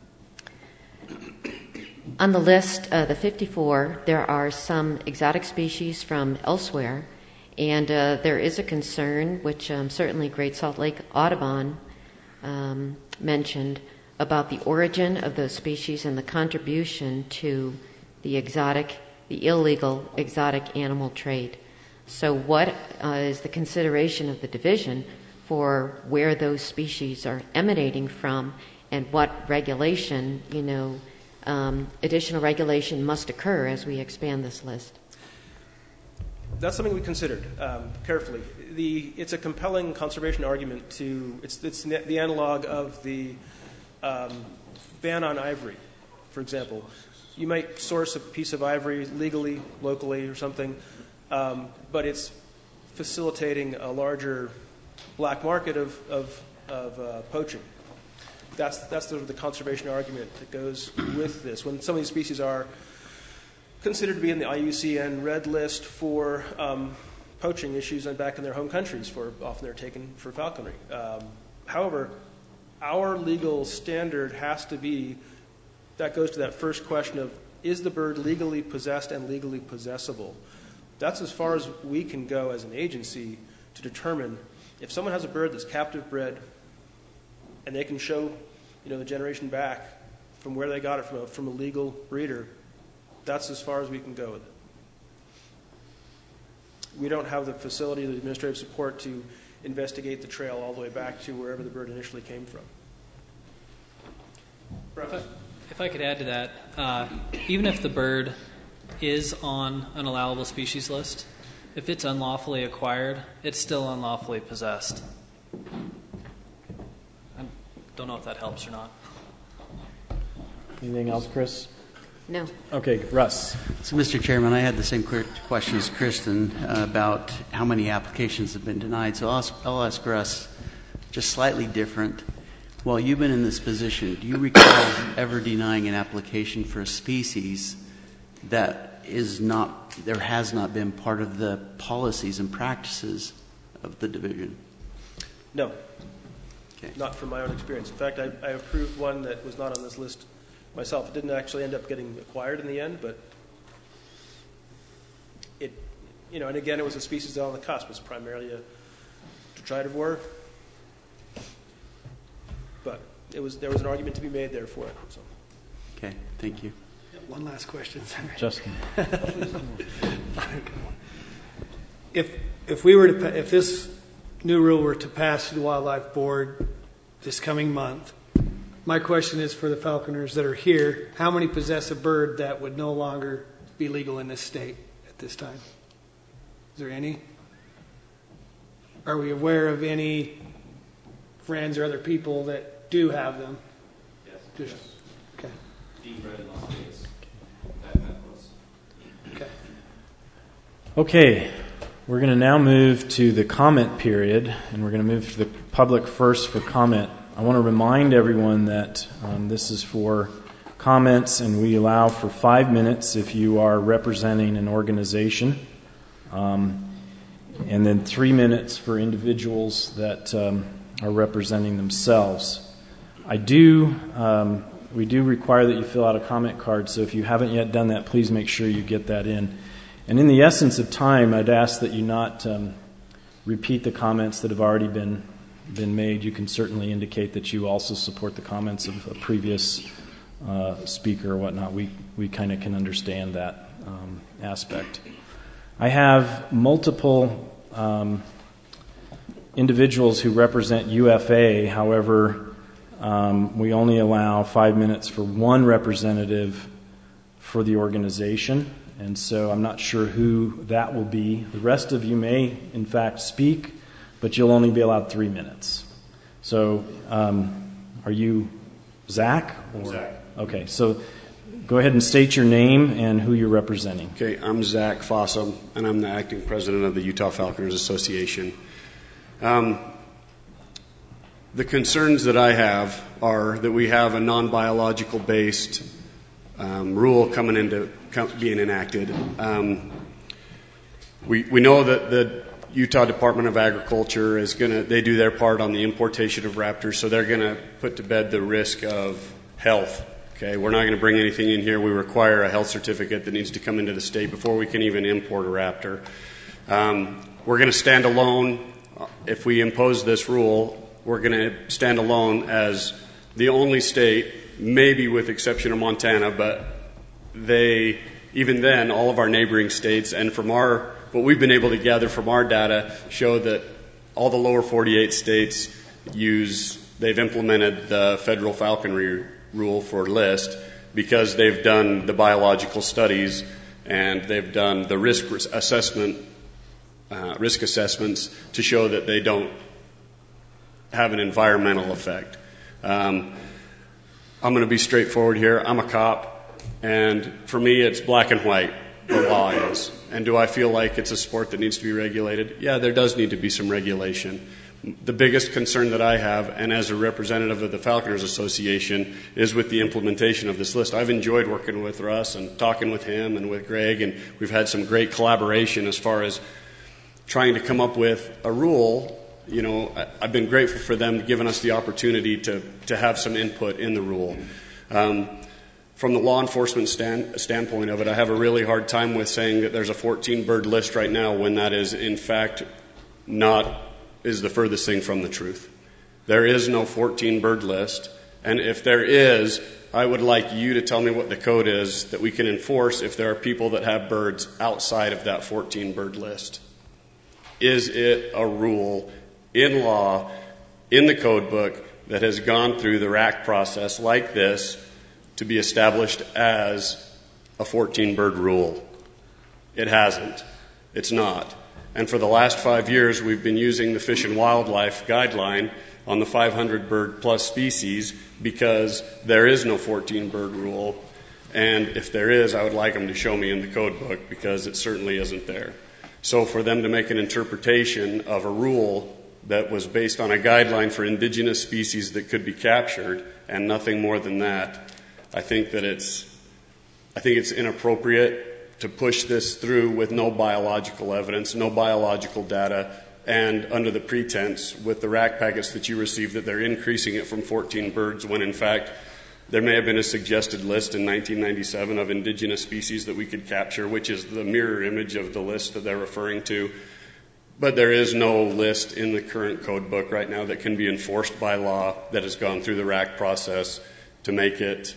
On the list, uh, the fifty-four, there are some exotic species from elsewhere, and uh, there is a concern, which um, certainly Great Salt Lake Audubon um, mentioned, about the origin of those species and the contribution to the exotic, the illegal exotic animal trade. So what uh, is the consideration of the division for where those species are emanating from, and what regulation, you know, um, additional regulation must occur as we expand this list? That's something we considered um, carefully. The, it's a compelling conservation argument to, it's, it's the analog of the um, ban on ivory, for example. You might source a piece of ivory legally, locally, or something, um, but it's facilitating a larger black market of, of, of uh, poaching. That's, that's the, the conservation argument that goes with this. When some of these species are considered to be in the I U C N red list for um, poaching issues and back in their home countries, for often they're taken for falconry. Um, however, our legal standard has to be, that goes to that first question of, is the bird legally possessed and legally possessable? That's as far as we can go as an agency to determine if someone has a bird that's captive bred and they can show, you know, the generation back from where they got it from a, from a legal breeder, that's as far as we can go with it. We don't have the facility, the administrative support to investigate the trail all the way back to wherever the bird initially came from. If I, if I could add to that, uh, even if the bird is on an allowable species list, if it's unlawfully acquired, it's still unlawfully possessed. I don't know if that helps or not. Anything else, Chris? No. Okay, Russ. So, Mister Chairman, I had the same question as Kristen uh, about how many applications have been denied. So I'll ask, I'll ask Russ, just slightly different. While you've been in this position, do you recall ever denying an application for a species that is not, there has not been part of the policies and practices of the division? No. Okay. Not from my own experience. In fact, I, I approved one that was not on this list myself. It didn't actually end up getting acquired in the end, but it, you know, and again, it was a species on the cusp. It was primarily a detritivore, but it was there was an argument to be made there for it. So. Okay, thank you. One last question. Justin. if if we were to if this new rule were to pass through the Wildlife Board this coming month, my question is for the falconers that are here, how many possess a bird that would no longer be legal in this state at this time? Is there any? Are we aware of any friends or other people that do have them? Yes. Just, yes. Okay. Deep red Las Vegas. That necklace. Okay. Okay. We're going to now move to the comment period, and we're going to move to the public first for comment. I want to remind everyone that um, this is for comments, and we allow for five minutes if you are representing an organization, um, and then three minutes for individuals that um, are representing themselves. I do, um, we do require that you fill out a comment card, so if you haven't yet done that, please make sure you get that in. And in the essence of time, I'd ask that you not um, repeat the comments that have already been been made. You can certainly indicate that you also support the comments of a previous uh, speaker or whatnot. We we kind of can understand that um, aspect. I have multiple um, individuals who represent U F A. However, um, we only allow five minutes for one representative for the organization, and so I'm not sure who that will be. The rest of you may, in fact, speak, but you'll only be allowed three minutes. So, um, are you Zach? Or? Zach. Okay, so Go ahead and state your name and who you're representing. Okay, I'm Zach Fossum, and I'm the acting president of the Utah Falconers Association. Um, the concerns that I have are that we have a non-biological based um, rule coming into being enacted. Um, we we know that the Utah Department of Agriculture is going to, they do their part on the importation of raptors, so they're going to put to bed the risk of health. Okay, we're not going to bring anything in here. We require a health certificate that needs to come into the state before we can even import a raptor. Um, we're going to stand alone. If we impose this rule, we're going to stand alone as the only state, maybe with exception of Montana, but they, even then, all of our neighboring states, and from our, what we've been able to gather from our data, show that all the lower forty-eight states use, they've implemented the federal falconry rule for list because they've done the biological studies and they've done the risk assessment, uh, risk assessments to show that they don't have an environmental effect. Um, I'm going to be straightforward here. I'm a cop, and for me, it's black and white. The law is. And do I feel like it's a sport that needs to be regulated? Yeah, there does need to be some regulation. The biggest concern that I have, and as a representative of the Falconers Association, is with the implementation of this list. I've enjoyed working with Russ and talking with him and with Greg, and we've had some great collaboration as far as trying to come up with a rule. You know, I've been grateful for them giving us the opportunity to, to have some input in the rule. Um, From the law enforcement stand, standpoint of it, I have a really hard time with saying that there's a fourteen bird list right now when that is, in fact, not, is the furthest thing from the truth. There is no fourteen bird list, and if there is, I would like you to tell me what the code is that we can enforce if there are people that have birds outside of that fourteen bird list. Is it a rule in law, in the code book, that has gone through the R A C process like this to be established as a fourteen bird rule? It hasn't. It's not. And for the last five years, we've been using the Fish and Wildlife guideline on the five hundred bird plus species because there is no fourteen bird rule. And if there is, I would like them to show me in the code book because it certainly isn't there. So for them to make an interpretation of a rule that was based on a guideline for indigenous species that could be captured and nothing more than that, I think that it's, I think it's inappropriate to push this through with no biological evidence, no biological data, and under the pretense with the R A C packets that you received that they're increasing it from fourteen birds when in fact there may have been a suggested list in nineteen ninety-seven of indigenous species that we could capture, which is the mirror image of the list that they're referring to. But there is no list in the current code book right now that can be enforced by law that has gone through the R A C process to make it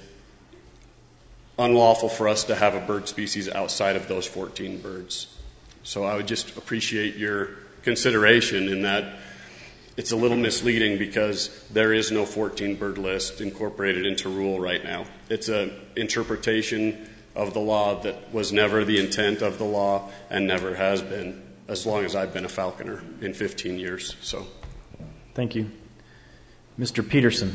unlawful for us to have a bird species outside of those fourteen birds. So I would just appreciate your consideration in that it's a little misleading because there is no fourteen bird list incorporated into rule right now. It's an interpretation of the law that was never the intent of the law and never has been as long as I've been a falconer in fifteen years. So, thank you. Mister Peterson.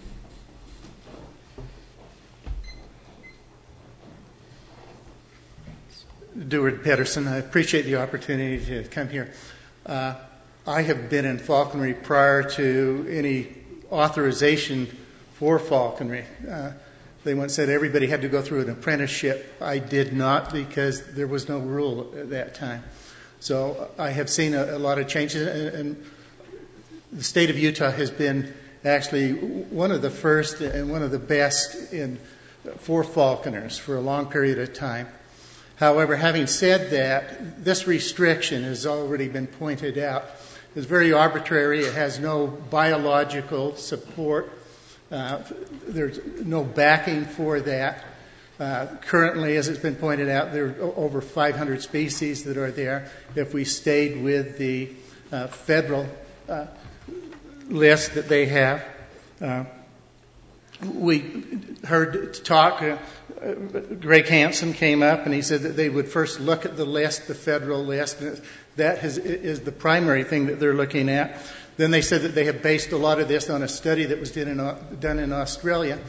Deward Pedersen. I appreciate the opportunity to come here. Uh, I have been in falconry prior to any authorization for falconry. Uh, they once said everybody had to go through an apprenticeship. I did not because there was no rule at that time. So I have seen a, a lot of changes, and, and the state of Utah has been actually one of the first and one of the best in for falconers for a long period of time. However, having said that, this restriction has already been pointed out. It's very arbitrary. It has no biological support. Uh, there's no backing for that. Uh, currently, as it's been pointed out, there are over five hundred species that are there. If we stayed with the uh, federal uh, list that they have, uh, we heard talk. Uh, Greg Hansen came up and he said that they would first look at the list, the federal list. And that has, is the primary thing that they're looking at. Then they said that they have based a lot of this on a study that was done in, done in Australia.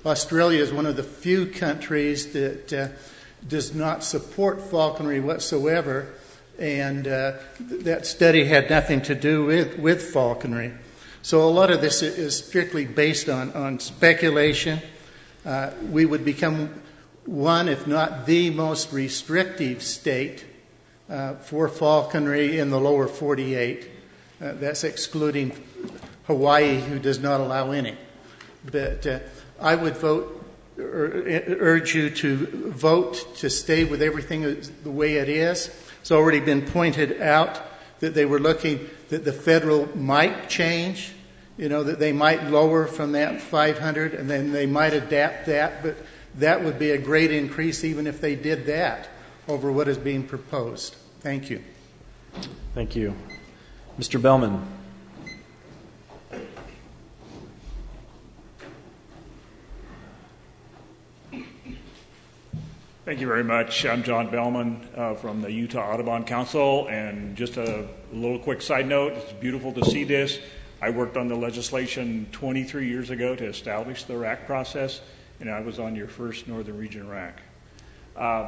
Australia is one of the few countries that uh, does not support falconry whatsoever, and uh, th- that study had nothing to do with, with falconry. So a lot of this is strictly based on, on speculation. Uh, we would become one, if not the most restrictive state uh, for falconry in the lower forty-eight. Uh, that's excluding Hawaii, who does not allow any. But uh, I would vote, or urge you to vote to stay with everything the way it is. It's already been pointed out that they were looking that the federal might change, you know, that they might lower from that five hundred and then they might adapt that, but that would be a great increase even if they did that over what is being proposed. Thank you. Thank you. Mister Bellman. Thank you very much. I'm John Bellman uh, from the Utah Audubon Council, and just a little quick side note, it's beautiful to see this. I worked on the legislation twenty-three years ago to establish the R A C process, and I was on your first Northern Region R A C. Uh,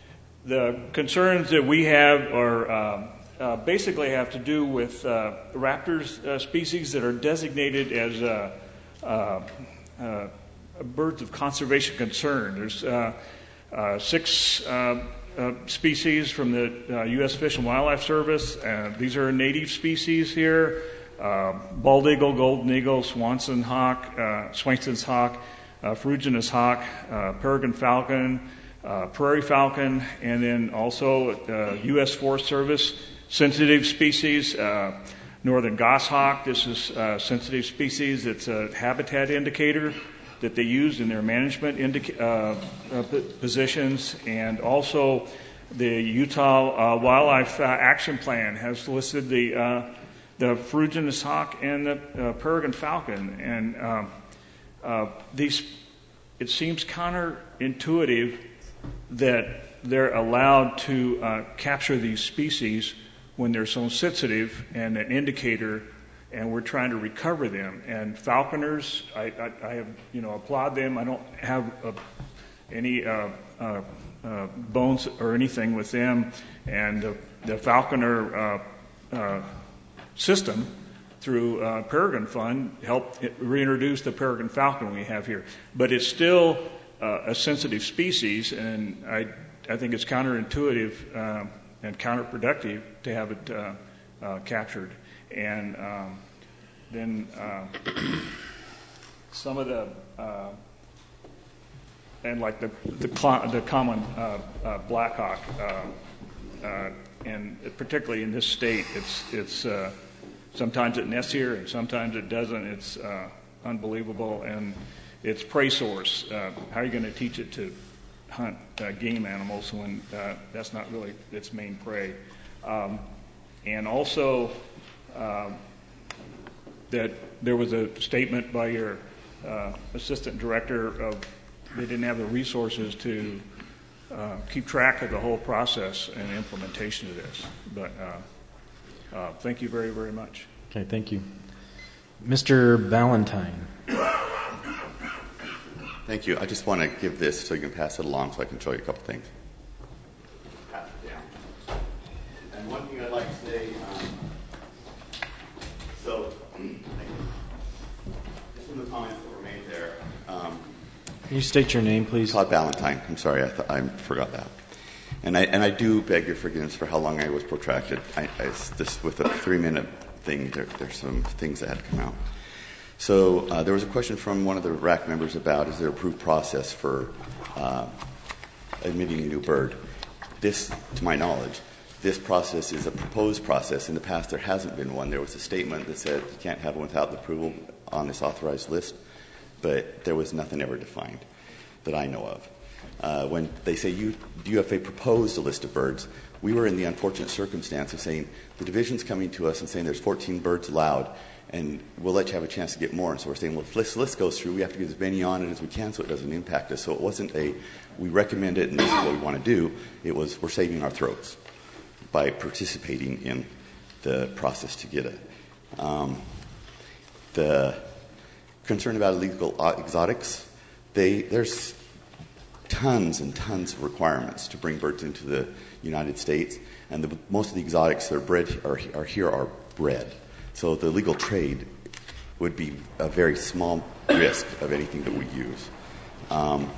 the concerns that we have are uh, uh, basically have to do with uh, raptors uh, species that are designated as uh, uh, uh, birds of conservation concern. There's uh, Uh, six uh, uh, species from the uh, U S Fish and Wildlife Service. Uh, these are native species here. Uh, bald eagle, golden eagle, Swanson hawk, uh, Swainson's hawk, uh, ferruginous hawk, uh, peregrine falcon, uh, prairie falcon, and then also uh, U S Forest Service sensitive species, uh, northern goshawk. This is a sensitive species. It's a habitat indicator that they use in their management indica- uh, uh, positions, and also the Utah uh, Wildlife uh, Action Plan has listed the uh, the ferruginous hawk and the uh, peregrine falcon, and um, uh, these. It seems counterintuitive that they're allowed to uh, capture these species when they're so sensitive and an indicator. And we're trying to recover them. And falconers, I, I, I have, you know, applaud them. I don't have uh, any uh, uh, uh, bones or anything with them. And uh, the falconer uh, uh, system through uh, Peregrine Fund helped reintroduce the peregrine falcon we have here. But it's still uh, a sensitive species, and I, I think it's counterintuitive uh, and counterproductive to have it uh, uh, captured. And um, then uh, some of the uh, and like the the, cl- the common uh, uh, blackhawk, uh, uh, and particularly in this state, it's it's uh, sometimes it nests here and sometimes it doesn't. It's uh, unbelievable, and its prey source. Uh, how are you going to teach it to hunt uh, game animals when uh, that's not really its main prey? Um, and also. Uh, that there was a statement by your uh, assistant director of they didn't have the resources to uh, keep track of the whole process and implementation of this. But uh, uh, thank you very, very much. Okay, thank you. Mister Ballantyne. Thank you. I just want to give this so you can pass it along so I can show you a couple things. Pass it down. And one thing I'd like to say, um, so just from the comments that were made there. Um, Can you state your name, please? Todd Ballantyne. I'm sorry, I, th- I forgot that. And I and I do beg your forgiveness for how long I was protracted. I, I this with a three-minute thing. There, there's some things that had to come out. So uh, there was a question from one of the R A C members about is there an approved process for uh, admitting a new bird. This, to my knowledge, this process is a proposed process. In the past, there hasn't been one. There was a statement that said you can't have one without the approval on this authorized list, but there was nothing ever defined that I know of. Uh, when they say U- U F A proposed a list of birds, we were in the unfortunate circumstance of saying the division's coming to us and saying there's fourteen birds allowed, and we'll let you have a chance to get more. And so we're saying, well, if this list goes through, we have to get as many on it as we can so it doesn't impact us. So it wasn't a, we recommend it and this is what we want to do. It was, we're saving our throats by participating in the process to get it. Um, the concern about illegal exotics, they there's tons and tons of requirements to bring birds into the United States, and the, most of the exotics that are bred are, are here are bred. So the legal trade would be a very small risk of anything that we use. Um,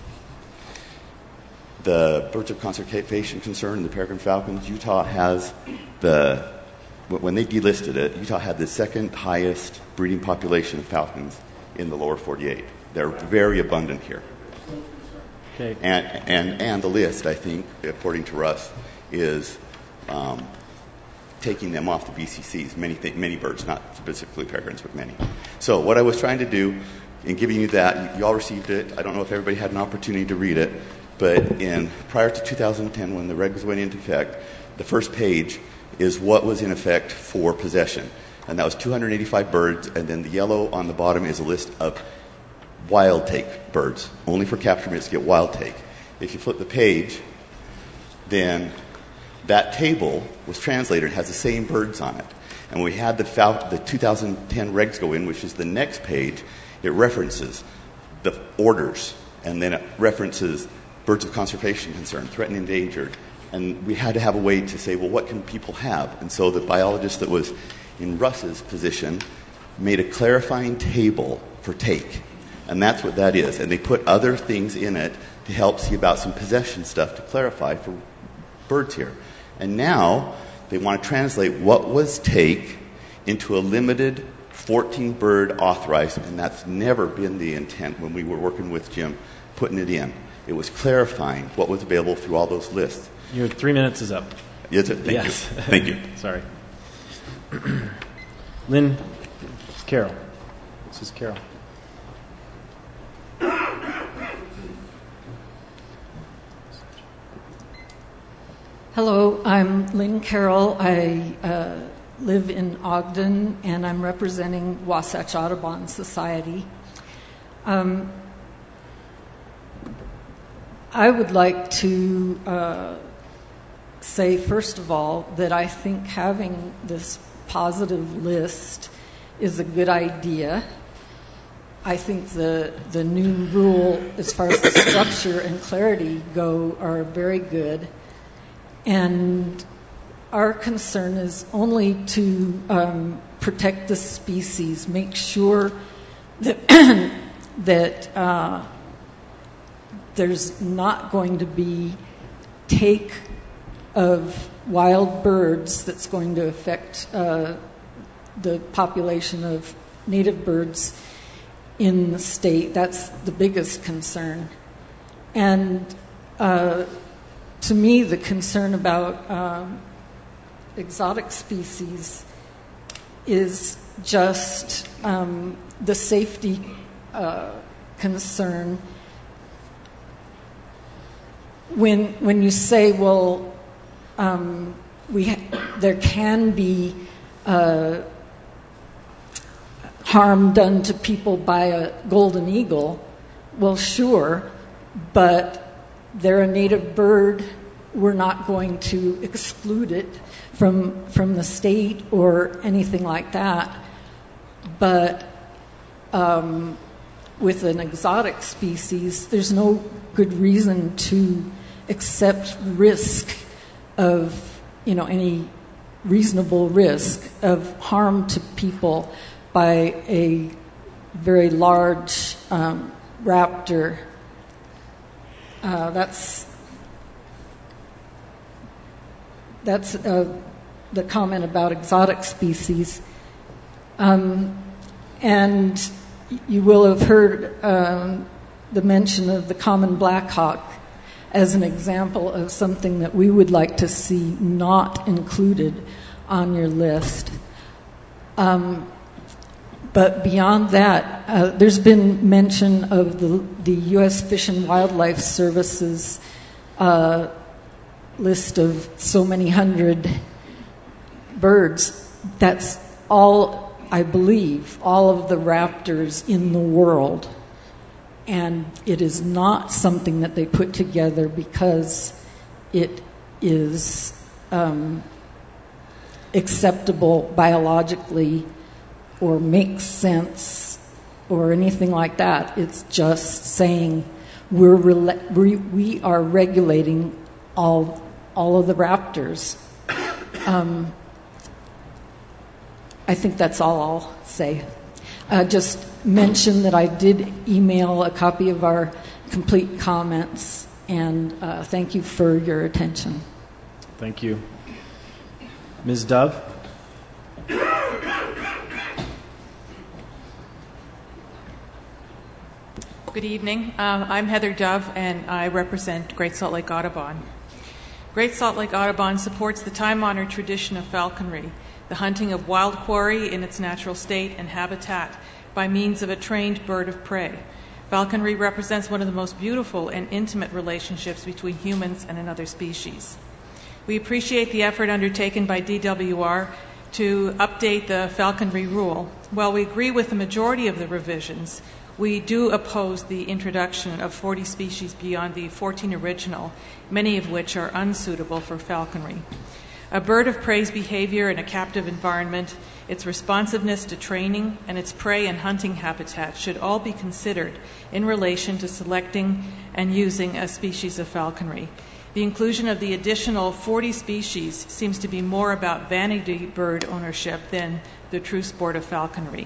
the birds of conservation concern and the peregrine falcons, Utah has the, when they delisted it, Utah had the second highest breeding population of falcons in the lower forty-eight. They're very abundant here. Okay. And, and, and the list, I think, according to Russ, is um, taking them off the B C Cs, many, th- many birds, not specifically peregrines, but many. So what I was trying to do in giving you that, you all received it. I don't know if everybody had an opportunity to read it, but in prior to two thousand ten, when the regs went into effect, the first page is what was in effect for possession. And that was two hundred eighty-five birds, and then the yellow on the bottom is a list of wild take birds. Only for capture permits get wild take. If you flip the page, then that table was translated and has the same birds on it. And we had the, fal- the two thousand ten regs go in, which is the next page. It references the orders, and then it references birds of conservation concern, threatened, endangered. And we had to have a way to say, well, what can people have? And so the biologist that was in Russ's position made a clarifying table for take. And that's what that is. And they put other things in it to help see about some possession stuff to clarify for birds here. And now they want to translate what was take into a limited fourteen bird authorized, and that's never been the intent when we were working with Jim putting it in. It was clarifying what was available through all those lists. Your three minutes is up. Is it? Thank yes. you. Thank you. Sorry. Lynn, Carol. This is Carol. Hello, I'm Lynn Carroll. I uh, live in Ogden, and I'm representing Wasatch Audubon Society. Um, I would like to uh, say, first of all, that I think having this positive list is a good idea. I think the the new rule, as far as the structure and clarity go, are very good. And our concern is only to um, protect the species, make sure that that uh, there's not going to be take of wild birds that's going to affect uh, the population of native birds in the state. That's the biggest concern. And uh, to me, the concern about um, exotic species is just um, the safety uh, concern. When when you say, well, um, we ha- there can be uh, harm done to people by a golden eagle, well, sure, but they're a native bird. We're not going to exclude it from from the state or anything like that. But um, with an exotic species, there's no good reason to accept risk of, you know, any reasonable risk of harm to people by a very large um, raptor. Uh, that's that's uh, the comment about exotic species. Um, and you will have heard um, the mention of the common blackhawk as an example of something that we would like to see not included on your list. Um, But beyond that, uh, there's been mention of the, the U S Fish and Wildlife Service's uh, list of so many hundred birds. That's all, I believe, all of the raptors in the world. And it is not something that they put together because it is um, acceptable biologically or makes sense or anything like that. It's just saying we're rela- we, we are regulating all all of the raptors. Um, I think that's all I'll say. Uh, just mention that I did email a copy of our complete comments, and uh, thank you for your attention. Thank you. Miz Dove? Good evening. Um, I'm Heather Dove, and I represent Great Salt Lake Audubon. Great Salt Lake Audubon supports the time-honored tradition of falconry, the hunting of wild quarry in its natural state and habitat by means of a trained bird of prey. Falconry represents one of the most beautiful and intimate relationships between humans and another species. We appreciate the effort undertaken by D W R to update the falconry rule. While we agree with the majority of the revisions, we do oppose the introduction of forty species beyond the fourteen original, many of which are unsuitable for falconry. A bird of prey's behavior in a captive environment, its responsiveness to training, and its prey and hunting habitat should all be considered in relation to selecting and using a species of falconry. The inclusion of the additional forty species seems to be more about vanity bird ownership than the true sport of falconry.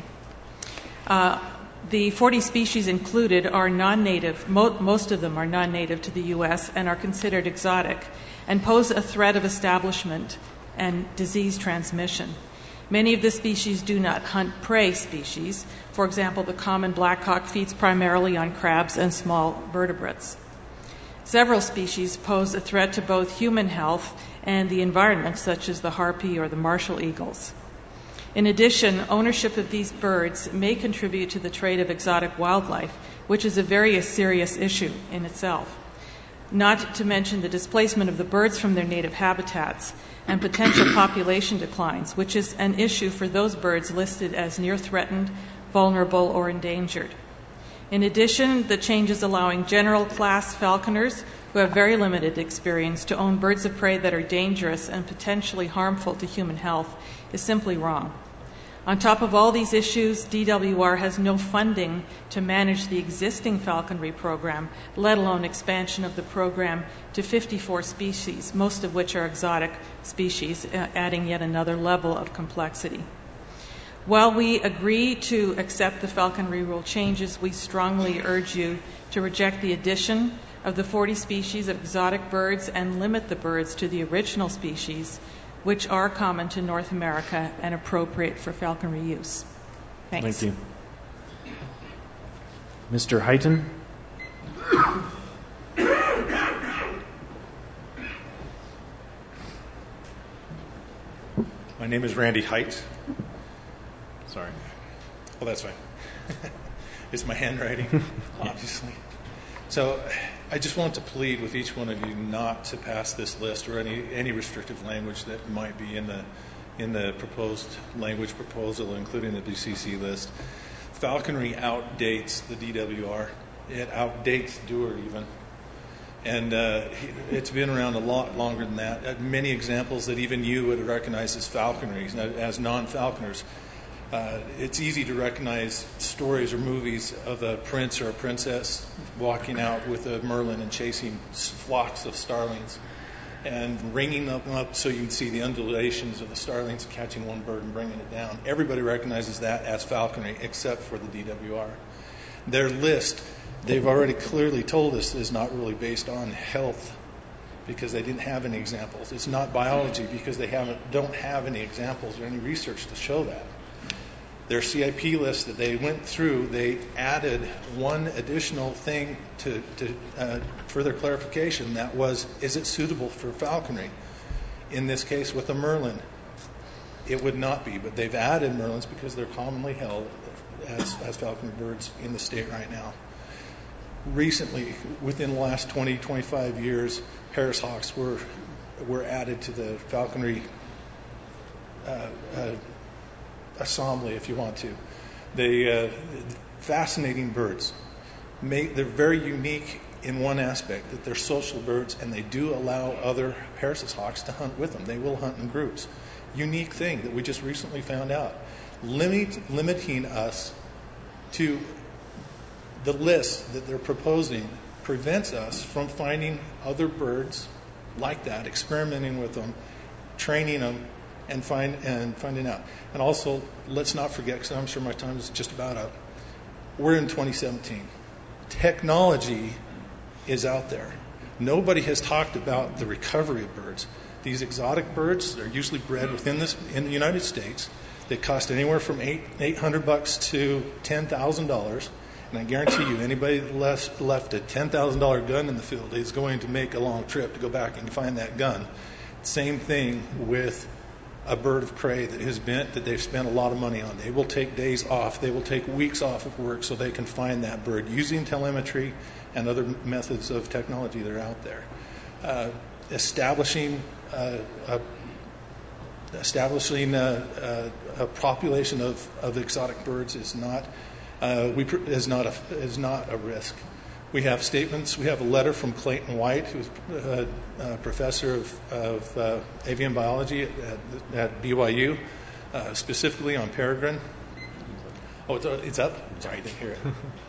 Uh, The forty species included are non-native, mo- most of them are non-native to the U S and are considered exotic and pose a threat of establishment and disease transmission. Many of the species do not hunt prey species. For example, the common blackhawk feeds primarily on crabs and small vertebrates. Several species pose a threat to both human health and the environment, such as the harpy or the martial eagles. In addition, ownership of these birds may contribute to the trade of exotic wildlife, which is a very serious issue in itself. Not to mention the displacement of the birds from their native habitats and potential population declines, which is an issue for those birds listed as near threatened, vulnerable, or endangered. In addition, the changes allowing general class falconers who have very limited experience to own birds of prey that are dangerous and potentially harmful to human health is simply wrong. On top of all these issues, D W R has no funding to manage the existing falconry program, let alone expansion of the program to fifty-four species, most of which are exotic species, adding yet another level of complexity. While we agree to accept the falconry rule changes, we strongly urge you to reject the addition of the forty species of exotic birds and limit the birds to the original species, which are common to North America and appropriate for falconry use. Thanks. Thank you. Mister Heighton? My name is Randy Height. Sorry. Oh, that's fine. It's my handwriting, obviously. So I just want to plead with each one of you not to pass this list or any, any restrictive language that might be in the in the proposed language proposal, including the B C C list. Falconry outdates the D W R. It outdates Dewar even. And uh, it's been around a lot longer than that. Uh, many examples that even you would recognize as falconry, as non-falconers. Uh, it's easy to recognize stories or movies of a prince or a princess walking out with a merlin and chasing flocks of starlings and ringing them up so you can see the undulations of the starlings catching one bird and bringing it down. Everybody recognizes that as falconry except for the D W R. Their list, they've already clearly told us, is not really based on health because they didn't have any examples. It's not biology because they haven't, don't have any examples or any research to show that. Their C I P list that they went through, they added one additional thing to, to uh, further clarification. That was, is it suitable for falconry? In this case, with a merlin, it would not be. But they've added merlins because they're commonly held as, as falconry birds in the state right now. Recently, within the last twenty, twenty-five years, Harris hawks were were added to the falconry uh, uh, assembly, if you want to. They uh, fascinating birds. May, they're very unique in one aspect, that they're social birds, and they do allow other Harris's hawks to hunt with them. They will hunt in groups. Unique thing that we just recently found out. Limit, limiting us to the list that they're proposing prevents us from finding other birds like that, experimenting with them, training them, and find and finding out. And also, let's not forget, because I'm sure my time is just about up, we're in twenty seventeen. Technology is out there. Nobody has talked about the recovery of birds. These exotic birds are usually bred within this in the United States. They cost anywhere from eight eight hundred bucks to ten thousand dollars. And I guarantee you, anybody that left, left a ten thousand dollar gun in the field is going to make a long trip to go back and find that gun. Same thing with a bird of prey that has been that they've spent a lot of money on. They will take days off. They will take weeks off of work so they can find that bird using telemetry and other methods of technology that are out there. Uh, establishing uh, a, establishing a, a, a population of, of exotic birds is not uh, we is not a is not a risk. We have statements. We have a letter from Clayton White, who's a, a professor of, of uh, avian biology at, at B Y U, uh, specifically on peregrine. Oh, it's, it's up? Sorry, I didn't hear it.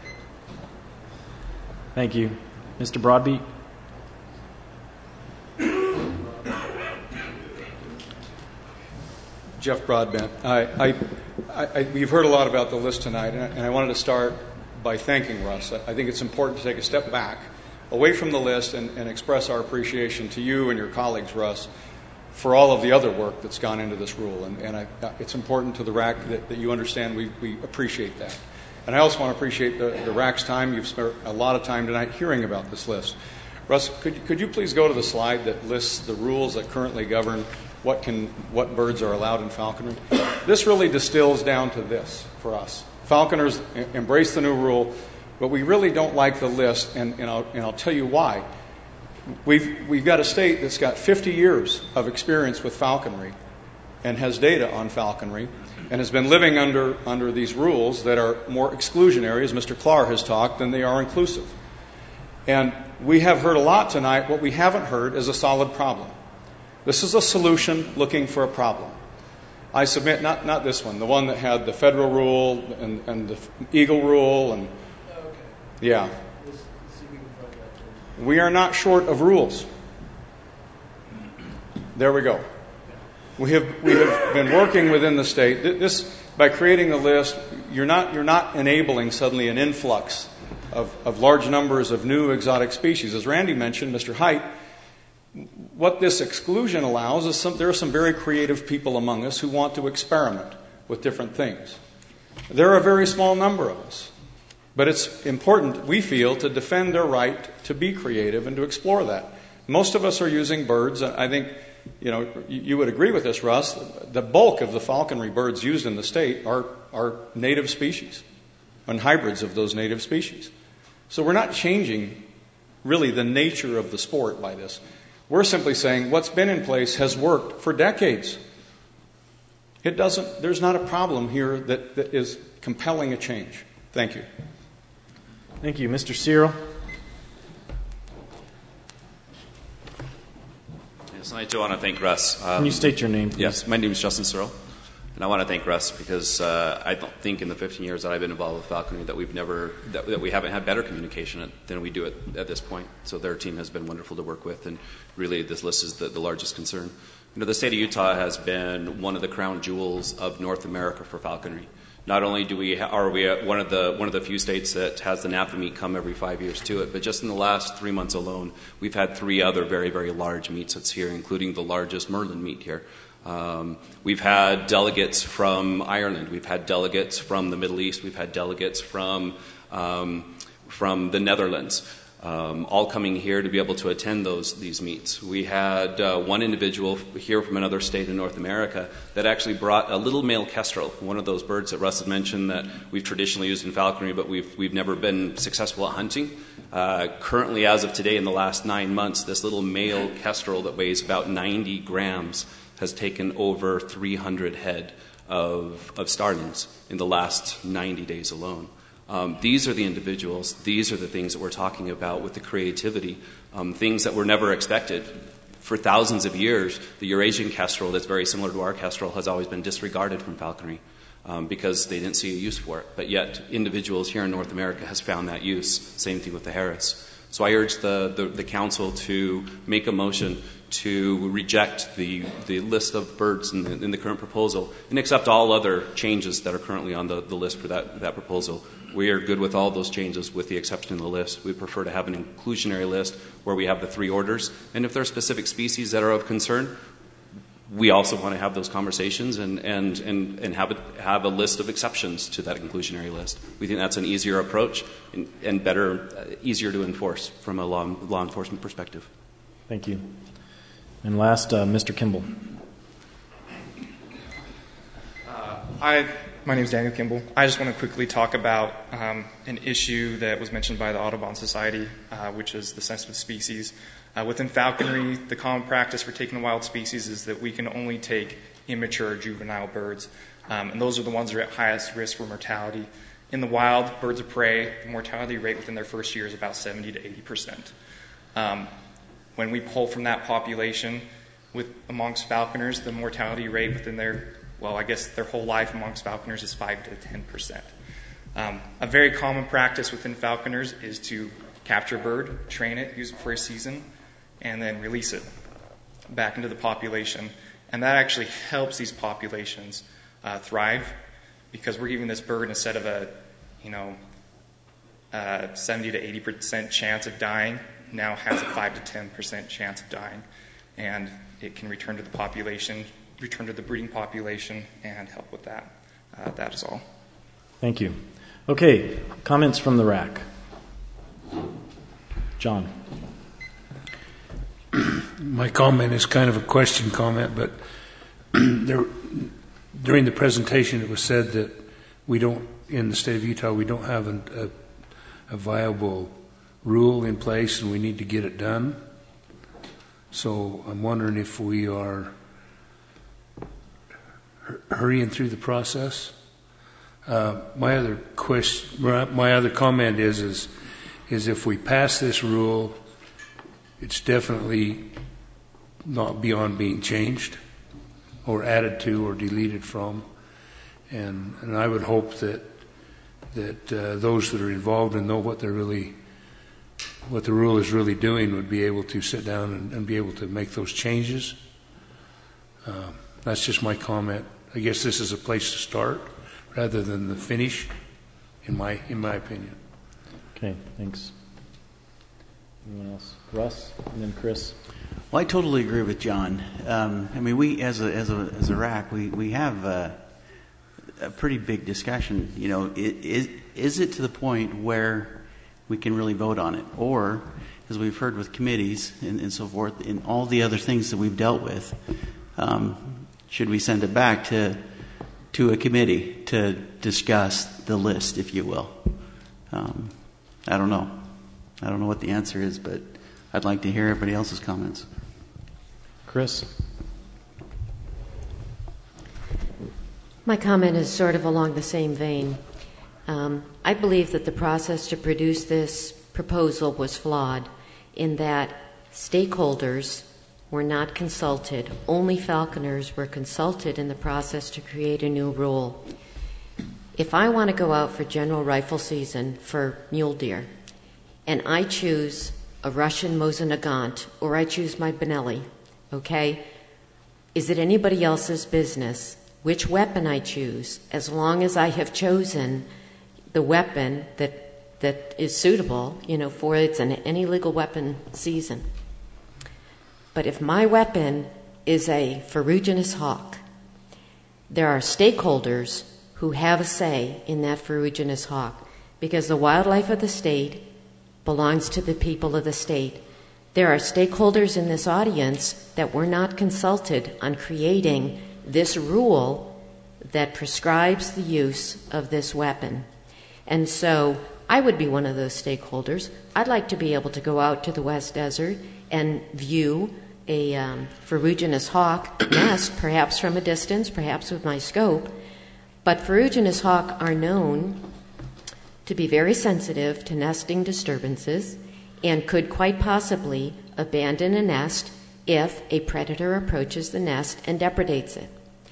Thank you. Mister Broadbeat? Jeff Broadbent. I, I, I, we've heard a lot about the list tonight, and I, and I wanted to start by thanking Russ. I think it's important to take a step back, away from the list, and, and express our appreciation to you and your colleagues, Russ, for all of the other work that's gone into this rule. And, and I, it's important to the R A C that, that you understand we, we appreciate that. And I also want to appreciate the, the R A C's time. You've spent a lot of time tonight hearing about this list. Russ, could, could you please go to the slide that lists the rules that currently govern what can what birds are allowed in falconry? This really distills down to this for us. Falconers embrace the new rule, but we really don't like the list, and, and, I'll, and I'll tell you why. We've, we've got a state that's got fifty years of experience with falconry and has data on falconry and has been living under, under these rules that are more exclusionary, as Mister Clark has talked, than they are inclusive. And we have heard a lot tonight. What we haven't heard is a solid problem. This is a solution looking for a problem. I submit, not, not this one, the one that had the federal rule and, and the Eagle rule. And yeah. We are not short of rules. There we go. We have we have been working within the state. This, by creating the list, you're not you're not enabling suddenly an influx of, of large numbers of new exotic species. As Randy mentioned, Mister Height, what this exclusion allows is some, there are some very creative people among us who want to experiment with different things. There are a very small number of us. But it's important, we feel, to defend their right to be creative and to explore that. Most of us are using birds. I think, you know, you would agree with this, Russ. The bulk of the falconry birds used in the state are, are native species and hybrids of those native species. So we're not changing, really, the nature of the sport by this. We're simply saying what's been in place has worked for decades. It doesn't, there's not a problem here that, that is compelling a change. Thank you. Thank you. Mister Cyril? Yes, I do want to thank Russ. Um, Can you state your name, please? Yes, my name is Justin Cyril. And I want to thank Russ because uh, I don't think in the fifteen years that I've been involved with falconry that we've never that, that we haven't had better communication than we do at, at this point. So their team has been wonderful to work with, and really this list is the, the largest concern. You know, the state of Utah has been one of the crown jewels of North America for falconry. Not only do we ha- are we one of the one of the few states that has the NAFTA meet come every five years to it, but just in the last three months alone, we've had three other very very large meets that's here, including the largest Merlin meet here. Um, we've had delegates from Ireland, we've had delegates from the Middle East, we've had delegates from um, from the Netherlands, um, all coming here to be able to attend those these meets. We had uh, one individual here from another state in North America that actually brought a little male kestrel, one of those birds that Russ had mentioned that we've traditionally used in falconry, but we've we've never been successful at hunting. Uh, currently, as of today, in the last nine months, this little male kestrel that weighs about ninety grams has taken over three hundred head of, of starlings in the last ninety days alone. Um, these are the individuals, these are the things that we're talking about with the creativity, um, things that were never expected. For thousands of years, the Eurasian kestrel that's very similar to our kestrel has always been disregarded from falconry. um, because they didn't see a use for it. But yet individuals here in North America has found that use. Same thing with the Harris. So I urge the, the, the council to make a motion to reject the, the list of birds in the, in the current proposal and accept all other changes that are currently on the, the list for that, that proposal. We are good with all those changes with the exception of the list. We prefer to have an inclusionary list where we have the three orders. And if there are specific species that are of concern, we also want to have those conversations and, and, and, and have, a, have a list of exceptions to that inclusionary list. We think that's an easier approach and, and better, uh, easier to enforce from a law, law enforcement perspective. Thank you. And last, uh, Mister Kimball. Uh, I, my name is Daniel Kimball. I just want to quickly talk about um, an issue that was mentioned by the Audubon Society, uh, which is the sensitive species. Uh, within falconry, the common practice for taking the wild species is that we can only take immature juvenile birds, um, and those are the ones that are at highest risk for mortality. In the wild, birds of prey, the mortality rate within their first year is about seventy to eighty percent. Um, when we pull from that population, with amongst falconers, the mortality rate within their, well, I guess their whole life amongst falconers is five to ten percent. Um, a very common practice within falconers is to capture a bird, train it, use it for a season, and then release it back into the population. And that actually helps these populations uh, thrive because we're giving this bird, instead of a, you know, uh, seventy to eighty percent chance of dying, now has a five to ten percent chance of dying. And it can return to the population, return to the breeding population, and help with that. Uh, that is all. Thank you. Okay, comments from the R A C. John. My comment is kind of a question comment, but there, during the presentation it was said that we don't, in the state of Utah, we don't have an, a, a viable rule in place and we need to get it done. So I'm wondering if we are hurrying through the process. Uh, my other question, my other comment is, is, is if we pass this rule, it's definitely not beyond being changed or added to or deleted from. And, and I would hope that that uh, those that are involved and know what they're really, what the rule is really doing would be able to sit down and, and be able to make those changes. Uh, that's just my comment. I guess this is a place to start rather than the finish, in my in my opinion. Okay, thanks. Anyone else? Russ, and then Chris. Well, I totally agree with John. Um, I mean, we as a as a as a R A C, we we have a, a pretty big discussion. You know, is is it to the point where we can really vote on it, or, as we've heard with committees and, and so forth, in all the other things that we've dealt with, um, should we send it back to to a committee to discuss the list, if you will? Um, I don't know. I don't know what the answer is, but I'd like to hear everybody else's comments. Chris? My comment is sort of along the same vein. Um, I believe that the process to produce this proposal was flawed in that stakeholders were not consulted. Only falconers were consulted in the process to create a new rule. If I want to go out for general rifle season for mule deer, and I choose a Russian Mosin Nagant, or I choose my Benelli, okay? Is it anybody else's business which weapon I choose, as long as I have chosen the weapon that that is suitable, you know, for it's an any legal weapon season? But if my weapon is a ferruginous hawk, there are stakeholders who have a say in that ferruginous hawk, because the wildlife of the state belongs to the people of the state. There are stakeholders in this audience that were not consulted on creating this rule that prescribes the use of this weapon. And so I would be one of those stakeholders. I'd like to be able to go out to the West Desert and view a um, ferruginous hawk nest, perhaps from a distance, perhaps with my scope. But ferruginous hawk are known to be very sensitive to nesting disturbances and could quite possibly abandon a nest if a predator approaches the nest and depredates it.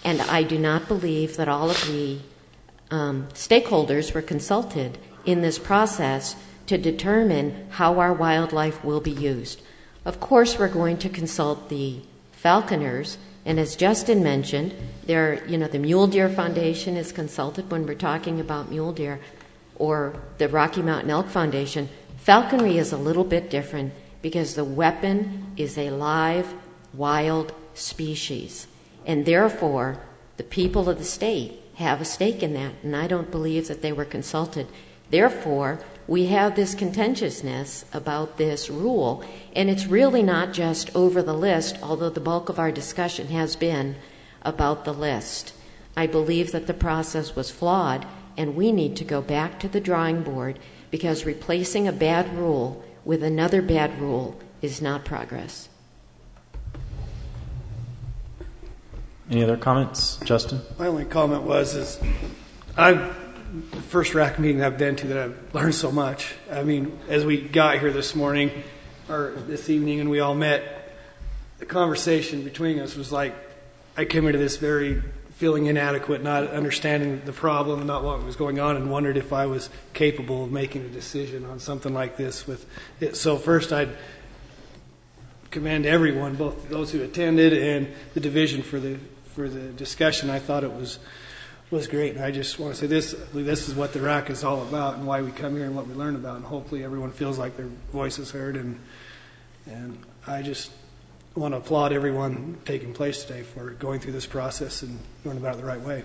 And I do not believe that all of the um, stakeholders were consulted in this process to determine how our wildlife will be used. Of course, we're going to consult the falconers, and as Justin mentioned, there, you know, the Mule Deer Foundation is consulted when we're talking about mule deer, or the Rocky Mountain Elk Foundation. Falconry is a little bit different because the weapon is a live, wild species, and therefore the people of the state have a stake in that, and I don't believe that they were consulted. Therefore, we have this contentiousness about this rule, and it's really not just over the list, although the bulk of our discussion has been about the list. I believe that the process was flawed, and we need to go back to the drawing board, because replacing a bad rule with another bad rule is not progress. Any other comments? Justin? My only comment was is I've the first R A C meeting I've been to that I've learned so much. I mean, as we got here this morning or this evening and we all met, the conversation between us was like I came into this very feeling inadequate, not understanding the problem and not what was going on, and wondered if I was capable of making a decision on something like this. With it. So first I'd commend everyone, both those who attended and the division for the for the discussion. I thought it was was great, and I just want to say this: this is what the R A C is all about, and why we come here, and what we learn about, and hopefully everyone feels like their voice is heard. And and I just want to applaud everyone taking place today for going through this process and going about it the right way.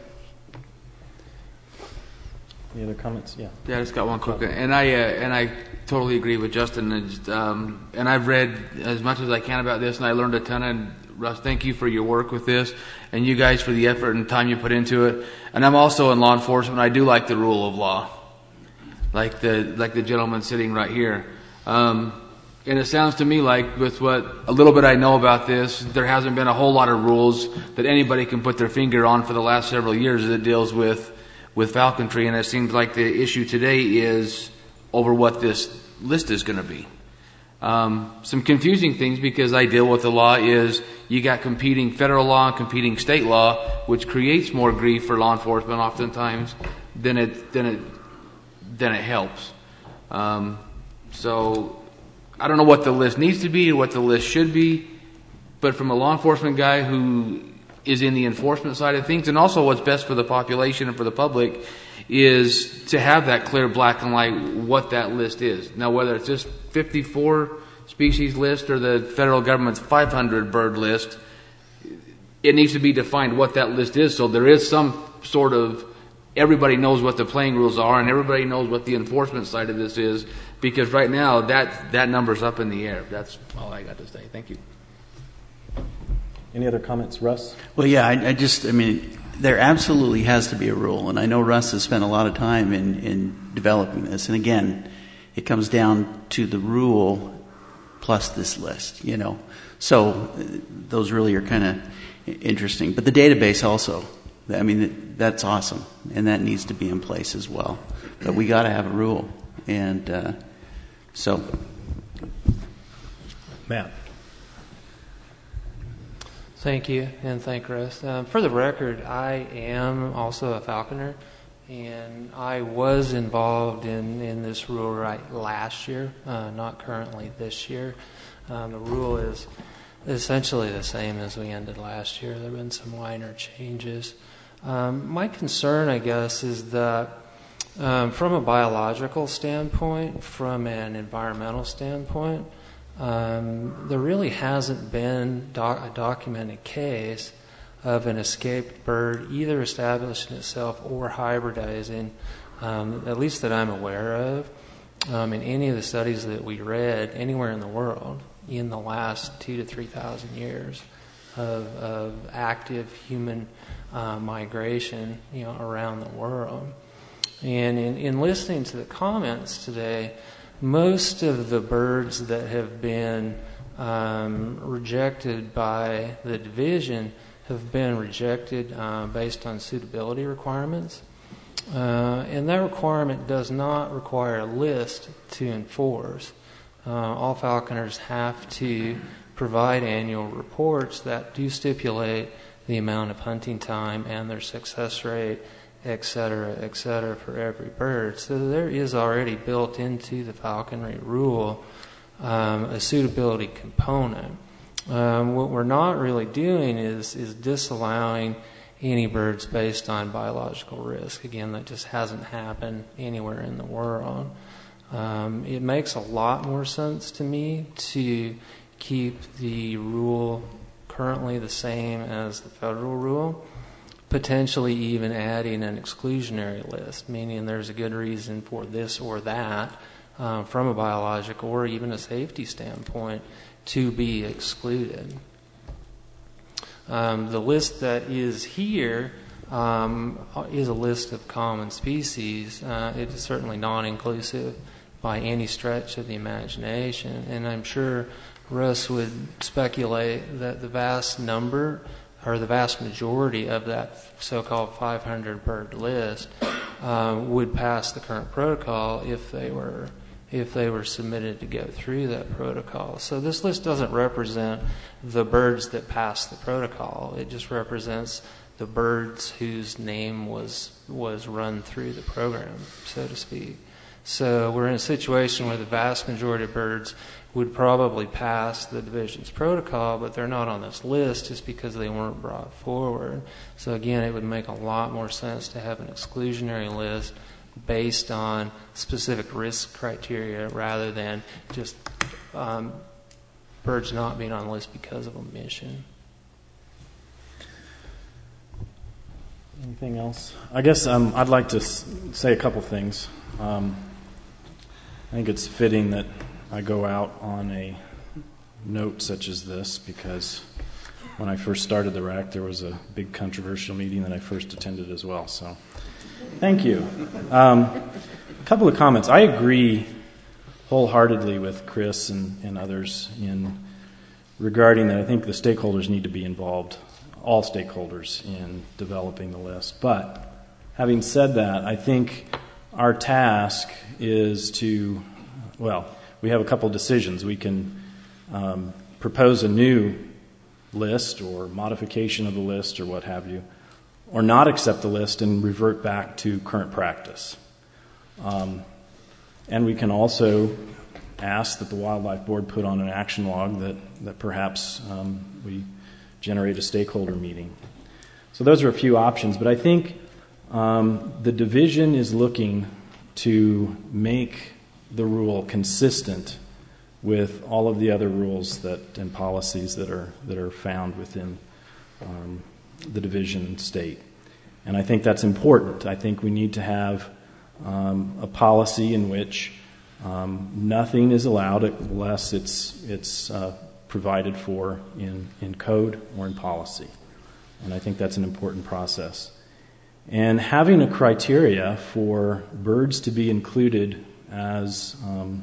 Any other comments? Yeah. Yeah, I just got one quick, and I uh, and I totally agree with Justin. And, just, um, and I've read as much as I can about this, and I learned a ton. And Russ, thank you for your work with this, and you guys for the effort and time you put into it. And I'm also in law enforcement. I do like the rule of law, like the like the gentleman sitting right here. Um, and it sounds to me like, with what a little bit I know about this, there hasn't been a whole lot of rules that anybody can put their finger on for the last several years that deals with with falconry. And it seems like the issue today is over what this list is going to be. Um, some confusing things, because I deal with the law, is you got competing federal law and competing state law, which creates more grief for law enforcement oftentimes than it than it than it helps. Um, so I don't know what the list needs to be or what the list should be, but from a law enforcement guy who is in the enforcement side of things, and also what's best for the population and for the public, is to have that clear black and white what that list is. Now, whether it's just fifty-four species list or the federal government's five hundred bird list, it needs to be defined what that list is, so there is some sort of, everybody knows what the playing rules are and everybody knows what the enforcement side of this is, because right now that, that number's up in the air. That's all I got to say. Thank you. Any other comments, Russ? Well, yeah, I, I just, I mean, there absolutely has to be a rule, and I know Russ has spent a lot of time in, in developing this, and again, it comes down to the rule plus this list, you know. So uh, those really are kind of interesting. But the database also, I mean, that's awesome, and that needs to be in place as well. But we got to have a rule, and uh, so. Matt. Thank you, and thank Russ. Um, for the record, I am also a falconer, and I was involved in, in this rule right last year, uh, not currently this year. Um, the rule is essentially the same as we ended last year. There have been some minor changes. Um, my concern, I guess, is that um, from a biological standpoint, from an environmental standpoint, Um, there really hasn't been doc- a documented case of an escaped bird either establishing itself or hybridizing, um, at least that I'm aware of, um, in any of the studies that we read anywhere in the world in the last two to three thousand years of, of active human uh, migration, you know, around the world. And in, in listening to the comments today, most of the birds that have been um, rejected by the division have been rejected uh, based on suitability requirements. Uh, and that requirement does not require a list to enforce. Uh, all falconers have to provide annual reports that do stipulate the amount of hunting time and their success rate, et cetera, et cetera, for every bird. So there is already built into the falconry rule um, a suitability component. Um, what we're not really doing is is disallowing any birds based on biological risk. Again, that just hasn't happened anywhere in the world. Um, it makes a lot more sense to me to keep the rule currently the same as the federal rule, potentially even adding an exclusionary list, meaning there's a good reason for this or that uh, from a biological or even a safety standpoint to be excluded. Um, the list that is here um, is a list of common species. Uh, it is certainly non-inclusive by any stretch of the imagination, and I'm sure Russ would speculate that the vast number or the vast majority of that so-called five hundred bird list uh, would pass the current protocol if they were if they were submitted to go through that protocol. So this list doesn't represent the birds that pass the protocol. It just represents the birds whose name was was run through the program, so to speak. So we're in a situation where the vast majority of birds would probably pass the division's protocol, but they're not on this list just because they weren't brought forward. So again, it would make a lot more sense to have an exclusionary list based on specific risk criteria rather than just um, birds not being on the list because of omission. Anything else? I guess um, I'd like to s- say a couple things. Um, I think it's fitting that I go out on a note such as this because when I first started the R A C, there was a big controversial meeting that I first attended as well. So, thank you. Um, a couple of comments. I agree wholeheartedly with Chris and, and others in regarding that. I think the stakeholders need to be involved, all stakeholders, in developing the list. But having said that, I think our task is to, well, we have a couple decisions. We can um, propose a new list or modification of the list or what have you, or not accept the list and revert back to current practice. Um, and we can also ask that the Wildlife Board put on an action log that, that perhaps um, we generate a stakeholder meeting. So those are a few options, but I think um, the division is looking to make the rule consistent with all of the other rules that and policies that are that are found within um, the division and state. And I think that's important. I think we need to have um, a policy in which um, nothing is allowed unless it's it's uh, provided for in, in code or in policy. And I think that's an important process. And having a criteria for birds to be included as um,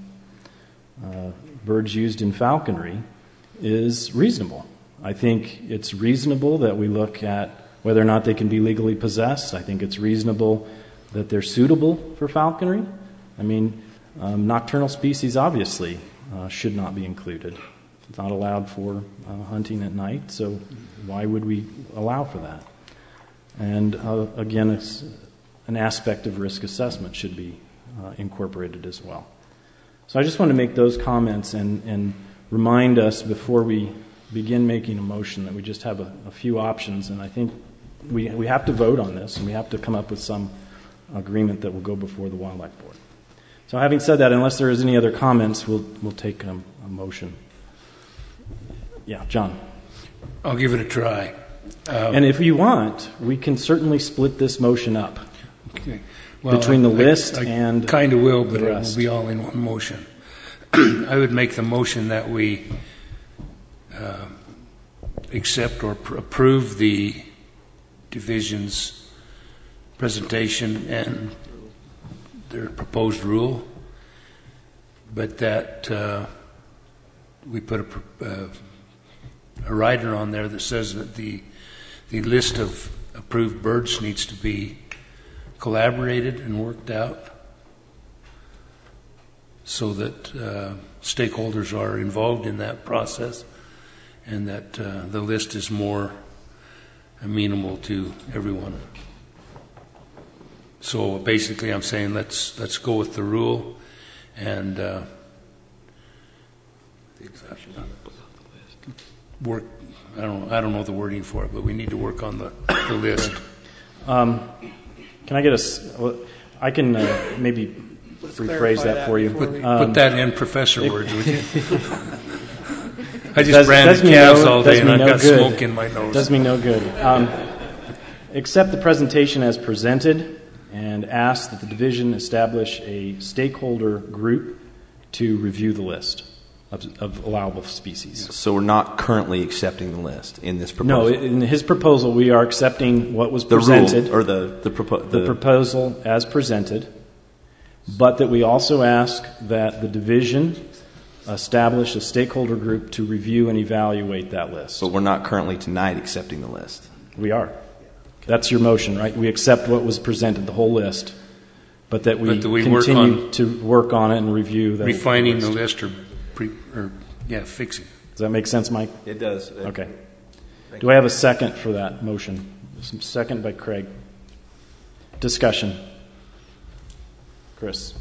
uh, birds used in falconry is reasonable. I think it's reasonable that we look at whether or not they can be legally possessed. I think it's reasonable that they're suitable for falconry. I mean, um, nocturnal species obviously uh, should not be included. It's not allowed for uh, hunting at night, so why would we allow for that? And uh, again, it's an aspect of risk assessment should be uh, incorporated as well. So I just want to make those comments and, and remind us before we begin making a motion that we just have a, a few options, and I think we we have to vote on this, and we have to come up with some agreement that will go before the Wildlife Board. So having said that, unless there is any other comments, we'll we'll take a, a motion. Yeah, John. I'll give it a try. Um, and if you want, we can certainly split this motion up okay. well, between the I, list I, I and kind of will, but the it rest. will be all in one motion. I would make the motion that we uh, accept or pr- approve the division's presentation and their proposed rule, but that uh, we put a, uh, a rider on there that says that the the list of approved birds needs to be collaborated and worked out so that uh, stakeholders are involved in that process and that uh, the list is more amenable to everyone. So basically, I'm saying let's let's go with the rule, and uh, work. I don't I don't know the wording for it, but we need to work on the, the list. Um, can I get a? s- well, I can uh, maybe Let's rephrase clarify that for you. Put, Um, put that in professor if- words, would you? I just Does- branded does me calves no- all does day, and me I've no got good. smoke in my nose. Does me no good. Um, accept the presentation as presented and ask that the division establish a stakeholder group to review the list of, of allowable species. So we're not currently accepting the list in this No, proposal? in his proposal, we are accepting what was The rule, presented. or the- the propo- the the- proposal as presented, but that we also ask that the division establish a stakeholder group to review and evaluate that list. But we're not currently tonight accepting the list. We are. That's your motion, right? We accept what was presented, the whole list, but that we, But that we work continue on to work on it and review the refining the the list. list or, pre, or yeah, fixing it. Does that make sense, Mike? It does. Okay. Do I have a second for that motion? Some second by Craig. Discussion. Chris.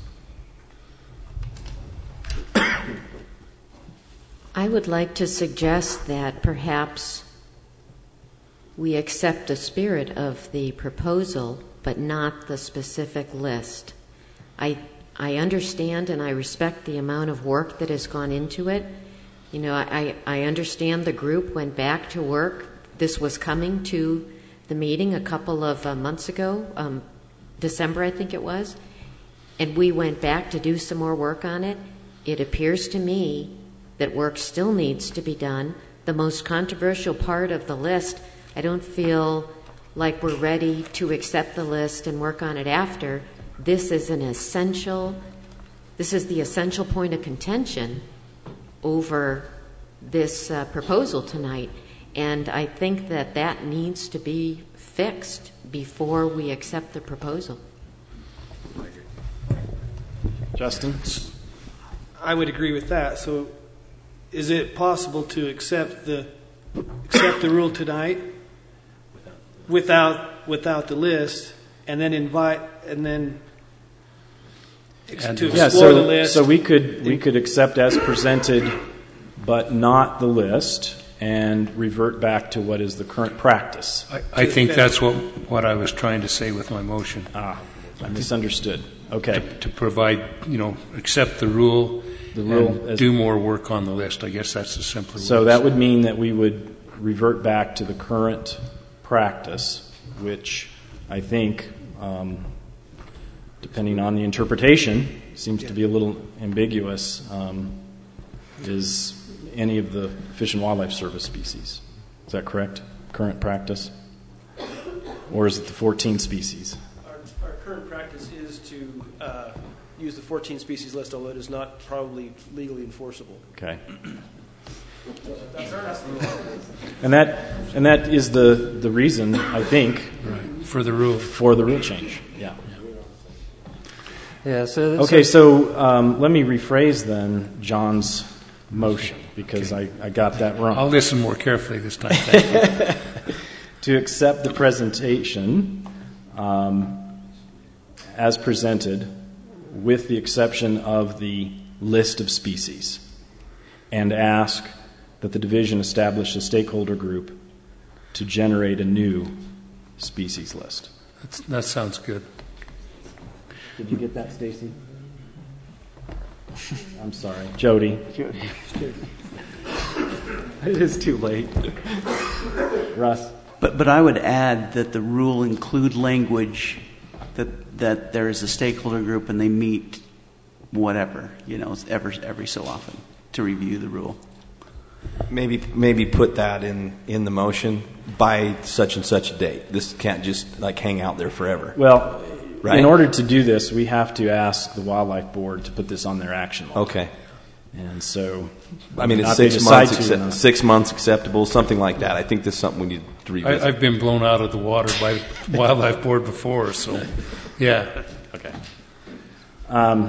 I would like to suggest that perhaps we accept the spirit of the proposal, but not the specific list. I I understand and I respect the amount of work that has gone into it. You know, I, I understand the group went back to work. This was coming to the meeting a couple of uh, months ago, um, December I think it was, and we went back to do some more work on it. It appears to me that work still needs to be done. The most controversial part of the list, I don't feel like we're ready to accept the list and work on it after. This is an essential, this is the essential point of contention over this uh, proposal tonight. And I think that that needs to be fixed before we accept the proposal. Justin? I would agree with that. So is it possible to accept the accept the rule tonight without without the list, and then invite and then ex- to explore yeah, so, the list? So we could we could accept as presented, but not the list, and revert back to what is the current practice. I, I think that's what, what I was trying to say with my motion. Ah, I misunderstood. Okay. To, to provide, you know, accept the rule, The rule and as- do more work on the list. I guess that's the simpler So way to that say would it. mean that we would revert back to the current practice, which I think, um, depending on the interpretation, seems to be a little ambiguous, um, is any of the Fish and Wildlife Service species. Is that correct? Current practice? Or is it the fourteen species? Our, our current practice is to uh, use the fourteen species list, although it is not probably legally enforceable. Okay. And that and that is the, the reason, I think, right. for the rule for the rule change. Yeah. Yeah. So okay. So um, let me rephrase then John's motion, because I, I got that wrong. I'll listen more carefully this time. Thank you. To accept the presentation um, as presented, with the exception of the list of species, and ask that the division establish a stakeholder group to generate a new species list. That's, that sounds good. Did you get that, Stacy? I'm sorry. Jody. It is too late. Russ. But but I would add that the rule include language that that there is a stakeholder group and they meet whatever, you know, every every so often to review the rule. Maybe maybe put that in, in the motion by such and such a date. This can't just like hang out there forever. Well, right? In order to do this, we have to ask the Wildlife Board to put this on their action log. Okay. And so, I mean, it's not they six decide months, to or accept, not. six months acceptable, something like that. I think this is something we need to revisit. I, I've been blown out of the water by the Wildlife Board before, so yeah. Okay. Um,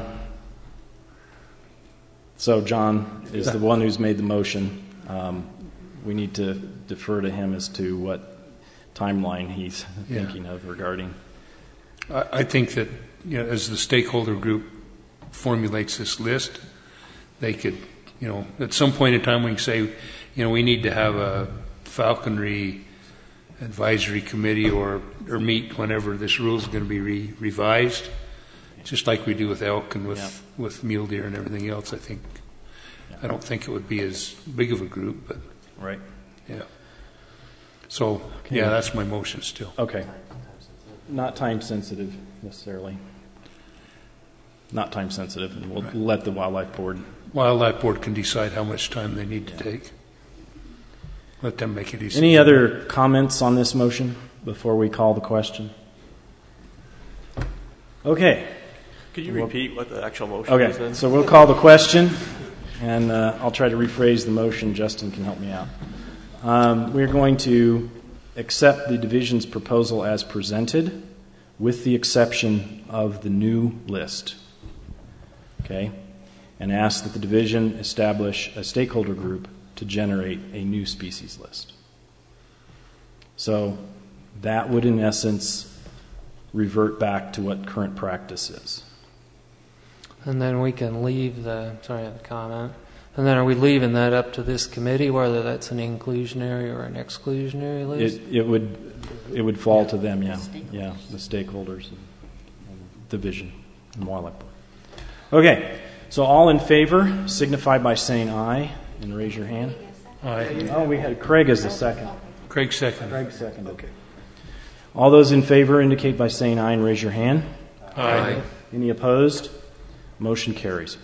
so John is the one who's made the motion. Um, we need to defer to him as to what timeline he's Yeah. thinking of regarding. I, I think that, you know, as the stakeholder group formulates this list, they could, you know, at some point in time we can say, you know, we need to have a falconry advisory committee or, or meet whenever this rule is going to be re- revised, just like we do with elk and with, Yeah. with mule deer and everything else. I think, I don't think it would be as big of a group, but Right. yeah. So, Okay. yeah, that's my motion still. Okay. Not time sensitive necessarily. Not time sensitive, and we'll Right. let the wildlife board. Wildlife board can decide how much time they need to take. Let them make it easy. Any other comments on this motion before we call the question? Okay. Could you repeat what the actual motion is Okay, then? so we'll call the question, and uh, I'll try to rephrase the motion. Justin can help me out. Um, we're going to accept the division's proposal as presented, with the exception of the new list. Okay? And ask that the division establish a stakeholder group to generate a new species list. So that would, in essence, revert back to what current practice is. And then we can leave the, sorry, I have a comment. And then are we leaving that up to this committee, whether that's an inclusionary or an exclusionary list? It, it would it would fall to them, yeah. Yeah, the stakeholders and, and division and wildlife board. Okay, so all in favor signify by saying aye and raise your hand. Aye. Oh, we had Craig as the second. Craig second. Craig second, okay. All those in favor indicate by saying aye and raise your hand. Aye. Any opposed? Motion carries.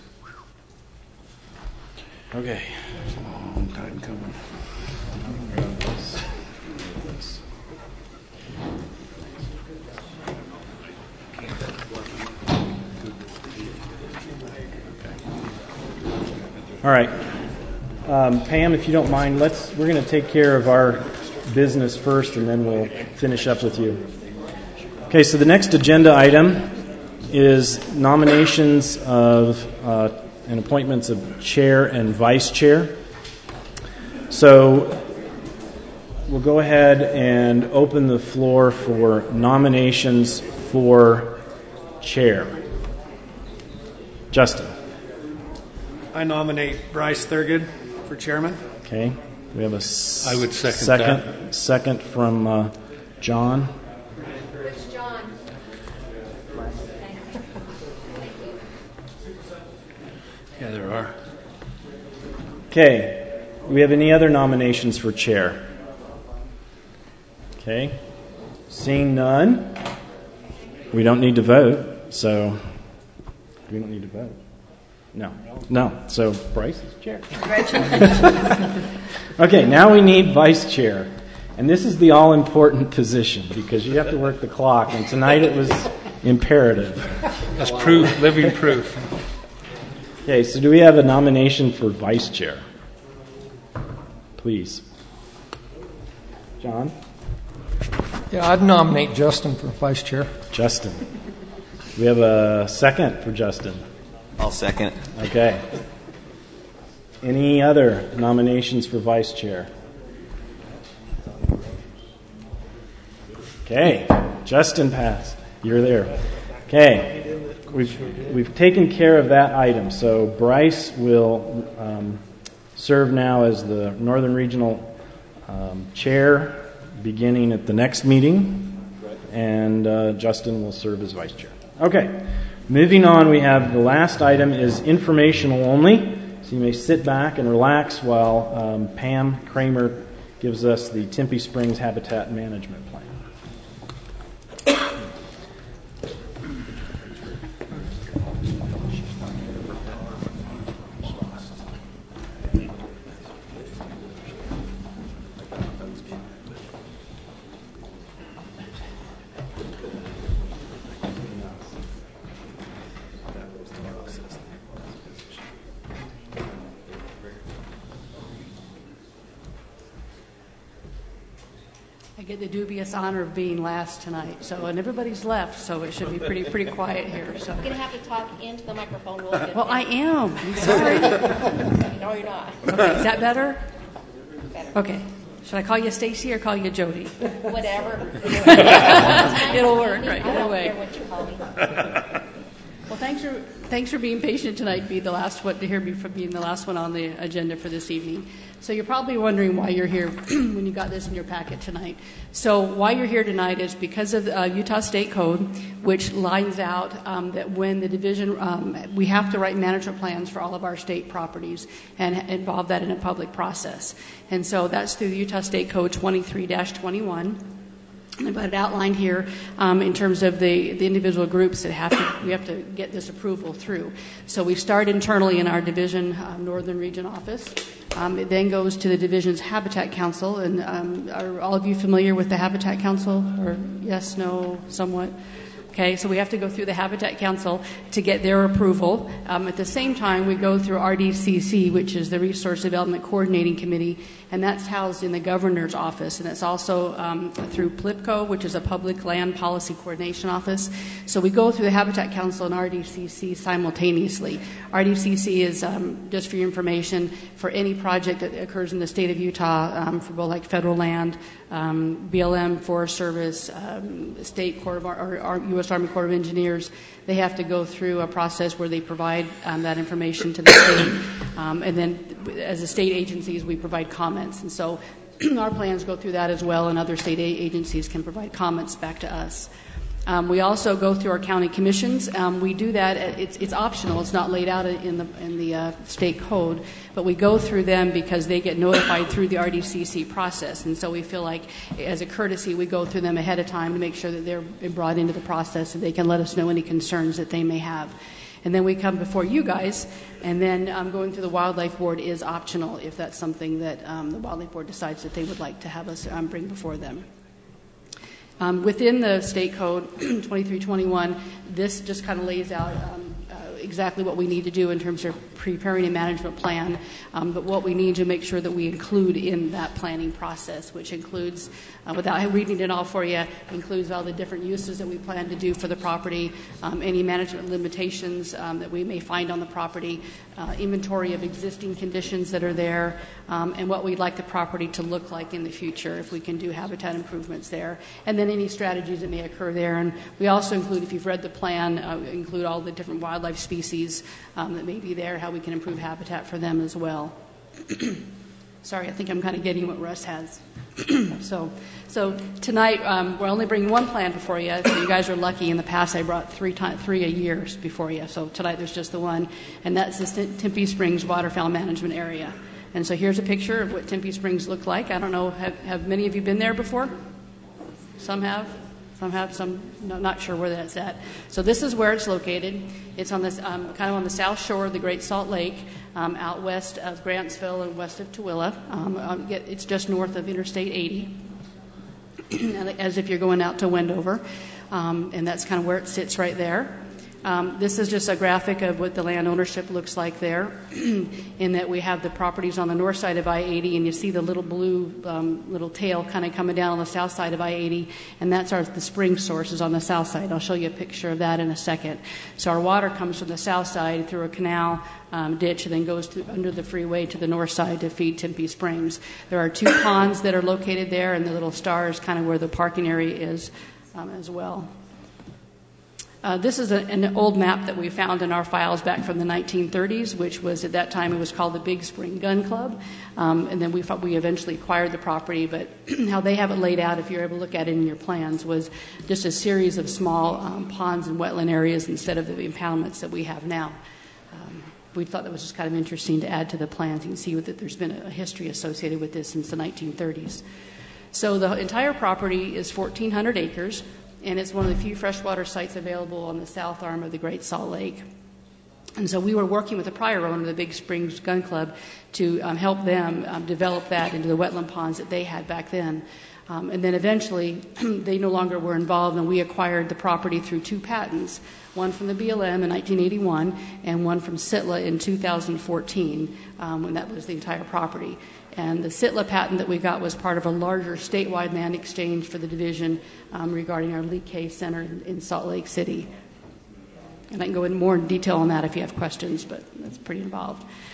Okay. Long time coming. All right. Um, Pam, if you don't mind, let's we're going to take care of our business first, and then we'll finish up with you. Okay, so the next agenda item is nominations of uh, and appointments of chair and vice chair. So we'll go ahead and open the floor for nominations for chair. Justin. I nominate Bryce Thurgood for chairman. Okay. We have a s- I would second second, that. second from uh, John. Where's John? Yeah, there are. Okay. Do we have any other nominations for chair? Okay. Seeing none, we don't need to vote. So we don't need to vote. No. No. So Bryce is chair. Congratulations. Okay, now we need vice chair. And this is the all-important position because you have to work the clock. And tonight it was imperative. That's proof, living proof. Okay, so do we have a nomination for vice chair? Please. John? Yeah, I'd nominate Justin for vice chair. Justin. We have a second for Justin. I'll second. Okay. Any other nominations for vice chair? Okay. Justin passed. You're there. Okay. We've, we've taken care of that item. So Bryce will um, serve now as the Northern Regional um, chair beginning at the next meeting. And uh, Justin will serve as vice chair. Okay. Moving on, we have the last item is informational only. So you may sit back and relax while um, Pam Kramer gives us the Tempe Springs Habitat Management Plan. I get the dubious honor of being last tonight, so and everybody's left, so it should be pretty pretty quiet here. So. You're going to have to talk into the microphone. Really good. Well, I am. I'm sorry. No, you're not. Okay, is that better? Better. Okay. Should I call you Stacy or call you Jody? Whatever. It'll work, right? I Either don't way. care what you call me. Well, thanks for thanks for being patient tonight. Be the last one to hear me for being the last one on the agenda for this evening. So you're probably wondering why you're here when you got this in your packet tonight. So why you're here tonight is because of uh, Utah State Code, which lines out um, that when the division, um, we have to write management plans for all of our state properties and involve that in a public process. And so that's through the Utah State Code twenty-three dash twenty-one. I've got it outlined here um, in terms of the, the individual groups that have to, we have to get this approval through. So we start internally in our division uh, Northern Region office. Um, it then goes to the division's Habitat Council. And um, are all of you familiar with the Habitat Council? Or yes, no, somewhat? Okay, so we have to go through the Habitat Council to get their approval. Um, at the same time, we go through R D C C, which is the Resource Development Coordinating Committee, and that's housed in the governor's office. And it's also um, through P L I P C O, which is a Public Land Policy Coordination Office. So we go through the Habitat Council and R D C C simultaneously. R D C C is, um, just for your information, for any project that occurs in the state of Utah, um, for both like federal land, um, B L M, Forest Service, um, State Corps of or, or U S Army Corps of Engineers. They have to go through a process where they provide um, that information to the state. Um, and then as a state agencies, we provide comments. And so our plans go through that as well, and other state agencies can provide comments back to us. Um, we also go through our county commissions. Um, we do that. It's, it's optional. It's not laid out in the in the uh, state code, but we go through them because they get notified through the R D C C process, and so we feel like, as a courtesy, we go through them ahead of time to make sure that they're brought into the process and they can let us know any concerns that they may have. And then we come before you guys, and then um, going to the Wildlife Board is optional if that's something that um, the Wildlife Board decides that they would like to have us um, bring before them. Um, within the state code twenty-three twenty-one, this just kind of lays out um, uh, exactly what we need to do in terms of preparing a management plan, um, but what we need to make sure that we include in that planning process, which includes, uh, without reading it all for you, includes all the different uses that we plan to do for the property, um, any management limitations um, that we may find on the property, uh, inventory of existing conditions that are there, um, and what we'd like the property to look like in the future if we can do habitat improvements there, and then any strategies that may occur there. And we also include, if you've read the plan, uh, include all the different wildlife species um, that may be there, how we can improve habitat for them as well. Sorry, I think I'm kind of getting what Russ has. so, so tonight um, we're only bringing one plan before you. So you guys are lucky. In the past, I brought three time, three a year before you. So tonight there's just the one, and that's the Tempe Springs Waterfowl Management Area. And so here's a picture of what Tempe Springs look like. I don't know, have, have many of you been there before? Some have. Some have. Some no, not sure where that's at. So this is where it's located. It's on this um, kind of on the south shore of the Great Salt Lake, um, out west of Grantsville and west of Tooele. Um, it's just north of Interstate eighty, as if you're going out to Wendover, um, and that's kind of where it sits right there. Um, this is just a graphic of what the land ownership looks like there, in that we have the properties on the north side of I eighty, and you see the little blue um, little tail kind of coming down on the south side of I eighty, and that's our the spring sources on the south side. I'll show you a picture of that in a second. So our water comes from the south side through a canal um, ditch, and then goes to, under the freeway to the north side to feed Tempe Springs. There are two ponds that are located there, and the little star is kind of where the parking area is um, as well. Uh, this is a, an old map that we found in our files back from the nineteen thirties, which was, at that time, it was called the Big Spring Gun Club. Um, and then we we eventually acquired the property. But how they have it laid out, if you're able to look at it in your plans, was just a series of small um, ponds and wetland areas instead of the impoundments that we have now. Um, we thought that was just kind of interesting to add to the plans. You can see that there's been a history associated with this since the nineteen thirties. So the entire property is fourteen hundred acres. And it's one of the few freshwater sites available on the south arm of the Great Salt Lake. And so we were working with the prior owner of the Big Springs Gun Club to um, help them um, develop that into the wetland ponds that they had back then. Um, and then eventually, they no longer were involved, and we acquired the property through two patents, one from the B L M in nineteen eighty-one and one from S I T L A in two thousand fourteen, um, when that was the entire property. And the S I T L A patent that we got was part of a larger statewide land exchange for the division um, regarding our Lee K Center in, in Salt Lake City. And I can go in more detail on that if you have questions, but that's pretty involved.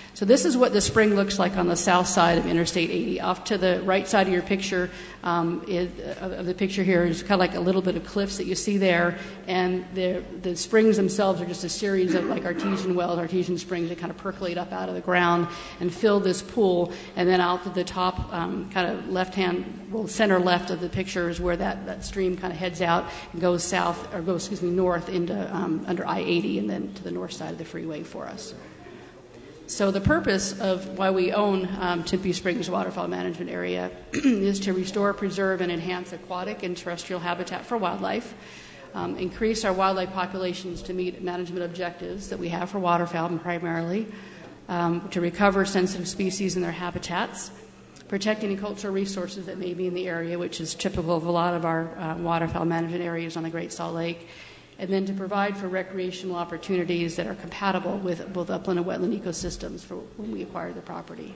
So this is what the spring looks like on the south side of Interstate eighty. Off to the right side of your picture, um, is, uh, of the picture here is kind of like a little bit of cliffs that you see there, and the the springs themselves are just a series of like artesian wells, artesian springs that kind of percolate up out of the ground and fill this pool. And then out to the top, um, kind of left-hand, well, center left of the picture is where that, that stream kind of heads out and goes south, or goes, excuse me, north into um, under I eighty and then to the north side of the freeway for us. So the purpose of why we own um, Tempe Springs Waterfowl Management Area is to restore, preserve, and enhance aquatic and terrestrial habitat for wildlife, um, increase our wildlife populations to meet management objectives that we have for waterfowl primarily, um, to recover sensitive species and their habitats, protect any cultural resources that may be in the area, which is typical of a lot of our uh, waterfowl management areas on the Great Salt Lake, and then to provide for recreational opportunities that are compatible with both upland and wetland ecosystems for when we acquire the property.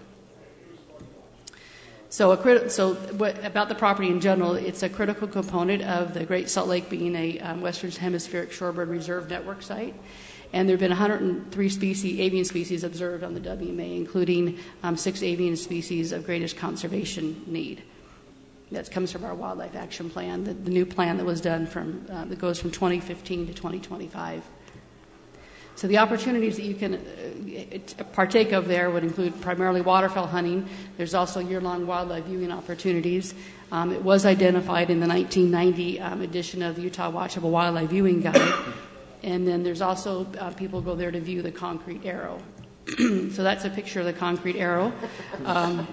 So, a crit- so what, about the property in general, it's a critical component of the Great Salt Lake being a um, Western Hemispheric Shorebird Reserve Network site. And there have been one hundred three species, avian species observed on the W M A, including um, six avian species of greatest conservation need. That comes from our Wildlife Action Plan, the, the new plan that was done from, uh, that goes from twenty fifteen to twenty twenty-five. So the opportunities that you can uh, partake of there would include primarily waterfowl hunting. There's also year-long wildlife viewing opportunities. Um, it was identified in the nineteen ninety um, edition of the Utah Watchable Wildlife Viewing Guide. And then there's also uh, people go there to view the concrete arrow. So that's a picture of the concrete arrow. Um,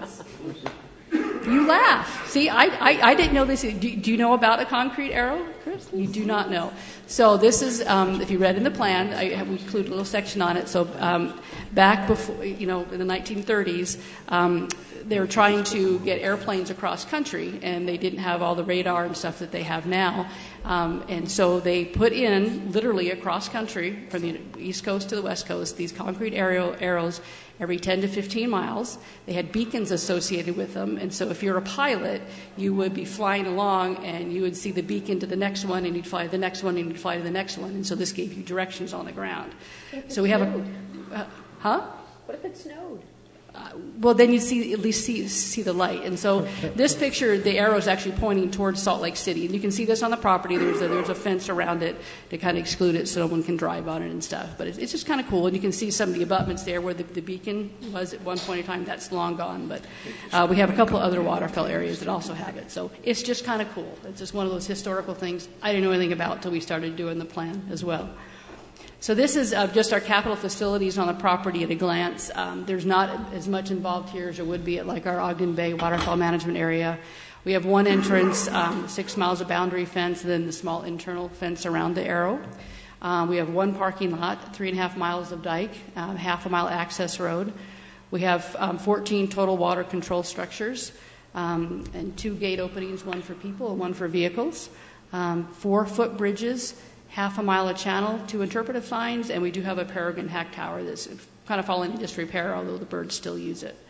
you laugh. See, I, I, I didn't know this. Do, do you know about a concrete arrow, Chris? You do not know. So this is, um, if you read in the plan, I have included a little section on it. So um, back before, you know, in the nineteen thirties, um, they were trying to get airplanes across country, and they didn't have all the radar and stuff that they have now. Um, and so they put in, literally across country, from the East Coast to the West Coast, these concrete arrow, arrows every ten to fifteen miles. They had beacons associated with them. And so if you're a pilot, you would be flying along, and you would see the beacon to the next one, and you'd fly to the next one, and you'd fly to the next one. And so this gave you directions on the ground. So we have a... Uh, huh? What if it snowed? Uh, well, then you see at least see see the light. And so this picture, the arrow is actually pointing towards Salt Lake City, and you can see this on the property. There's a, there's a fence around it to kind of exclude it so no one can drive on it and stuff. But it's, it's just kind of cool, and you can see some of the abutments there where the, the beacon was at one point in time. That's long gone, but uh, we have a couple of other waterfowl areas that also have it. So it's just kind of cool. It's just one of those historical things I didn't know anything about until we started doing the plan as well. So this is uh, just our capital facilities on the property at a glance. Um, there's not as much involved here as there would be at like our Ogden Bay Waterfowl Management Area. We have one entrance, um, six miles of boundary fence, and then the small internal fence around the arrow. Um, we have one parking lot, three and a half miles of dike, uh, half a mile access road. We have um, fourteen total water control structures, um, and two gate openings, one for people and one for vehicles, um, four foot bridges, half a mile of channel, two interpretive signs, and we do have a Peregrine hack tower that's kind of falling into disrepair, although the birds still use it.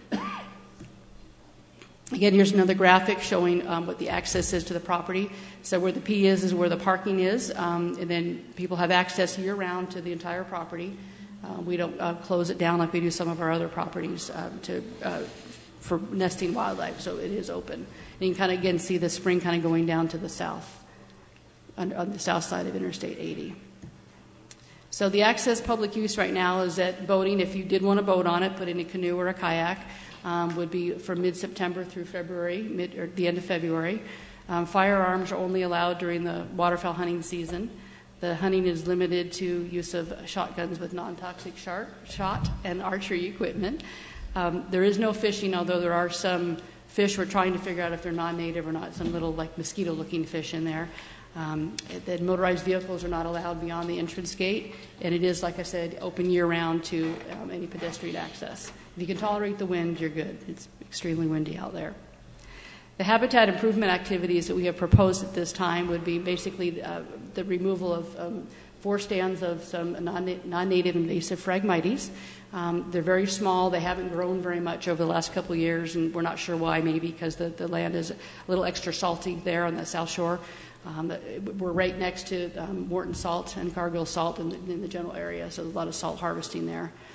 Again, here's another graphic showing um, what the access is to the property. So where the P is is where the parking is, um, and then people have access year-round to the entire property. Uh, we don't uh, close it down like we do some of our other properties um, to uh, for nesting wildlife, so it is open. And you can kind of, again, see the spring kind of going down to the south. On, on the south side of Interstate eighty. So the access public use right now is that boating, if you did want to boat on it, put in a canoe or a kayak, um, would be from mid-September through February, mid or the end of February. Um, firearms are only allowed during the waterfowl hunting season. The hunting is limited to use of shotguns with non-toxic shot, shot and archery equipment. Um, there is no fishing, although there are some fish we're trying to figure out if they're non-native or not, some little like mosquito-looking fish in there. Um, the motorized vehicles are not allowed beyond the entrance gate, and it is, like I said, open year-round to um, any pedestrian access. If you can tolerate the wind, you're good. It's extremely windy out there. The habitat improvement activities that we have proposed at this time would be basically uh, the removal of um, four stands of some non- non-native invasive Phragmites. Um, they're very small. They haven't grown very much over the last couple of years, and we're not sure why, maybe because the, the land is a little extra salty there on the South Shore. Um, we're right next to um, Morton Salt and Cargill Salt in the, in the general area, so there's a lot of salt harvesting there.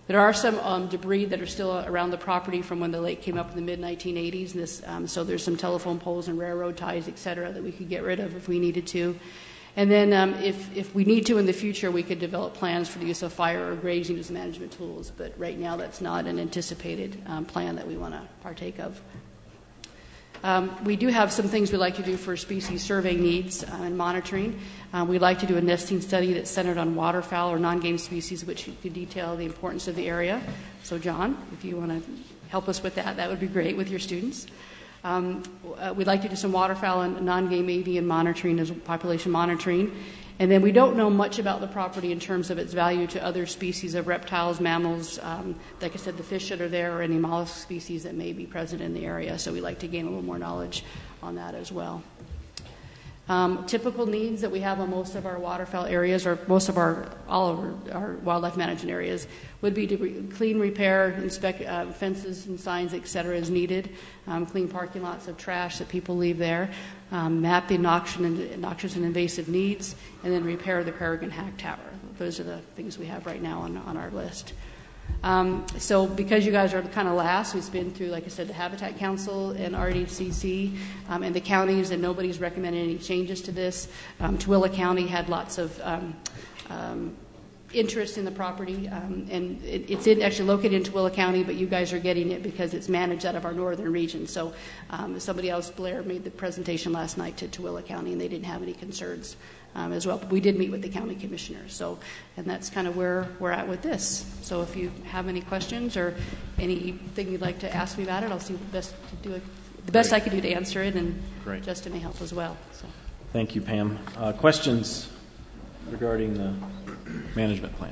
There are some um, debris that are still around the property from when the lake came up in the mid nineteen eighties. And this, um, so there's some telephone poles and railroad ties, et cetera, that we could get rid of if we needed to. And then um, if, if we need to in the future, we could develop plans for the use of fire or grazing as management tools. But right now, that's not an anticipated um, plan that we want to partake of. Um, we do have some things we like to do for species survey needs uh, and monitoring. Um, we'd like to do a nesting study that's centered on waterfowl or non-game species, which could detail the importance of the area. So, John, if you want to help us with that, that would be great with your students. Um, uh, we'd like to do some waterfowl and non-game avian monitoring as population monitoring. And then we don't know much about the property in terms of its value to other species of reptiles, mammals, um, like I said, the fish that are there, or any mollusk species that may be present in the area. So we'd like to gain a little more knowledge on that as well. Um, typical needs that we have on most of our waterfowl areas, or most of our, all of our, our wildlife management areas, would be to re- clean, repair, inspect uh, fences and signs, et cetera, as needed, um, clean parking lots of trash that people leave there, um, map the noxious and, noxious and invasive needs, and then repair the peregrine hack tower. Those are the things we have right now on, on our list. Um, so because you guys are kind of last, we've been through, like I said, the Habitat Council and R D C C um, and the counties, and nobody's recommended any changes to this. Um, Tooele County had lots of um, um, interest in the property, um, and it, it's in, actually located in Tooele County, but you guys are getting it because it's managed out of our northern region. So um, somebody else, Blair, made the presentation last night to Tooele County, and they didn't have any concerns um, as well. But we did meet with the county commissioners, so and that's kind of where we're at with this. So if you have any questions or anything you'd like to ask me about it, I'll see what best to do it, the best Great. I can do to answer it, and Great. Justin may help as well. So. Thank you, Pam. Uh, questions regarding the management plan?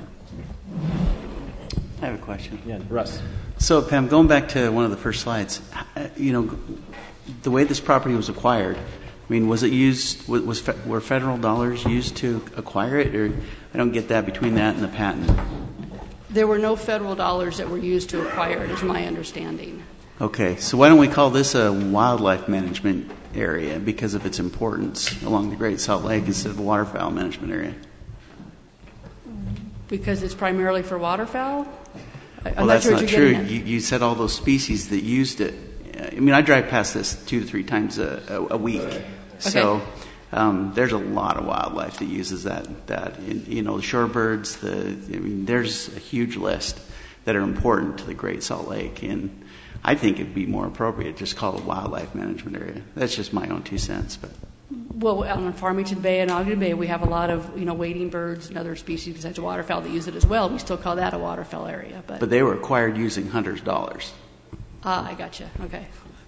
I have a question. Yeah, Russ. So, Pam, going back to one of the first slides, you know, the way this property was acquired, I mean, was it used, was, was were federal dollars used to acquire it, or I don't get that between that and the patent? There were no federal dollars that were used to acquire it, is my understanding. Okay, so why don't we call this a wildlife management area because of its importance along the Great Salt Lake instead of a waterfowl management area? Because it's primarily for waterfowl? I'm well, not that's sure not what true. you're You, you said all those species that used it. I mean, I drive past this two to three times a, a, a week. Okay. So um, there's a lot of wildlife that uses that. That and, you know, the shorebirds. The I mean, there's a huge list that are important to the Great Salt Lake, and I think it'd be more appropriate to just call it a wildlife management area. That's just my own two cents, but. Well, on Farmington Bay and Ogden Bay, we have a lot of, you know, wading birds and other species besides waterfowl that use it as well. We still call that a waterfowl area. But, but they were acquired using hunters' dollars. Ah, I gotcha. Okay.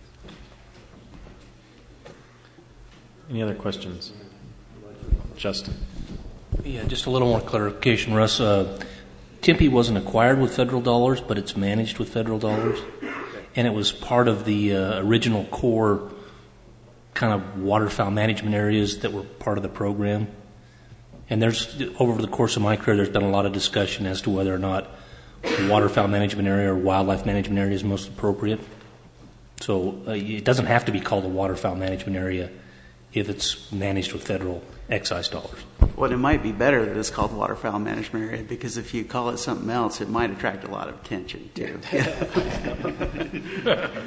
Any other questions? Justin. Yeah, just a little more clarification, Russ. Uh, Tempe wasn't acquired with federal dollars, but it's managed with federal dollars. And it was part of the uh, original core kind of waterfowl management areas that were part of the program. And there's, over the course of my career, there's been a lot of discussion as to whether or not waterfowl management area or wildlife management area is most appropriate. So uh, it doesn't have to be called a waterfowl management area if it's managed with federal excise dollars. Well, it might be better that it's called waterfowl management area, because if you call it something else, it might attract a lot of attention too. Yeah.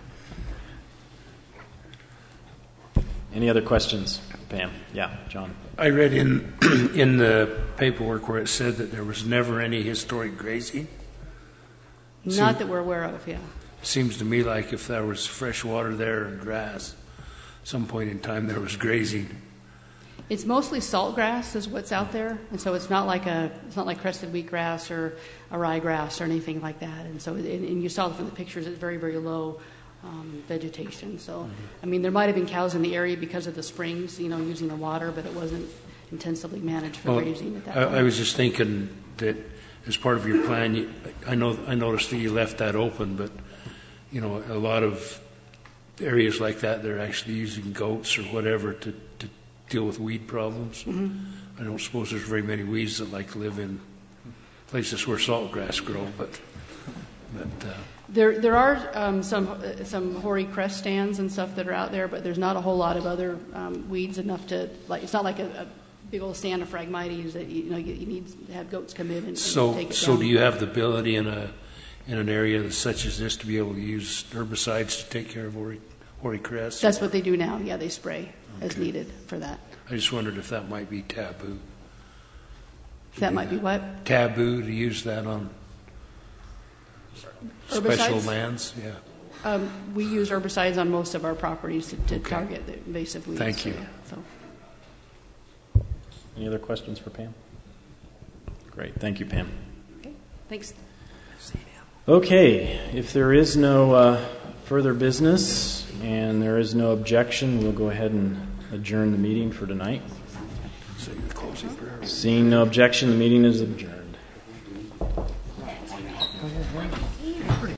Any other questions, Pam? Yeah, John. I read in in the paperwork where it said that there was never any historic grazing. Not Seems, that we're aware of, yeah. Seems to me like if there was fresh water there and grass, at some point in time there was grazing. It's mostly salt grass is what's out there, and so it's not like a it's not like crested wheatgrass or a ryegrass or anything like that. And so, and, and you saw from the pictures, it's very very low um, vegetation. So, mm-hmm. I mean, there might have been cows in the area because of the springs, you know, using the water, but it wasn't intensively managed for well, grazing at that I, point. I was just thinking that as part of your plan, you, I know I noticed that you left that open, but you know, a lot of areas like that, they're actually using goats or whatever to, to deal with weed problems. Mm-hmm. I don't suppose there's very many weeds that like to live in places where salt grass grow, but but uh, there there are um, some uh, some hoary crest stands and stuff that are out there, but there's not a whole lot of other um, weeds enough to like. It's not like a, a big old stand of Phragmites that you, you know you, you need to have goats come in and, and So, take it so down. do you have the ability in a in an area such as this to be able to use herbicides to take care of hori, hori cress? That's what they do now. Yeah, they spray as Okay. needed for that. I just wondered if that might be taboo. That might be what? Taboo to use that on special Herbicides? lands? Yeah. Um, we use herbicides on most of our properties to, to Okay. target the invasive weeds. Thank you. So, yeah, so. Any other questions for Pam? Great. Thank you, Pam. Okay. Thanks. Okay. If there is no uh, further business and there is no objection, we'll go ahead and adjourn the meeting for tonight. Seeing no objection, the meeting is adjourned.